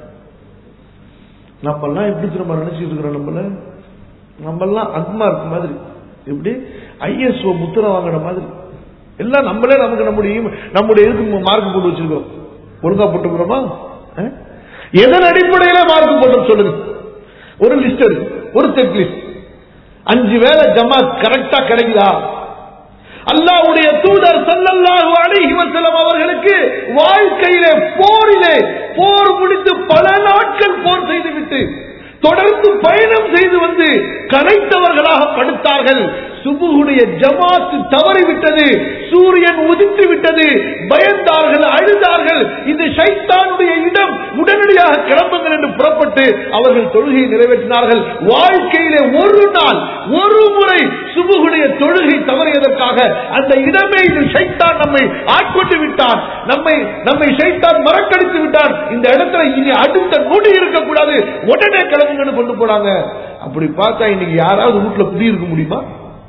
நம்ம எல்லாம் எப்படி நம்ம நினைச்சிட்டு இருக்கிறோம்? நம்மள நம்ம எல்லாம் அக்மார்க் மாதிரி, எப்படி ஐஎஸ்ஓ முத்திரை வாங்கின மாதிரி எல்லாம் நம்மளே நமக்கு நம்முடைய நம்முடைய இதுக்கு மார்க் போட்டு வச்சிருக்கோம். ஒழுங்கா போட்டுக்கிறோமா? எதன் அடிப்படையில மார்க் போட்டு சொல்லுங்க. ஒரு லிஸ்ட் இருக்கு, ஒரு செக் லிஸ்ட். அஞ்சு வேளை ஜமாத் கரெக்டா கிடைக்குதா? அல்லாஹ்வுடைய தூதர் ஸல்லல்லாஹு அலைஹி வஸல்லம் அவர்களுக்கு வாழ்க்கையிலே போரிலே போர் முடித்து பல நாட்கள் போர் செய்துவிட்டு தொடர்ந்து பயணம் செய்து வந்து கலைத்தவர்களாக படுத்தார்கள். சுபுஹுடைய ஜமாத் தவறிவிட்டது, சூரியன் உதித்து விட்டது, பயந்தார்கள், அழுதார்கள். இது ஷைத்தானுடைய இடம், உடனடியாக கிளம்புங்கள் என்று புறப்பட்டு அவர்கள் தொழுகையை நிறைவேற்றினார்கள். வாழ்க்கையிலே ஒரு நாள் ஒரு முறை சுபுஹுடைய தொழுகை தவறியதற்காக அந்த இடமே இது ஷைத்தான் நம்மை ஆட்கொண்டு விட்டான், நம்மை நம்மை ஷைத்தான் மறக்கடித்து விட்டான், இந்த இடத்துல இனி அடுத்த நொடி இருக்கக்கூடாது, உடனே கிளம்புங்கன்னு கொண்டு போனாங்க. அப்படி பார்த்தா இன்னைக்கு யாராவது வீட்டுல குடி இருக்க முடியுமா?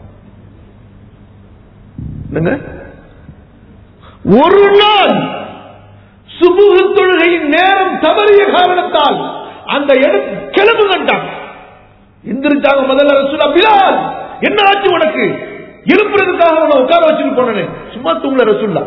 ஒரு நாள் சுபுஹ் தொழுகையின் நேரம் தவறிய காரணத்தால் அந்த இடம் கிளம்பு கண்டாங்க. எந்திரிச்சாங்க. முதல்ல ரசூலுல்லாஹ், பிலால் என்ன ஆச்சு உனக்கு? எழுப்புறதுக்காக உன்னை உட்கார வச்சுட்டு போனேன். சும்மா தூங்கல ரசூலுல்லாஹ்.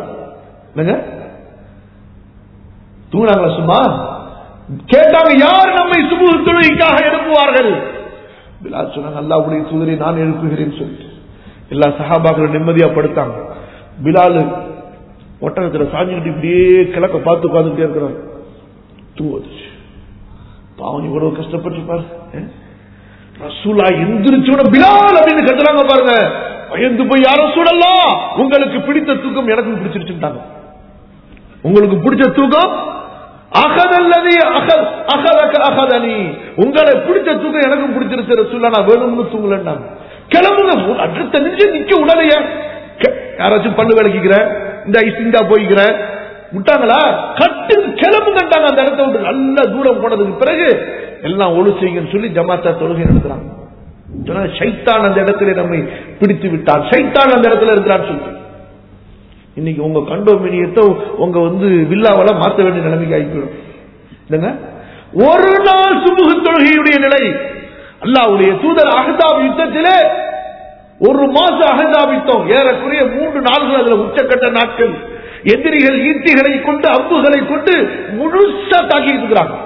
தூங்கினாங்களா? சும்மா கேட்டாங்க, யார் நம்மை சுபுஹ் தொழுகைக்காக எழுப்புவார்கள்? பிலால் சொன்னாங்க, அல்லாஹ்வுடைய தூதரை நான் எழுப்புகிறேன் சொல்லிட்டு எல்லா சஹாபாக்களும் நிம்மதியா படுத்தாங்க. பிலால் ஒட்டகத்துல சாஞ்சிக்கிட்டு இப்படியே கிழக்க பார்த்து உட்கார்ந்துட்டே இருக்கிறார். தூங்குச்சு. பாவம் இவ்வளவு கஷ்டப்பட்டிருப்பார். ரசூலுல்லாஹ் எந்திரிச்சோட பிலால் அப்படின்னு கத்துறாங்க பாருங்க. பயந்து போய், யார ரசூலல்லாஹ் உங்களுக்கு பிடித்த தூக்கம் எனக்கும் பிடிச்சிருச்சுட்டாங்க. உங்களுக்கு பிடிச்ச தூக்கம் அகதல்லதி அகல் அகலக அகதனி, உங்களை பிடிச்ச தூக்கம் எனக்கும் பிடிச்சிருச்சு ரசூலுல்லாஹ், நான் வேணும்னு தூங்கலன்னாங்க. கிளம்புங்க. அடுத்த நிமிஷம் நிக்க உடலையா? யாராச்சும் பல்லு விளக்கிக்கிற, இந்த ஐசிங்கா போய்க்கிற விட்டாங்களா? கட்டு கிளம்புங்கட்டாங்க. அந்த இடத்த விட்டு நல்ல தூரம் போனதுக்கு பிறகு எல்லாம் ஒழு செய்யுங்கன்னு சொல்லி ஜமாத்தா தொழுகை நடத்துறாங்க. ஷைத்தான் அந்த இடத்துல நம்மை பிடித்து விட்டான், ஷைத்தான் அந்த இடத்துல இருக்கிறான்னு சொல்லி இன்னைக்கு உங்க கண்டோமினியத்தை உங்க வந்து வில்லாவல மாற்ற வேண்டிய நிலைமைக்கு ஆகிவிடும். இல்லைங்க, ஒரு நாள் சுபுஹ் தொழுகையுடைய நிலை. அல்லாஹ்வுடைய தூதர் அஹ்ஸாப் யுத்தத்திலே ஒரு மாசம் அஹ்ஸாப் யுத்தம், ஏறக்குறைய மூன்று நாள்கள், அதுல உச்சக்கட்ட நாட்கள். எதிரிகள் ஈட்டிகளை கொண்டு அம்புகளை கொண்டு முழுசா தாக்கிட்டு இருக்கிறாங்க.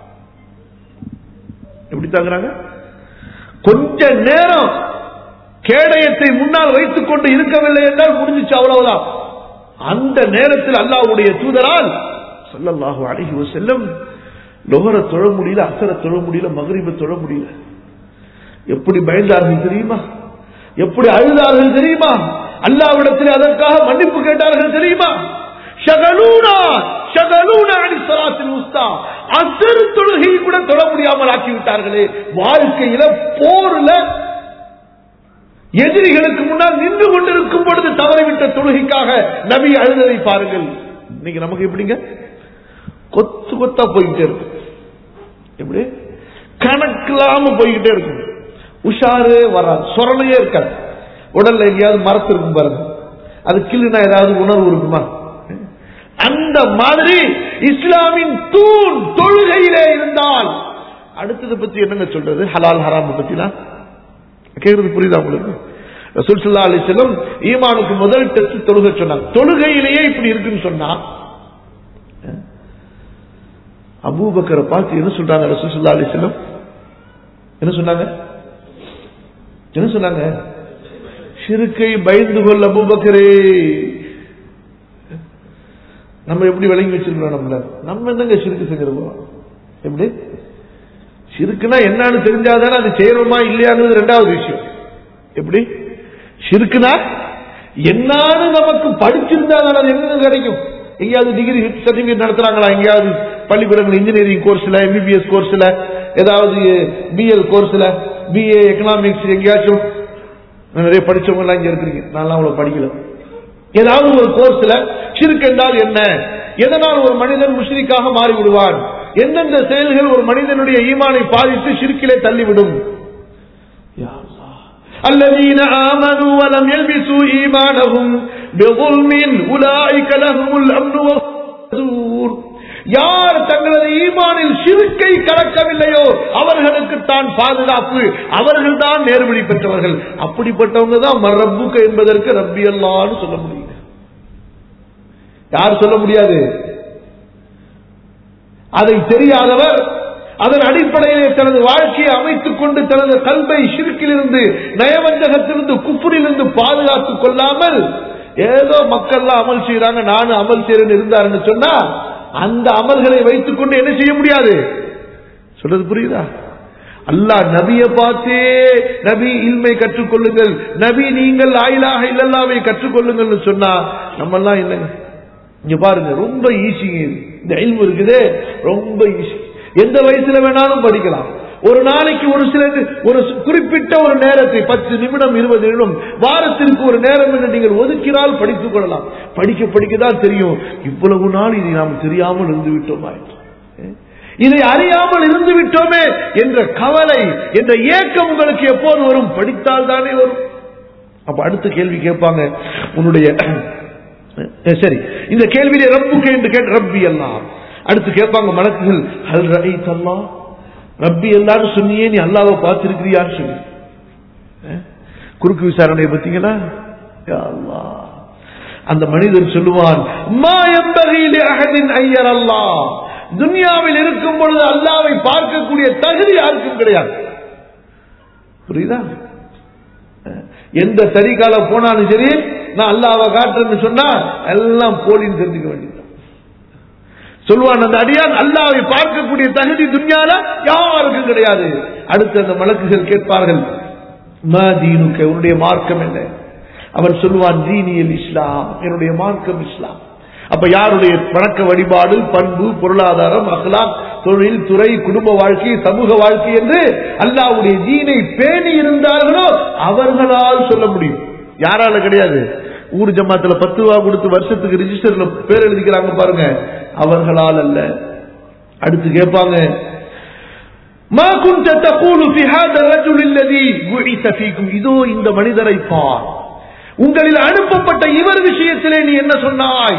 எப்படி தாக்குறாங்க? கொஞ்ச நேரம் கேடயத்தை முன்னால் வைத்துக் கொண்டு இருக்கவில்லை என்றால் முடிஞ்சிச்சு, அவ்வளவுதான். அந்த நேரத்தில் அல்லாஹ்வுடைய தூதரால் ஸல்லல்லாஹு அலைஹி வஸல்லம் லோஹர தொழ முடியல, அஸர தொழ முடியல, மக்ரிப தொழ முடியல. எப்படி பயந்தார்கள் தெரியுமா? எப்படி அழுதார்கள் தெரியுமா? அல்லாஹ்விடத்தில் அதற்காக மன்னிப்பு கேட்டார்கள் தெரியுமா? ஷகலூனா ஷகலூனா அனி ஸலாத்தில் உஸ்தா, அசர் தொழுகை கூட தொழ முடியாமல் ஆக்கிவிட்டார்களே. வாழ்க்கையில போர்ல எதிரிகளுக்கு முன்னால் நின்று கொண்டிருக்கும் பொழுது தவறிவிட்ட தொழுகைக்காக நபி அழுததை பாருங்கள். இன்னைக்கு நமக்கு எப்படிங்க கொத்து கொத்தா போய்கிட்டே இருக்கும், எப்படி கணக்கில்லாம போய்கிட்டே இருக்கும். உஷாரே வராது, சொரணையே இருக்காது. உடல்ல எங்கேயாவது மரத்து இருக்கும் பாருங்க, அது கிள்ளுனா ஏதாவது உணர்வு இருக்குமா? அந்த மாதிரி இஸ்லாமின் தூண் தொழுகையிலே இருந்தால் அடுத்தது பத்தி என்னங்க சொல்றது? ஹலால் ஹராம் பத்திலாம் கேட்கறது புரியுதா உங்களுக்கு? ரசூல் ஸல்லல்லாஹு அலைஹி வஸல்லம் ஈமானுக்கு முதல் டெஸ்ட் தொழுகை சொன்னாங்க. தொழுகையிலேயே இப்படி இருக்குன்னு சொன்னா அபூபக்கரை பார்த்து என்ன சொல்றாங்க ரசூல் ஸல்லல்லாஹு அலைஹி வஸல்லம்? என்ன சொன்னாங்க? என்ன சொன்னாங்க? ஷிர்கை பயந்து கொள் அபூபக்கரே. நம்ம எப்படி விளங்கி வச்சிருக்கோம்? நம்மள நம்ம என்னங்க ஷிர்கு செஞ்சிருக்கோம்? எப்படி ஷிர்குனா என்னன்னு தெரிஞ்சாதானே அது செய்யறோமா இல்லையான்னு ரெண்டாவது விஷயம். எப்படி ஷிர்குனா என்னன்னு நமக்கு படிச்சிருந்தாதான் அது என்ன கிடைக்கும்? எங்கேயாவது டிகிரி சர்டிபிகேட் நடத்துறாங்களா? எங்கேயாவது பள்ளிக்கூடங்கள் இன்ஜினியரிங் கோர்ஸ்ல, எம்பிபிஎஸ் கோர்ஸ்ல, ஏதாவது பிஎல் கோர்ஸ்ல, பிஏ எக்கனாமிக்ஸ் எங்கேயாச்சும் நிறைய படிச்சவங்க எல்லாம் இங்க இருக்கிறீங்க, நான் அவ்வளவு படிக்கல. ஏதாவது ஒரு கோர்ஸ்ல ஷிர்க் என்றால் என்ன, எதனால் ஒரு மனிதன் முஷ்ரிக்காக மாறிவிடுவான், எந்தெந்த செயல்கள் ஒரு மனிதனுடைய ஈமானை பாதித்து ஷிர்கிலே தள்ளிவிடும். الذين آمنوا ولم يلبسوا إيمانهم بظلم أولئك لهم الأمن والمهتدون. யார் தங்களது ஈமானில் ஷிர்க்கை கலக்கவில்லையோ அவர்களுக்கு தான் பாதுகாப்பு, அவர்கள் தான் நேர்வழி பெற்றவர்கள். அப்படிப்பட்டவங்க தான் மர்ரப்புக என்பதற்கு ரப்பி அல்லாஹ்னு சொல்ல முடியும். யார் சொல்ல முடியாது? அதை தெரியாதவர் அதன் அடிப்படையிலே தனது வாழ்க்கையை அமைத்துக் கொண்டு தனது கல்வை ஷிர்க்கிலிருந்து, நயவஞ்சகத்திலிருந்து, குஃப்ரிலிருந்து பாதுகாத்துக் கொள்ளாமல் ஏதோ மக்கள் அமல் செய்யறாங்க, நானும் அமல் செய்யறேன்னு இருந்தாருன்னு சொன்னா அந்த அமல்களை வைத்துக் கொண்டு என்ன செய்ய முடியாது? சொல்றது புரியுதா? அல்லாஹ் நபியை பார்த்தே நபி இல்மை கற்றுக்கொள்ளுங்கள், நபி நீங்கள் லா இலாஹ இல்லல்லாஹ்வை கற்றுக்கொள்ளுங்கள்னு சொன்னா நம்ம எல்லாம் இல்லைங்க. இங்க பாருங்க, ரொம்ப ஈஸிங்க இந்த இல்மு இருக்குதே, ரொம்ப ஈஸி. எந்த வயசுல வேணாலும் படிக்கலாம். ஒரு நாளைக்கு ஒரு சில ஒரு குறிப்பிட்ட ஒரு நேரத்தை பத்து நிமிடம் இருபது நிமிடம் வாரத்திற்கு ஒரு நேரம் என்று நீங்கள் ஒதுக்கினால் படித்துக் கொள்ளலாம். படிக்க படிக்கதான் தெரியும் இவ்வளவு நாள் இதை நாம் தெரியாமல் இருந்து விட்டோமா, இதை அறியாமல் இருந்து விட்டோமே என்ற கவலை என்ற ஏக்கம் உங்களுக்கு எப்போது வரும்? படித்தால் தானே வரும். அப்ப அடுத்த கேள்வி கேட்பாங்க உன்னுடைய, சரி இந்த கேள்வியிலே ரப்புக்கு என்று கேட்டு ரப்பி அல்லாஹ். அடுத்து கேட்பாங்க மலக்குகள், ஹல் ரஅய்த அல்லாஹ், ரப்பி அல்லாஹ்னு சொன்னியே நீ அல்லாஹ்வை பார்த்திருக்கிறியான்னு சொல்லி குறுக்கு விசாரணை பத்தீங்களா? யா அல்லாஹ். அந்த மனிதன் சொல்லுவான், மா யம்பகி லி அஹதின் அய்யர் அல்லாஹ், துன்யாவில் இருக்கும் பொழுது அல்லாஹ்வை பார்க்கக்கூடிய தகுதி யாருக்கும் கிடையாது. புரியுதா? எந்த தரிகால போனாலும் சரி நான் அல்லாஹ்வை காட்டுறேன்னு சொன்னா எல்லாம் போலின்னு தெரிஞ்சுக்க வேண்டியது. சொல்லுவான் அந்த அடியான் அல்லாஹ்வை பார்க்கக்கூடிய தகுதி துன்யால யாருக்கும் கிடையாது. அடுத்து அந்த மலக்குகள் கேட்பார்கள், மா தீனுக்க, உன்னுடைய மார்க்கம் என்ன? அவன் சொல்லுவான், தீனியல் இஸ்லாம், என்னுடைய மார்க்கம் இஸ்லாம். அப்ப யாருடைய வணக்க வழிபாடு, பண்பு, பொருளாதாரம், அக்லாக், தொழில், துறை, குடும்ப வாழ்க்கை, சமூக வாழ்க்கை என்று அல்லாஹ்வுடைய தீனை பேணி இருந்தார்களோ அவர்களால் சொல்ல முடியும். யாரால கிடையாது. ஊர் ஜமாத்துல பத்து ரூபா கொடுத்து வருஷத்துக்கு ரிஜிஸ்டர்ல பேர் எழுதிக்கிறாங்க பாருங்க, அவர்களால் அல்ல. அடுத்து கேட்பாங்க, மா குன்த தகூலு ஃபீ ஹாதா الرجل الذي بعث فيكم, இதோ இந்த மனிதரை பார், உங்களில் அனுப்பப்பட்ட இவர் விஷயத்திலே நீ என்ன சொன்னாய்?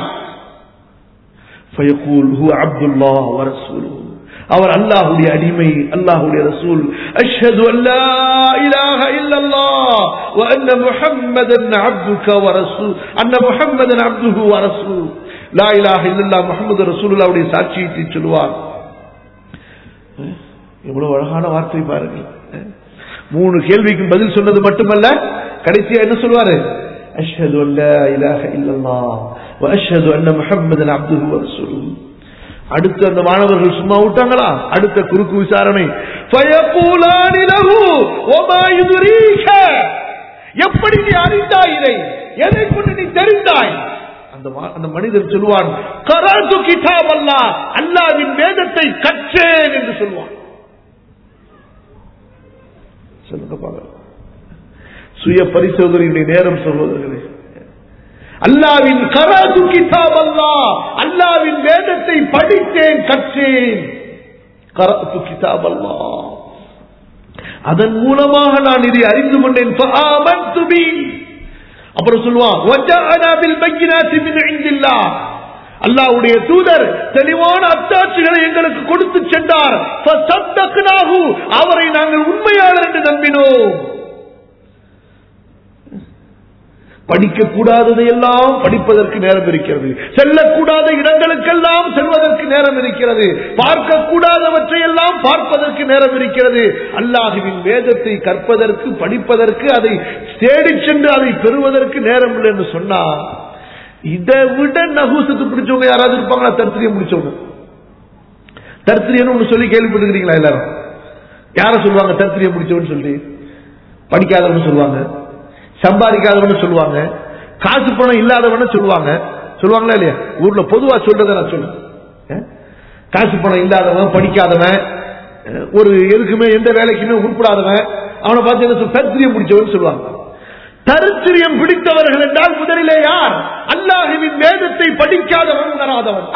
ஃபயகூல் ஹுவ அப்துல்லாஹ் வ ரசூலுஹு, அவர் அல்லாஹ்வுடைய அடிமை, அல்லாஹ்வுடைய ரசூல். அஷ்ஹது அல்லா இலாஹ இல்லல்லாஹ் வ அன்ன முஹம்மதன் அப்துக வ ரசூல், அன்ன முஹம்மதன் அப்துஹு வ ரசூல். லா இலாஹ இல்லல்லாஹ் முஹம்மது ரசூலுல்லாஹ்வுடைய சாட்சியத்தை சொல்வார். எவ்வளவு அழகான வார்த்தை பாருங்கள். மூணு கேள்விக்கு பதில் சொன்னது மட்டுமல்ல, கடைசியா என்ன சொல்வாரு? அஷ்ஹது அல்லா இலாஹ இல்லல்லாஹ் வ அஷ்ஹது அன்ன முஹம்மதன் அப்துஹு வ ரசூலுஹு. அடுத்து அந்த மாணவர்கள் சும்மா விட்டாங்களா? அடுத்த குறுக்கு விசாரணை, ஃபயகூலானி லஹு வமா யுத்ரீக, எப்படி நீ அறிந்தாய், இதை எதை கொண்டு நீ தெரிந்தாய்? அந்த அந்த அந்த மனிதன் சொல்லுவான், கரது கிதாப் அல்லாஹ், அல்லாஹ்வின் வேதத்தை கற்றேன் என்று சொல்லுவான். சொல்லுங்க பாருங்க, சுய பரிசோதனையுடைய நேரம் சொல்வதற்களே. அல்லாஹ்வின் கரது கிதாப் அல்லாஹ், அல்லாஹ்வின் வேதத்தை படித்தேன் கற்றேன். கரது கிதாப் அல்லாஹ், அதன் மூலமாக நான் இதை அறிந்து கொண்டேன். ஃபஆமன்து பி, அப்புறம் சொல்லுவான் வஜஅனா பில் பையினாத்தி மின் இன்தில்லாஹ், அல்லாஹ்வுடைய தூதர் தெளிவான அத்தாட்சிகளை எங்களுக்கு கொடுத்து சென்றார். ஃபஸத்தக்னாஹு, அவரை நாங்கள் உண்மையாளர் என்று நம்பினோம். படிக்க கூடாததையெல்லாம் படிப்பதற்கு நேரம் இருக்கிறது, செல்லக்கூடாத இடங்களுக்கெல்லாம் செல்வதற்கு நேரம் இருக்கிறது, பார்க்க கூடாதவற்றையெல்லாம் பார்ப்பதற்கு நேரம் இருக்கிறது. அல்லாஹ்வின் வேதத்தை கற்பதற்கு, படிப்பதற்கு, அதை தேடி சென்று அதை பெறுவதற்கு நேரம் இல்லை என்று சொன்னா, இதை விட நகூசத்து பிடிச்சவங்க யாராவது இருப்பாங்களா? தர்த்திரியம் முடிச்சவங்க. தர்த்திரியன்னு ஒண்ணு சொல்லி கேள்விப்பட்டிருக்கீங்களா? எல்லாரும் யார சொல்லுவாங்க தர்த்திரியம் முடிச்சவன்னு சொல்லி? படிக்காதவன்னு சொல்லுவாங்க, சம்பாதிக்காதவன்னு சொல்லுவாங்க, காசு பணம் இல்லாதவன்னு சொல்லுவாங்க. சொல்லுவாங்களா இல்லையா? ஊர்ல பொதுவா சொல்றத நான் சொல்லுவேன். காசு பணம் இல்லாதவன், படிக்காதவன், ஒரு எதுக்குமே எந்த வேலைக்குமே உட்படாதவன், அவனை பார்த்து என்ன சொல்ல, தரித்திரியம் பிடிச்சவன் சொல்லுவாங்க. தரித்திரியம் பிடித்தவர்கள் என்றால் முதலிலே யார்? அல்லாஹ்வின் வேதத்தை படிக்காதவன், உணராதவன்.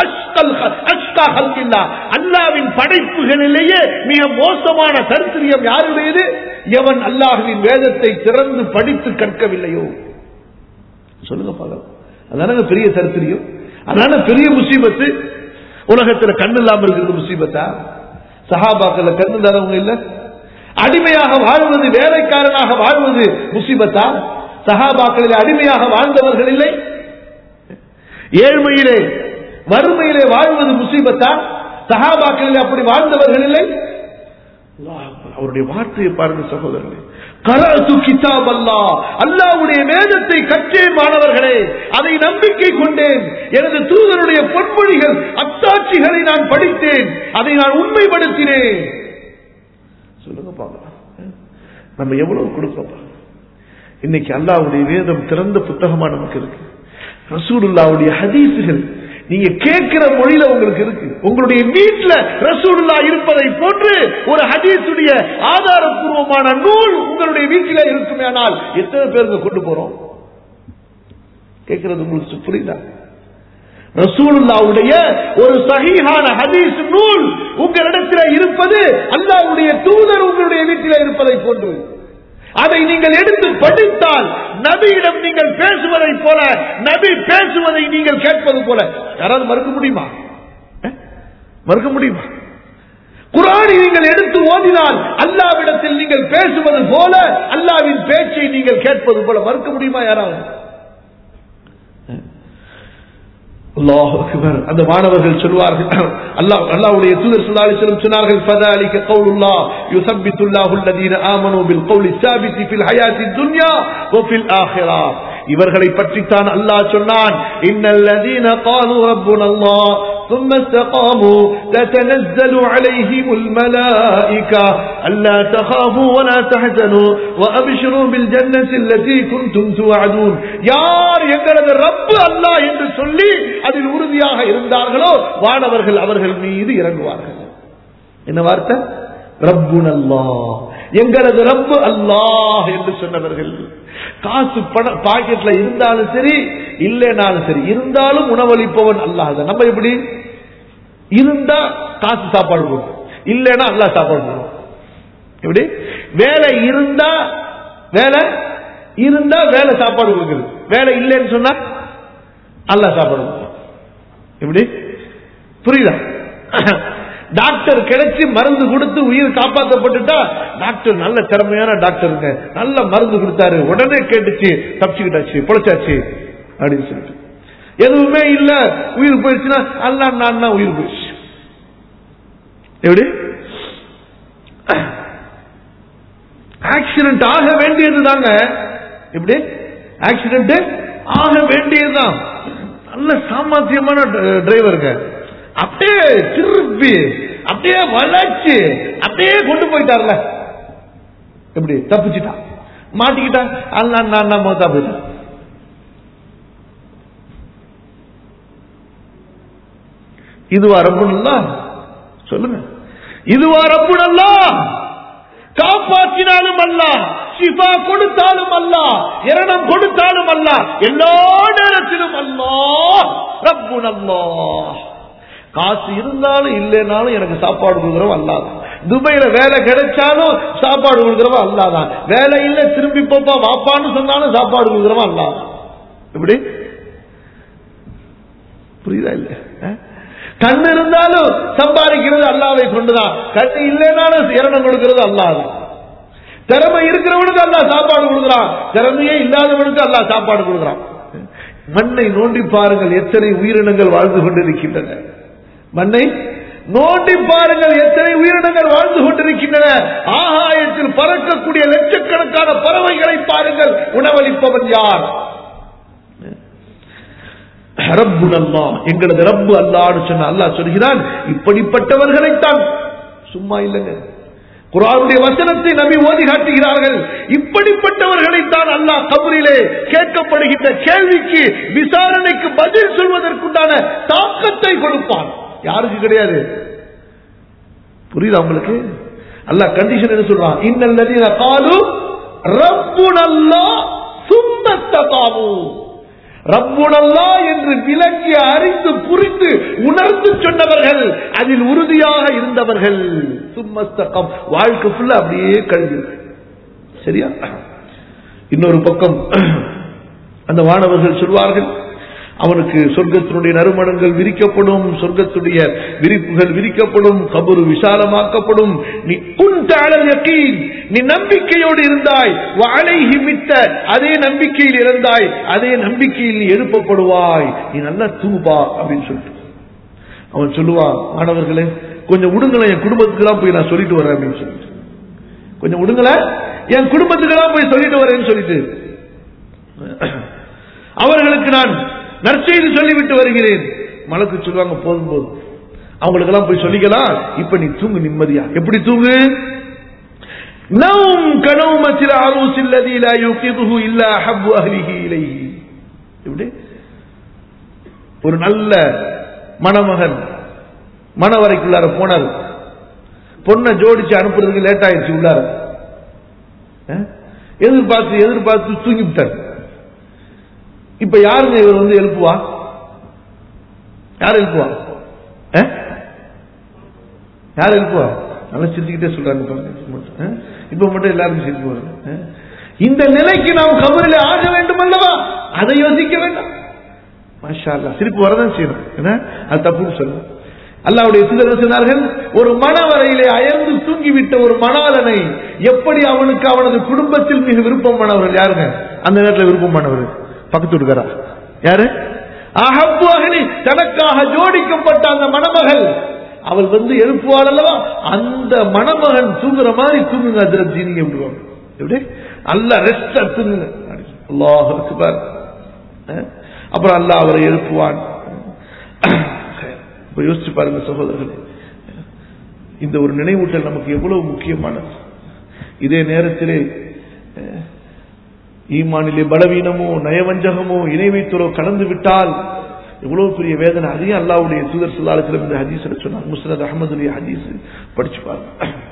அல்லாஹ்வின் படைப்புகளிலேயே மிக மோசமான தரித்திரியம் யாருடையது? எவன் அல்லாஹ்வின் வேதத்தை திறந்து படித்து கற்கவில்லையோ. சொல்லுங்க பாருங்க, அதான பெரிய தரித்திரியம், அதான பெரிய முசீபத்து. உலகத்துல கண்ணு இல்லாம இருக்கிறது முசீபத்தா? சஹாபாக்கள் கண்ணு தரவங்க இல்ல, அடிமையாக வாழ்வது, வேலைக்காரனாக வாழ்வது முசீபத்தா? சஹாபாக்களில் அடிமையாக வாழ்ந்தவர்கள் இல்லை, ஏழ்மையிலே வறுமையிலே வாழ்வது முசீபத்தா? சஹாபாக்களில் அப்படி வாழ்ந்தவர்கள் இல்லை. அவருடைய வார்த்தையை பாருங்க சகோதரர்களே, கரது கிதாப் அல்லாஹ், அல்லாஹ்வுடைய வேதத்தை கற்றேன் மாணவர்களே, அதை நம்பிக்கை கொண்டேன், எனது தூதருடைய பொன்மொழிகள் அத்தாட்சிகளை நான் படித்தேன், அதை நான் உண்மைப்படுத்தினேன். சொல்லுங்க பாக்கலாம், நம்ம எவ்வளவு கொடுப்போம். இன்னைக்கு அல்லாஹ்வுடைய வேதம் திறந்த புத்தகமா நமக்கு இருக்கு. ரசூலுல்லாஹ்வுடைய ஹதீஸுகள் நீங்க கேட்கிற மொழியில உங்களுக்கு இருக்கு. உங்களுடைய வீட்டுல ரசூலுல்லாஹ் இருப்பதை போன்று ஒரு ஹதீஸுடைய ஆதாரப்பூர்வமான நூல் உங்களுடைய வீட்டில இருக்குமே. ஆனால் எத்தனை பேருக்கு கொண்டு போறோம்? கேட்கிறது உங்களுக்கு புரியுதா? ரசூலுல்லாஹ்வுடைய ஒரு சஹீஹான ஹதீஸ் நூல் உங்களிடத்தில் இருப்பது அல்லாஹ்வுடைய தூதர் உங்களுடைய வீட்டில் இருப்பதை போன்று. அதை நீங்கள் எடுத்து படித்தால் நபியிடம் நீங்கள் பேசுவதை போல, நபி பேசுவதை நீங்கள் கேட்பது போல. யாராவது மறுக்க முடியுமா? மறுக்க முடியுமா? குர்ஆனை நீங்கள் எடுத்து ஓதினால் அல்லாஹ்விடத்தில் நீங்கள் பேசுவது போல, அல்லாஹ்வின் பேச்சை நீங்கள் கேட்பது போல. மறுக்க முடியுமா யாராவது? அல்லாஹ் அக்பர். அந்த மாணவர்கள் சொல்வார்கள், அல்லாஹ் அல்லாஹ்வுடைய தூதர் ஸல்லல்லாஹு அலைஹி வஸல்லம் சொன்னார்கள், ஃபதாலிக கௌலுல்லாஹ் யுஸப்பித்துல்லாஹு அல்லதீன ஆமனூ பில் கௌலி ஸாபிதி ஃபில் ஹயாத்தித் துன்யா வ ஃபில் ஆখিরাহ. இவர்களை பற்றித்தான் அல்லாஹ் சொன்னான், இன்னல்லதீன காலு ரப்புனல்லாஹ் ثم استقاموا تتنزل عليهم الملائكة ألا تخافوا ولا تحزنوا وأبشروا بالجنة التي كنتم توعدون. யார் எங்களது ரப்பு அல்லாஹ் என்று சொல்லி அதில் உறுதியாக இருந்தார்களோ வானவர்கள் அவர்கள் மீது இறங்குவார்கள். என்ன வார்த்தை? ரப்புனல்லாஹ், எங்களது ரப்பு அல்லாஹ் என்று சொன்னவர்கள். காசு பணம் பாக்கெட்ல இருந்தாலும் சரி, இல்லைனாலும் சரி, இருந்தாலும் உணவளிப்பவன் அல்லாஹ் தான். நம்ம எப்படி இருந்தா காசு சாப்பாடு போடும், இல்லைன்னா அல்லாஹ் சாப்பாடு போடும். எப்படி? வேலை இருந்தா வேலை இருந்தா வேலை சாப்பாடு கொடுக்குது, வேலை இல்லைன்னு சொன்னா அல்லாஹ் சாப்பாடு கொடுக்கும். எப்படி? புரியுதா? டாக்டர் கிடைச்சி மருந்து கொடுத்து உயிர் காப்பாற்றப்பட்டுட்டா டாக்டர் நல்ல திறமையான டாக்டருங்க, நல்ல மருந்து கொடுத்தாரு, உடனே கேட்டுச்சு, தப்பிச்சுக்கிட்டாச்சு, பொழைச்சாச்சு அப்படின்னு சொல்லிட்டு. எதுவுமே இல்ல, உயிர் போயிடுச்சுன்னா அல்லாஹ் நான் உயிர் போயிடுச்சு. எப்படி? ஆக்சிடென்ட் ஆக வேண்டியது தாங்க. எப்படி? ஆக்சிடென்ட் ஆக வேண்டியதுதான். நல்ல சாமர்த்தியமான டிரைவருங்க, அப்படியே திருப்பி அப்படியே வளர்ச்சி அப்படியே கொண்டு போயிட்டார்ல. எப்படி? தப்பிச்சுட்டான், மாட்டிக்கிட்டான், அல்ல நான் மோத்தா போயிட்டான். இதுவா ரப்புனா சொல்லுங்க, இதுவா ரப்புனா? காப்பாற்றினாலும் அல்லாஹ், ஷிஃபா கொடுத்தாலும் அல்லாஹ், இரணம் கொடுத்தாலும் அல்லாஹ், எல்லா நேரத்திலும் அல்லாஹ் ரப்புனல்லாஹ். காசு இருந்தாலும் இல்லைனாலும் எனக்கு சாப்பாடு கொடுக்குறவன் அல்லாஹ் தான். துபாயில வேலை கிடைச்சாலும் சாப்பாடு கொடுக்குறவன் அல்லாஹ் தான். வேலை இல்ல திரும்பி போப்பா வாப்பான்னு சொன்னாலும் சாப்பாடு கொடுக்குறவன் அல்லாஹ் தான். எப்படி புரியுதா? இல்ல கண் இருந்தாலும் சம்பாதிக்கிறது அல்லாஹ்வை கொண்டுதான், கண் இல்லைனாலும் இரணம் கொடுக்கிறது அல்லாஹ் தான். திறமை இருக்கிறவனுக்கு அல்லாஹ் சாப்பாடு கொடுக்கிறான், திறமையே இல்லாதவனுக்கு அல்லாஹ் சாப்பாடு கொடுக்கிறான். மண்ணை நோண்டி பாருங்கள், எத்தனை உயிரினங்கள் வாழ்ந்து கொண்டிருக்கின்றன. மண்ணை நோண்டி பாருங்கள், எத்தனை உயிரினங்கள் வாழ்ந்து கொண்டிருக்கின்றன. ஆகாயத்தில் பறக்கக்கூடிய லட்சக்கணக்கான பறவைகளை பாருங்கள். உணவளிப்பவன் யார்? ரப்புனல்லாஹ், எங்களது ரப்பு அல்லாஹ்னு சொன்ன அல்லாஹ் சொல்கிறான். இப்படிப்பட்டவர்களைத்தான், சும்மா இல்லைங்க, குர்ஆனுடைய வசனத்தை நபி ஓதி காட்டுகிறார்கள். இப்படிப்பட்டவர்களைத்தான் அல்லாஹ் கபரிலே கேட்கப்படுகின்ற கேள்விக்கு விசாரணைக்கு பதில் சொல்வதற்குண்டான தாக்கத்தை கொடுப்பான். யாருக்கு கிடையாது? புரியுதா உங்களுக்கு? அல்லாஹ் கண்டிஷன் என்ன சொல்றான்? இன்னல்லதீன காலு ரப்புனல்லாஹ் சும்ம தகாமு. ரப்புனல்லாஹ் என்று விளக்கி அறிந்து புரிந்து உணர்ந்து சொன்னவர்கள், அதில் உறுதியாக இருந்தவர்கள், சும்மஸ்தகம், வாழ்க்கை ஃபுல்லா அப்படியே கழிவு. சரியா? இன்னொரு பக்கம் அந்த வானவர்கள் சொல்வார்கள், அவனுக்கு சொர்க்கத்தினுடைய நறுமணங்கள் விரிக்கப்படும், சொர்க்கத்துடைய விரிப்புகள் விரிக்கப்படும், கபரு விசாலமாக்கப்படும். நீ குன்தஅலல் யகீன், நீ நம்பிக்கையோடு இருந்தாய், வஅலைஹி மித்த, அதே நம்பிக்கையில் இருந்தாய், அதே நம்பிக்கையில் நீ எழுப்பப்படுவாய், நீ நல்லா தூபா அப்படின்னு சொல்லிட்டு அவன் சொல்லுவான், மாணவர்களே கொஞ்சம் விடுங்களேன், என் குடும்பத்துக்கெல்லாம் போய் நான் சொல்லிட்டு வரேன் அப்படின்னு சொல்லிட்டு, கொஞ்சம் விடுங்களேன், என் குடும்பத்துக்கெல்லாம் போய் சொல்லிட்டு வரேன்னு சொல்லிட்டு அவர்களுக்கு நான் நற்செய்தி சொல்லிவிட்டு வருகிறேன். மலக்கு சொல்லுவாங்க, போதும் போதும், அவங்களுக்கு எல்லாம் போய் சொல்லிக்கலாம், இப்ப நீ தூங்கு நிம்மதியா. எப்படி தூங்கு? நௌம் கனௌமத்தில் அரூஸில் லதீ லா யுகிதுஹு இல்லா ஹப்பு அஹ்லிஹி இலைஹி. எப்படி ஒரு நல்ல மணமகன் மணவரைக்குள்ளார போனார், பொண்ணை ஜோடிச்சு அனுப்புறதுக்கு லேட் ஆயிடுச்சு, உள்ளார எதிர்பார்த்து எதிர்பார்த்து தூங்கி விட்டார். இப்ப யாருங்க இவர் வந்து எழுப்புவா? யார் எழுப்புவா? யார் எழுப்புவா? நல்லா சிரிச்சுக்கிட்டே சொல்றாங்க. இப்ப மட்டும் எல்லாருக்கும் சிரிப்பு வருது. இந்த நிலைக்கு நாம் கபரில் ஆக வேண்டும் அல்லவா? அதை யோசிக்க வேண்டாம். மாஷா அல்லாஹ், சிரிப்பு வரதான் செய்யணும். என்ன அது தப்புன்னு சொல்லுங்க. அல்லாஹ்வுடைய தூதர் சொன்னார்கள், ஒரு மணவரையிலே அயர்ந்து தூங்கிவிட்ட ஒரு மணாளனை எப்படி அவனுக்கு அவனது குடும்பத்தில் மிக விருப்பமானவர்கள் யாருங்க? அந்த நேரத்தில் விருப்பமானவர் பக்கத்து விடுகிறா யாரு? அஹப்பு அஹ்லி, தனக்காக ஜோடிக்கப்பட்ட அந்த மணமகள், அவள் வந்து எழுப்புவாள் அல்லவா, அந்த மணமகன் தூங்குற மாதிரி தூங்குங்க. அதிரஜி நீங்க விடுவாங்க. எப்படி அல்லாஹ் ரெஸ்ட் தூங்குங்க. அல்லாஹ் அக்பர். அப்புறம் அல்லாஹ் அவரை எழுப்புவான். இப்ப யோசிச்சு பாருங்க சகோதரர்களே, இந்த ஒரு நினைவூட்டல் நமக்கு எவ்வளவு முக்கியமானது. இதே நேரத்திலே ஈமானிலே பலவீனமோ நயவஞ்சகமோ இணை வைத்தலோ கலந்து விட்டால் எவ்வளவு பெரிய வேதனை. அதையும் அல்லாஹ்வுடைய தூதர் ஸல்லல்லாஹு அலைஹி வஸல்லம் இந்த ஹதீஸ்ல சொன்னாங்க. முஸ்னத் அஹ்மதுடைய ஹதீஸ் படிச்சு பாருங்க.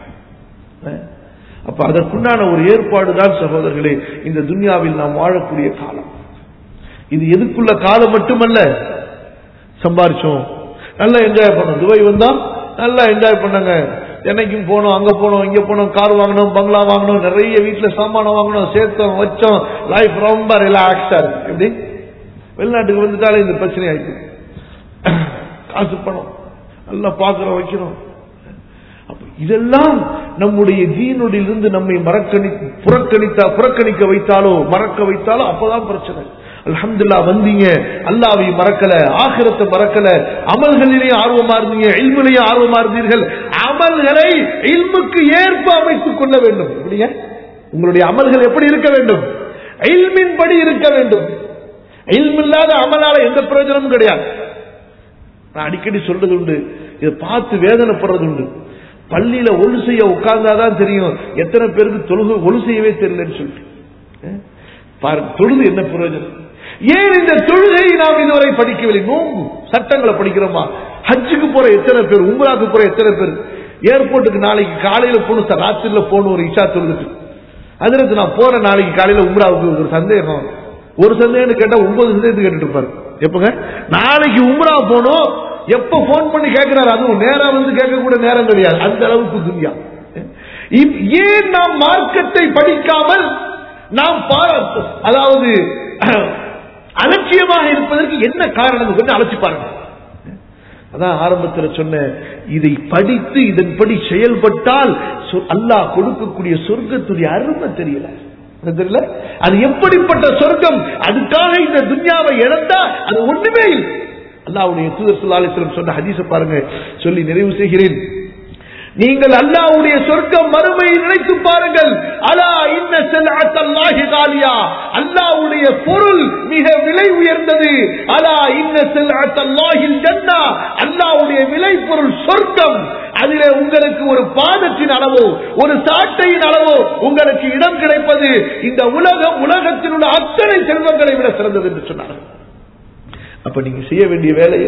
அப்ப அதற்குண்டான ஒரு ஏற்பாடு தான் சகோதரர்களே இந்த துன்யாவில் நாம் வாழக்கூடிய காலம். இது எதுக்குள்ள காலம் மட்டுமல்ல. சம்பாரிச்சோம், நல்லா என்ஜாய் பண்ணோம், துபாய் வந்தா நல்லா என்ஜாய் பண்ணாங்க, என்னைக்கும் போனோம், அங்க போனோம், இங்க போனோம், கார் வாங்கணும், பங்களா வாங்கணும், நிறைய வீட்டுல சாமானம் வாங்கணும், சேர்த்தோம், வச்சோம், லைஃப் ரொம்ப ரிலாக்ஸா இருக்கு. எப்படி வெளிநாட்டுக்கு வந்துட்டாலே இந்த பிரச்சனை ஆயிடுச்சு. காசு பணம் நல்லா பாக்குறோம், வைக்கிறோம். அப்ப இதெல்லாம் நம்முடைய தீனுடையிலிருந்து நம்மை மறக்கணி புறக்கணித்தா புறக்கணிக்க வைத்தாலோ மறக்க வைத்தாலோ அப்பதான் பிரச்சனை. அல்ஹம்துலில்லாஹ் வந்தீங்க, அல்லாஹ்வை மறக்கல, ஆகிரத்தை மறக்கல, அமல்களிலே ஆர்வமா இருந்தீங்க, இல்மிலேயே ஆர்வமா இருந்தீர்கள். அமல்களை இல்முக்கு ஏற்ப அமைத்துக் கொள்ள வேண்டும். எப்படிங்க உங்களுடைய அமல்கள் எப்படி இருக்க வேண்டும்? இல்மின் படி இருக்க வேண்டும். இல்மில்லாத அமலால எந்த பிரயோஜனமும் கிடையாது. நான் அடிக்கடி சொல்றது உண்டு, இதை பார்த்து வேதனைப்படுறது உண்டு. பள்ளியில ஒழு செய்ய உட்கார்ந்தாதான் தெரியும் எத்தனை பேருக்கு தொழுகை ஒழு செய்யவே தெரியலன்னு சொல்லிட்டு பாருங்க. தொழுது என்ன பிரயோஜனம்? ஏன் இந்த தொழுகையை நாம் இதுவரை படிக்கவில்லை? நோம்பு சட்டங்களை படிக்கிறோமா? ஹஜ்ஜுக்கு போற எத்தனை பேர், உம்ராக்கு போற எத்தனை பேர், ஏர்போர்ட்டுக்கு நாளைக்கு காலையில போகணும் சார், ராத்திரில போகணும் ஒரு இஷா தொழுதுக்கு, அதுக்கு நான் போற நாளைக்கு காலையில உம்ராவுக்கு ஒரு சந்தேகம், ஒரு சந்தேகம் கேட்டா ஒன்பது சந்தேகத்தை கேட்டுட்டு இருப்பாரு. எப்பங்க நாளைக்கு உம்ரா போனோம், எப்ப போன் பண்ணி கேட்கிறாரு, அதுவும் நேரம் வந்து கேட்க கூட நேரம் கிடையாது, அந்த அளவுக்கு துன்யா. ஏன் நாம் மார்க்கத்தை படிக்காமல் நாம் அதாவது அலட்சியமாக இருப்பதற்கு என்ன காரணம் கொஞ்சம் அலட்சி பாருங்க. அதான் ஆரம்பத்தில் சொன்ன, இதை படித்து இதன்படி செயல்பட்டால் அல்லாஹ் கொடுக்கக்கூடிய சொர்க்கத்துடைய அருமை தெரியல, தெரியல அது எப்படிப்பட்ட சொர்க்கம். அதுக்காக இந்த துன்யாவை இழந்தா அது ஒண்ணுமே இல்லை. அல்லாஹ்வுடைய தூதர் ஸல்லல்லாஹு அலைஹி வஸல்லம் சொன்ன ஹதீஸை பாருங்க, சொல்லி நிறைவு செய்கிறேன். நீங்கள் அல்லாஹ்வுடைய சொர்க்கம் மறுமையை நினைத்து பாருங்கள். அலா இன்ன ஸல்அத்தல்லாஹி காலியா, அல்லாஹ்வுடைய பொருள் மிக விலை உயர்ந்தது. அலா இன்ன ஸல்அத்தல்லாஹில் ஜன்னah, அல்லாஹ்வுடைய விலை பொருள் சொர்க்கம். அதிலே உங்களுக்கு ஒரு பாதத்தின் அளவோ ஒரு சாட்டையின் அளவோ உங்களுக்கு இடம் கிடைப்பது இந்த உலகம் உலகத்தில் உள்ள அத்தனை செல்வங்களை விட சிறந்தது என்று சொன்னார். அப்ப நீங்க செய்ய வேண்டிய வேலை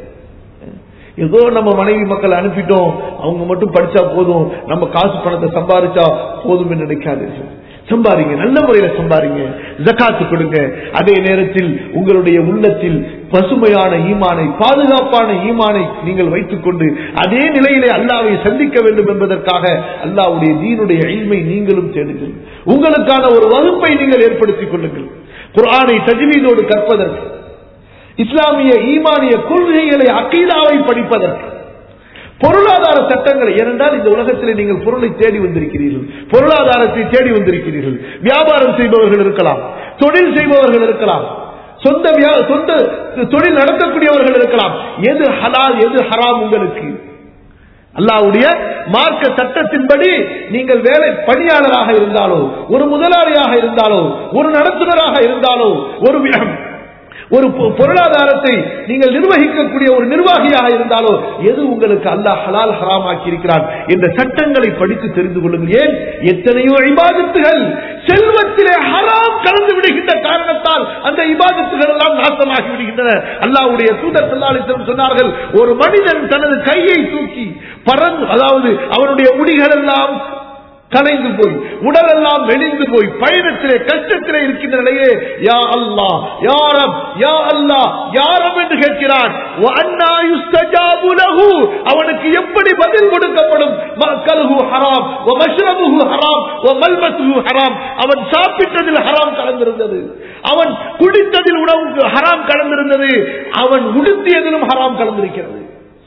ஏதோ நம்ம மனைவி மக்கள் அனுப்பிட்டோம், அவங்க மட்டும் படிச்சா போதும், நம்ம காசு பணத்தை சம்பாதிச்சா போதும் என்று நினைக்காதீர்கள். சம்பாதிங்க, நல்ல முறையில சம்பாதிங்க, ஜகாத்து கொடுங்க. அதே நேரத்தில் உங்களுடைய உள்ளத்தில் பசுமையான ஈமானை, பாதுகாப்பான ஈமானை நீங்கள் வைத்துக் கொண்டு அதே நிலையிலே அல்லாஹ்வை சந்திக்க வேண்டும் என்பதற்காக அல்லாஹ்வுடைய தீனுடைய இல்மை நீங்களும் தேடுங்கள். உங்களுக்கான ஒரு வகுப்பை நீங்கள் ஏற்படுத்திக் கொள்ளுங்கள். குர்ஆனை தஜ்வீதோடு கற்பதற்கு, இஸ்லாமிய ஈமானிய கொள்கைகளை அகீதாவை படிப்பதற்கு, பொருளாதார சட்டங்களை, ஏனென்றால் இந்த உலகத்தில் நீங்கள் பொருளை தேடி வந்திருக்கிறீர்கள், பொருளாதாரத்தை தேடி வந்திருக்கிறீர்கள். வியாபாரம் செய்பவர்கள் இருக்கலாம், தொழில் செய்பவர்கள் இருக்கலாம், சொந்த சொந்த தொழில் நடத்தக்கூடியவர்கள் இருக்கலாம். எது ஹலால் எது ஹராம் உங்களுக்கு அல்லாஹ்வுடைய மார்க்க சட்டத்தின்படி நீங்கள் வேலை பணியாளராக இருந்தாலோ, ஒரு முதலாளியாக இருந்தாலோ, ஒரு நடத்துனராக இருந்தாலோ, ஒரு ஒரு பொருளாதாரத்தை நீங்கள் நிர்வகிக்கக்கூடிய ஒரு நிர்வாகியாக இருந்தாலோ, எது உங்களுக்கு அல்லாஹ் ஹலால் ஹராம் ஆக்கி இருக்கிறான் என்ற சட்டங்களை படித்து தெரிந்து கொள்ளுங்கள். ஏன் எத்தனையோ இபாதத்துகள் செல்வத்திலே ஹராம் கலந்து விடுகின்ற காரணத்தால் அந்த இபாதத்துகள் எல்லாம் நாசமாகி விடுகின்றன. அல்லாஹ்வுடைய தூதர் ஸல்லல்லாஹு அலைஹி வஸல்லம் சொன்னார்கள், ஒரு மனிதன் தனது கையை தூக்கி பறந்து, அதாவது அவனுடைய முடிகள் எல்லாம் கலைந்து போய் உடல் எல்லாம் மெலிந்து போய் பயணத்திலே கஷ்டத்திலே இருக்கின்ற நிலையே யா அல்லாஹ் யா ரப் யா அல்லாஹ் யா ரப் என்று கேட்கிறான். வஅன்னா யுஸ்தஜாபு லஹு, அவனுக்கு எப்படி பதில் கொடுக்கப்படும்? மக்கலுஹு ஹராம் வ மஷ்ரபுஹு ஹராம் வ மல்பஸுஹு ஹராம், அவன் சாப்பிட்டதில் ஹராம் கலந்திருந்தது, அவன் குடித்ததில் உணவு ஹராம் கலந்திருந்தது, அவன் உடுத்தியதிலும் ஹராம் கலந்திருக்கிறது.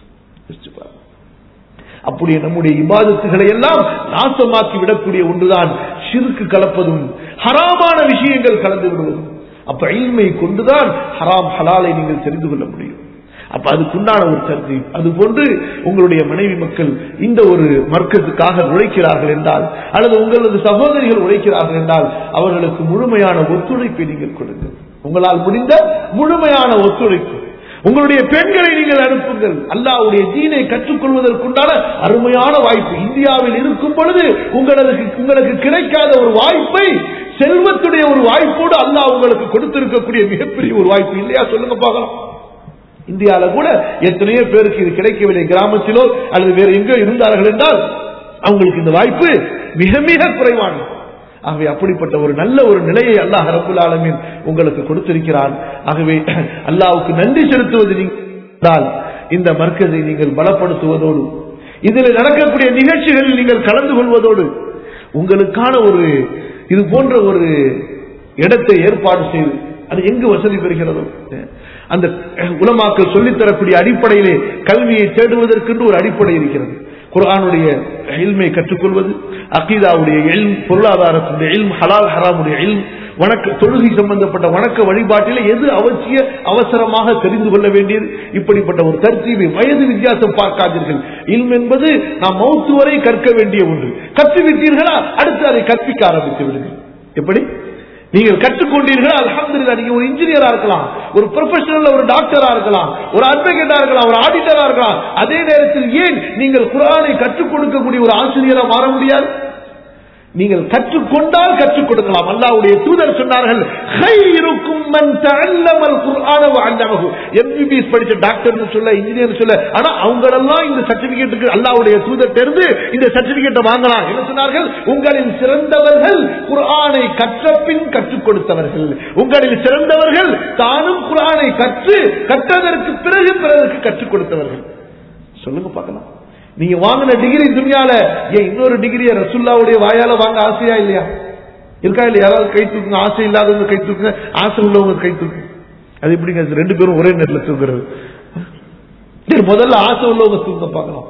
அப்படியே நம்முடைய இபாதத்துகளை எல்லாம் நாசமாக்கி விடக்கூடிய ஒன்றுதான் ஷிர்க் கலப்பதும், ஹராமான விஷயங்கள் கலந்து விடுவதும். அப்ப இல்மை கொண்டுதான் ஹராம் ஹலாலை நீங்கள் தெரிந்து கொள்ள முடியும். அப்ப அதுக்குண்டான ஒரு கருத்து. அது போன்று உங்களுடைய மனைவி மக்கள் இந்த ஒரு மர்க்கத்துக்காக உழைக்கிறார்கள் என்றால், அல்லது உங்களது சகோதரிகள் உழைக்கிறார்கள் என்றால், அவர்களுக்கு முழுமையான ஒத்துழைப்பை நீங்கள் கொடுங்கள். உங்களால் முடிந்த முழுமையான ஒத்துழைப்பு. உங்களுடைய பெண்களை நீங்கள் அனுப்புங்கள். அல்லாஹ்வுடைய தீனை கற்றுக்கொள்வதற்குண்டான அருமையான வாய்ப்பு இந்தியாவில் இருக்கும் பொழுது உங்களுக்கு உங்களுக்கு கிடைக்காத ஒரு வாய்ப்பை செல்வத்துடைய ஒரு வாய்ப்போடு அல்லாஹ் உங்களுக்கு கொடுத்திருக்கக்கூடிய மிகப்பெரிய ஒரு வாய்ப்பு இல்லையா? சொல்லுங்க பார்க்கலாம். இந்தியாவில் கூட எத்தனையோ பேருக்கு இது கிடைக்கவில்லை, கிராமத்திலோ அல்லது வேற எங்கோ இருந்தார்கள் என்றால் அவங்களுக்கு இந்த வாய்ப்பு மிக மிக குறைவானது. ஆகவே அப்படிப்பட்ட ஒரு நல்ல ஒரு நிலையை அல்லாஹ் ரப்புல் ஆலமீன் உங்களுக்கு கொடுத்திருக்கிறான். ஆகவே அல்லாஹ்வுக்கு நன்றி செலுத்துவது நீங்கள் இந்த மர்க்கஸை நீங்கள் பலப்படுத்துவதோடு, இதில் நடக்கக்கூடிய நிகழ்ச்சிகளில் நீங்கள் கலந்து கொள்வதோடு, உங்களுக்கான ஒரு இது போன்ற ஒரு இடத்தை ஏற்பாடு செய்து, அது எங்கு வசதி பெறுகிறதோ அந்த உலமாக்கள் சொல்லித்தரக்கூடிய அடிப்படையிலே கல்வியை தேடுவதற்கென்று ஒரு அடிப்படை இருக்கிறது. குர்ஆனுடைய இல்மை கற்றுக்கொள்வது, அகீதாவுடைய இல்ம், பொருளாதாரத்துடைய இல்ம், ஹலால் ஹராமுடைய இல்ம், வணக்க தொழுகை சம்பந்தப்பட்ட வணக்க வழிபாட்டிலே எது அவசிய அவசரமாக தெரிந்து கொள்ள வேண்டியது, இப்படிப்பட்ட ஒரு தர்த்தீபை, வயது வித்தியாசம் பார்க்காதீர்கள். இல்ம் என்பது நாம் மௌத்து வரை கற்க வேண்டிய ஒன்று. கற்றுவிட்டீர்களா, அடுத்து அதை கற்பிக்க ஆரம்பித்து விடுங்கள். எப்படி நீங்கள் கற்றுக்கொண்டீர்களா, அல்ஹம்துலில்லாஹ். நீங்க ஒரு இன்ஜினியரா இருக்கலாம், ஒரு ப்ரொஃபஷனல் ஒரு டாக்டரா இருக்கலாம், ஒரு அட்வொகேட்டா இருக்கலாம், ஒரு ஆடிட்டரா இருக்கலாம். அதே நேரத்தில் ஏன் நீங்கள் குர்ஆனை கற்றுக் கொடுக்கக்கூடிய ஒரு ஆசிரியரா மாற முடியாது? நீங்கள் கற்றுக்கொண்டால் கற்றுக் கொடுக்கலாம். அல்லாஹ்வுடைய தூதர் சொன்னார்கள், "கைருக்கும் மன் தஅல்லமல் குர்ஆன வ அல்லமஹு." எம்பிபிஎஸ் படிச்ச டாக்டர்னு சொல்ல, இன்ஜினியர் சொல்ல, ஆனா அவங்களெல்லாம் இந்த சர்டிபிகேட்டுக்கு அல்லாஹ்வுடைய தூதர் இருந்து இந்த சர்டிபிகேட்டை வாங்கலாம். என்ன சொன்னார்கள்? உங்களில் சிறந்தவர்கள் குர்ஆனை கற்ற பின் கற்றுக் கொடுத்தவர்கள். உங்களில் சிறந்தவர்கள் தானும் குர்ஆனை கற்று கற்றதற்கு பிறகு பிறருக்கு கற்றுக் கொடுத்தவர்கள். சொல்லுங்க பார்க்கலாம். நீங்க வாங்கின டிகிரி துனியால ஏன் இன்னொரு டிகிரியை ரசூலுல்லாஹ்வுடைய வாயால வாங்க ஆசையா இல்லையா? இருக்கா இல்லையா? யாராவது கை தூக்குங்க. ஆசை இல்லாதவங்க கை தூக்குங்க, ஆசை உள்ளவங்க கை தூக்குங்க. அது எப்படிங்க ரெண்டு பேரும் ஒரே நேரத்தில் தூக்குறது? முதல்ல ஆசை உள்ளவங்க தூங்க பார்க்கலாம்.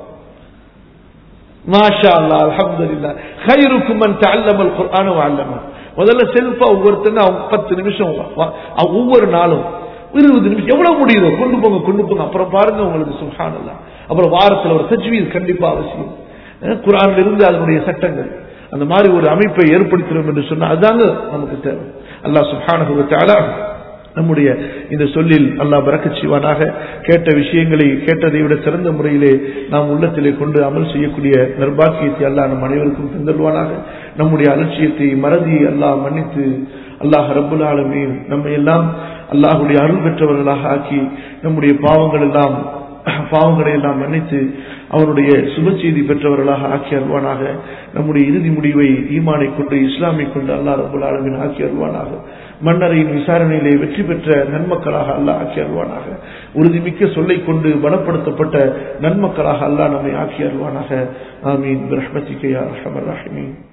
மாஷா அல்லாஹ், அல்ஹம்துலில்லாஹ். கைருக்கும் மன் தஅல்லமல் குர்ஆன வ அல்லமஹு. முதல்ல செல்ஃபா ஒவ்வொருத்தரும் பத்து நிமிஷம் ஒவ்வொரு நாளும் இருபது நிமிஷம் எவ்வளவு முடியுதோ கொண்டு போங்க கொண்டு போங்க. அப்புறம் பாருங்க உங்களுக்கு சுப்ஹானல்லாஹ். அப்புறம் வாரத்தில் ஒரு தஜ்வீத் கண்டிப்பா அவசியம். குர்ஆன்ல இருந்து அதனுடைய சட்டங்கள் அந்த மாதிரி ஒரு அமைப்பை ஏற்படுத்துறோம் என்று சொன்னா அதுதாங்க நமக்கு தேவை. அல்லாஹ் சுப்ஹானஹு வ தஆலா நம்முடைய இந்த சொல்லில் அல்லாஹ் பரக்கத் செய்வானாக. கேட்ட விஷயங்களை கேட்டதை விட சிறந்த முறையிலே நாம் உள்ளத்திலே கொண்டு அமல் செய்யக்கூடிய நிர்பாக்கியத்தை அல்லாஹ் நம் அனைவருக்கும் தந்தருவானாக. நம்முடைய அலட்சியத்தை மறதி அல்லாஹ் மன்னித்து அல்லாஹ் ரப்புல் ஆலமீன் நம்மை எல்லாம் அல்லாஹ்வுடைய அருள் பெற்றவர்களாக ஆக்கி நம்முடைய பாவங்கள் எல்லாம் பாவங்களை எல்லாம் மன்னித்து அவருடைய சுப செய்தி பெற்றவர்களாக ஆக்கி அருள்வானாக. நம்முடைய இறுதி முடிவை ஈமானை கொண்டு இஸ்லாமை கொண்டு அல்லாஹ் ரப்புல் ஆலமீன் ஆக்கி அருள்வானாக. மன்னரையின் விசாரணையிலே வெற்றி பெற்ற நன்மக்களாக அல்லாஹ் ஆக்கி அருள்வானாக. உறுதிமிக்க சொல்லை கொண்டு பலப்படுத்தப்பட்ட நன்மக்களாக அல்லாஹ் நம்மை ஆக்கி அருள்வானாக. ஆமீன். பிரஹ்மதிக யா அர்ஹமர் ராஹிமீன்.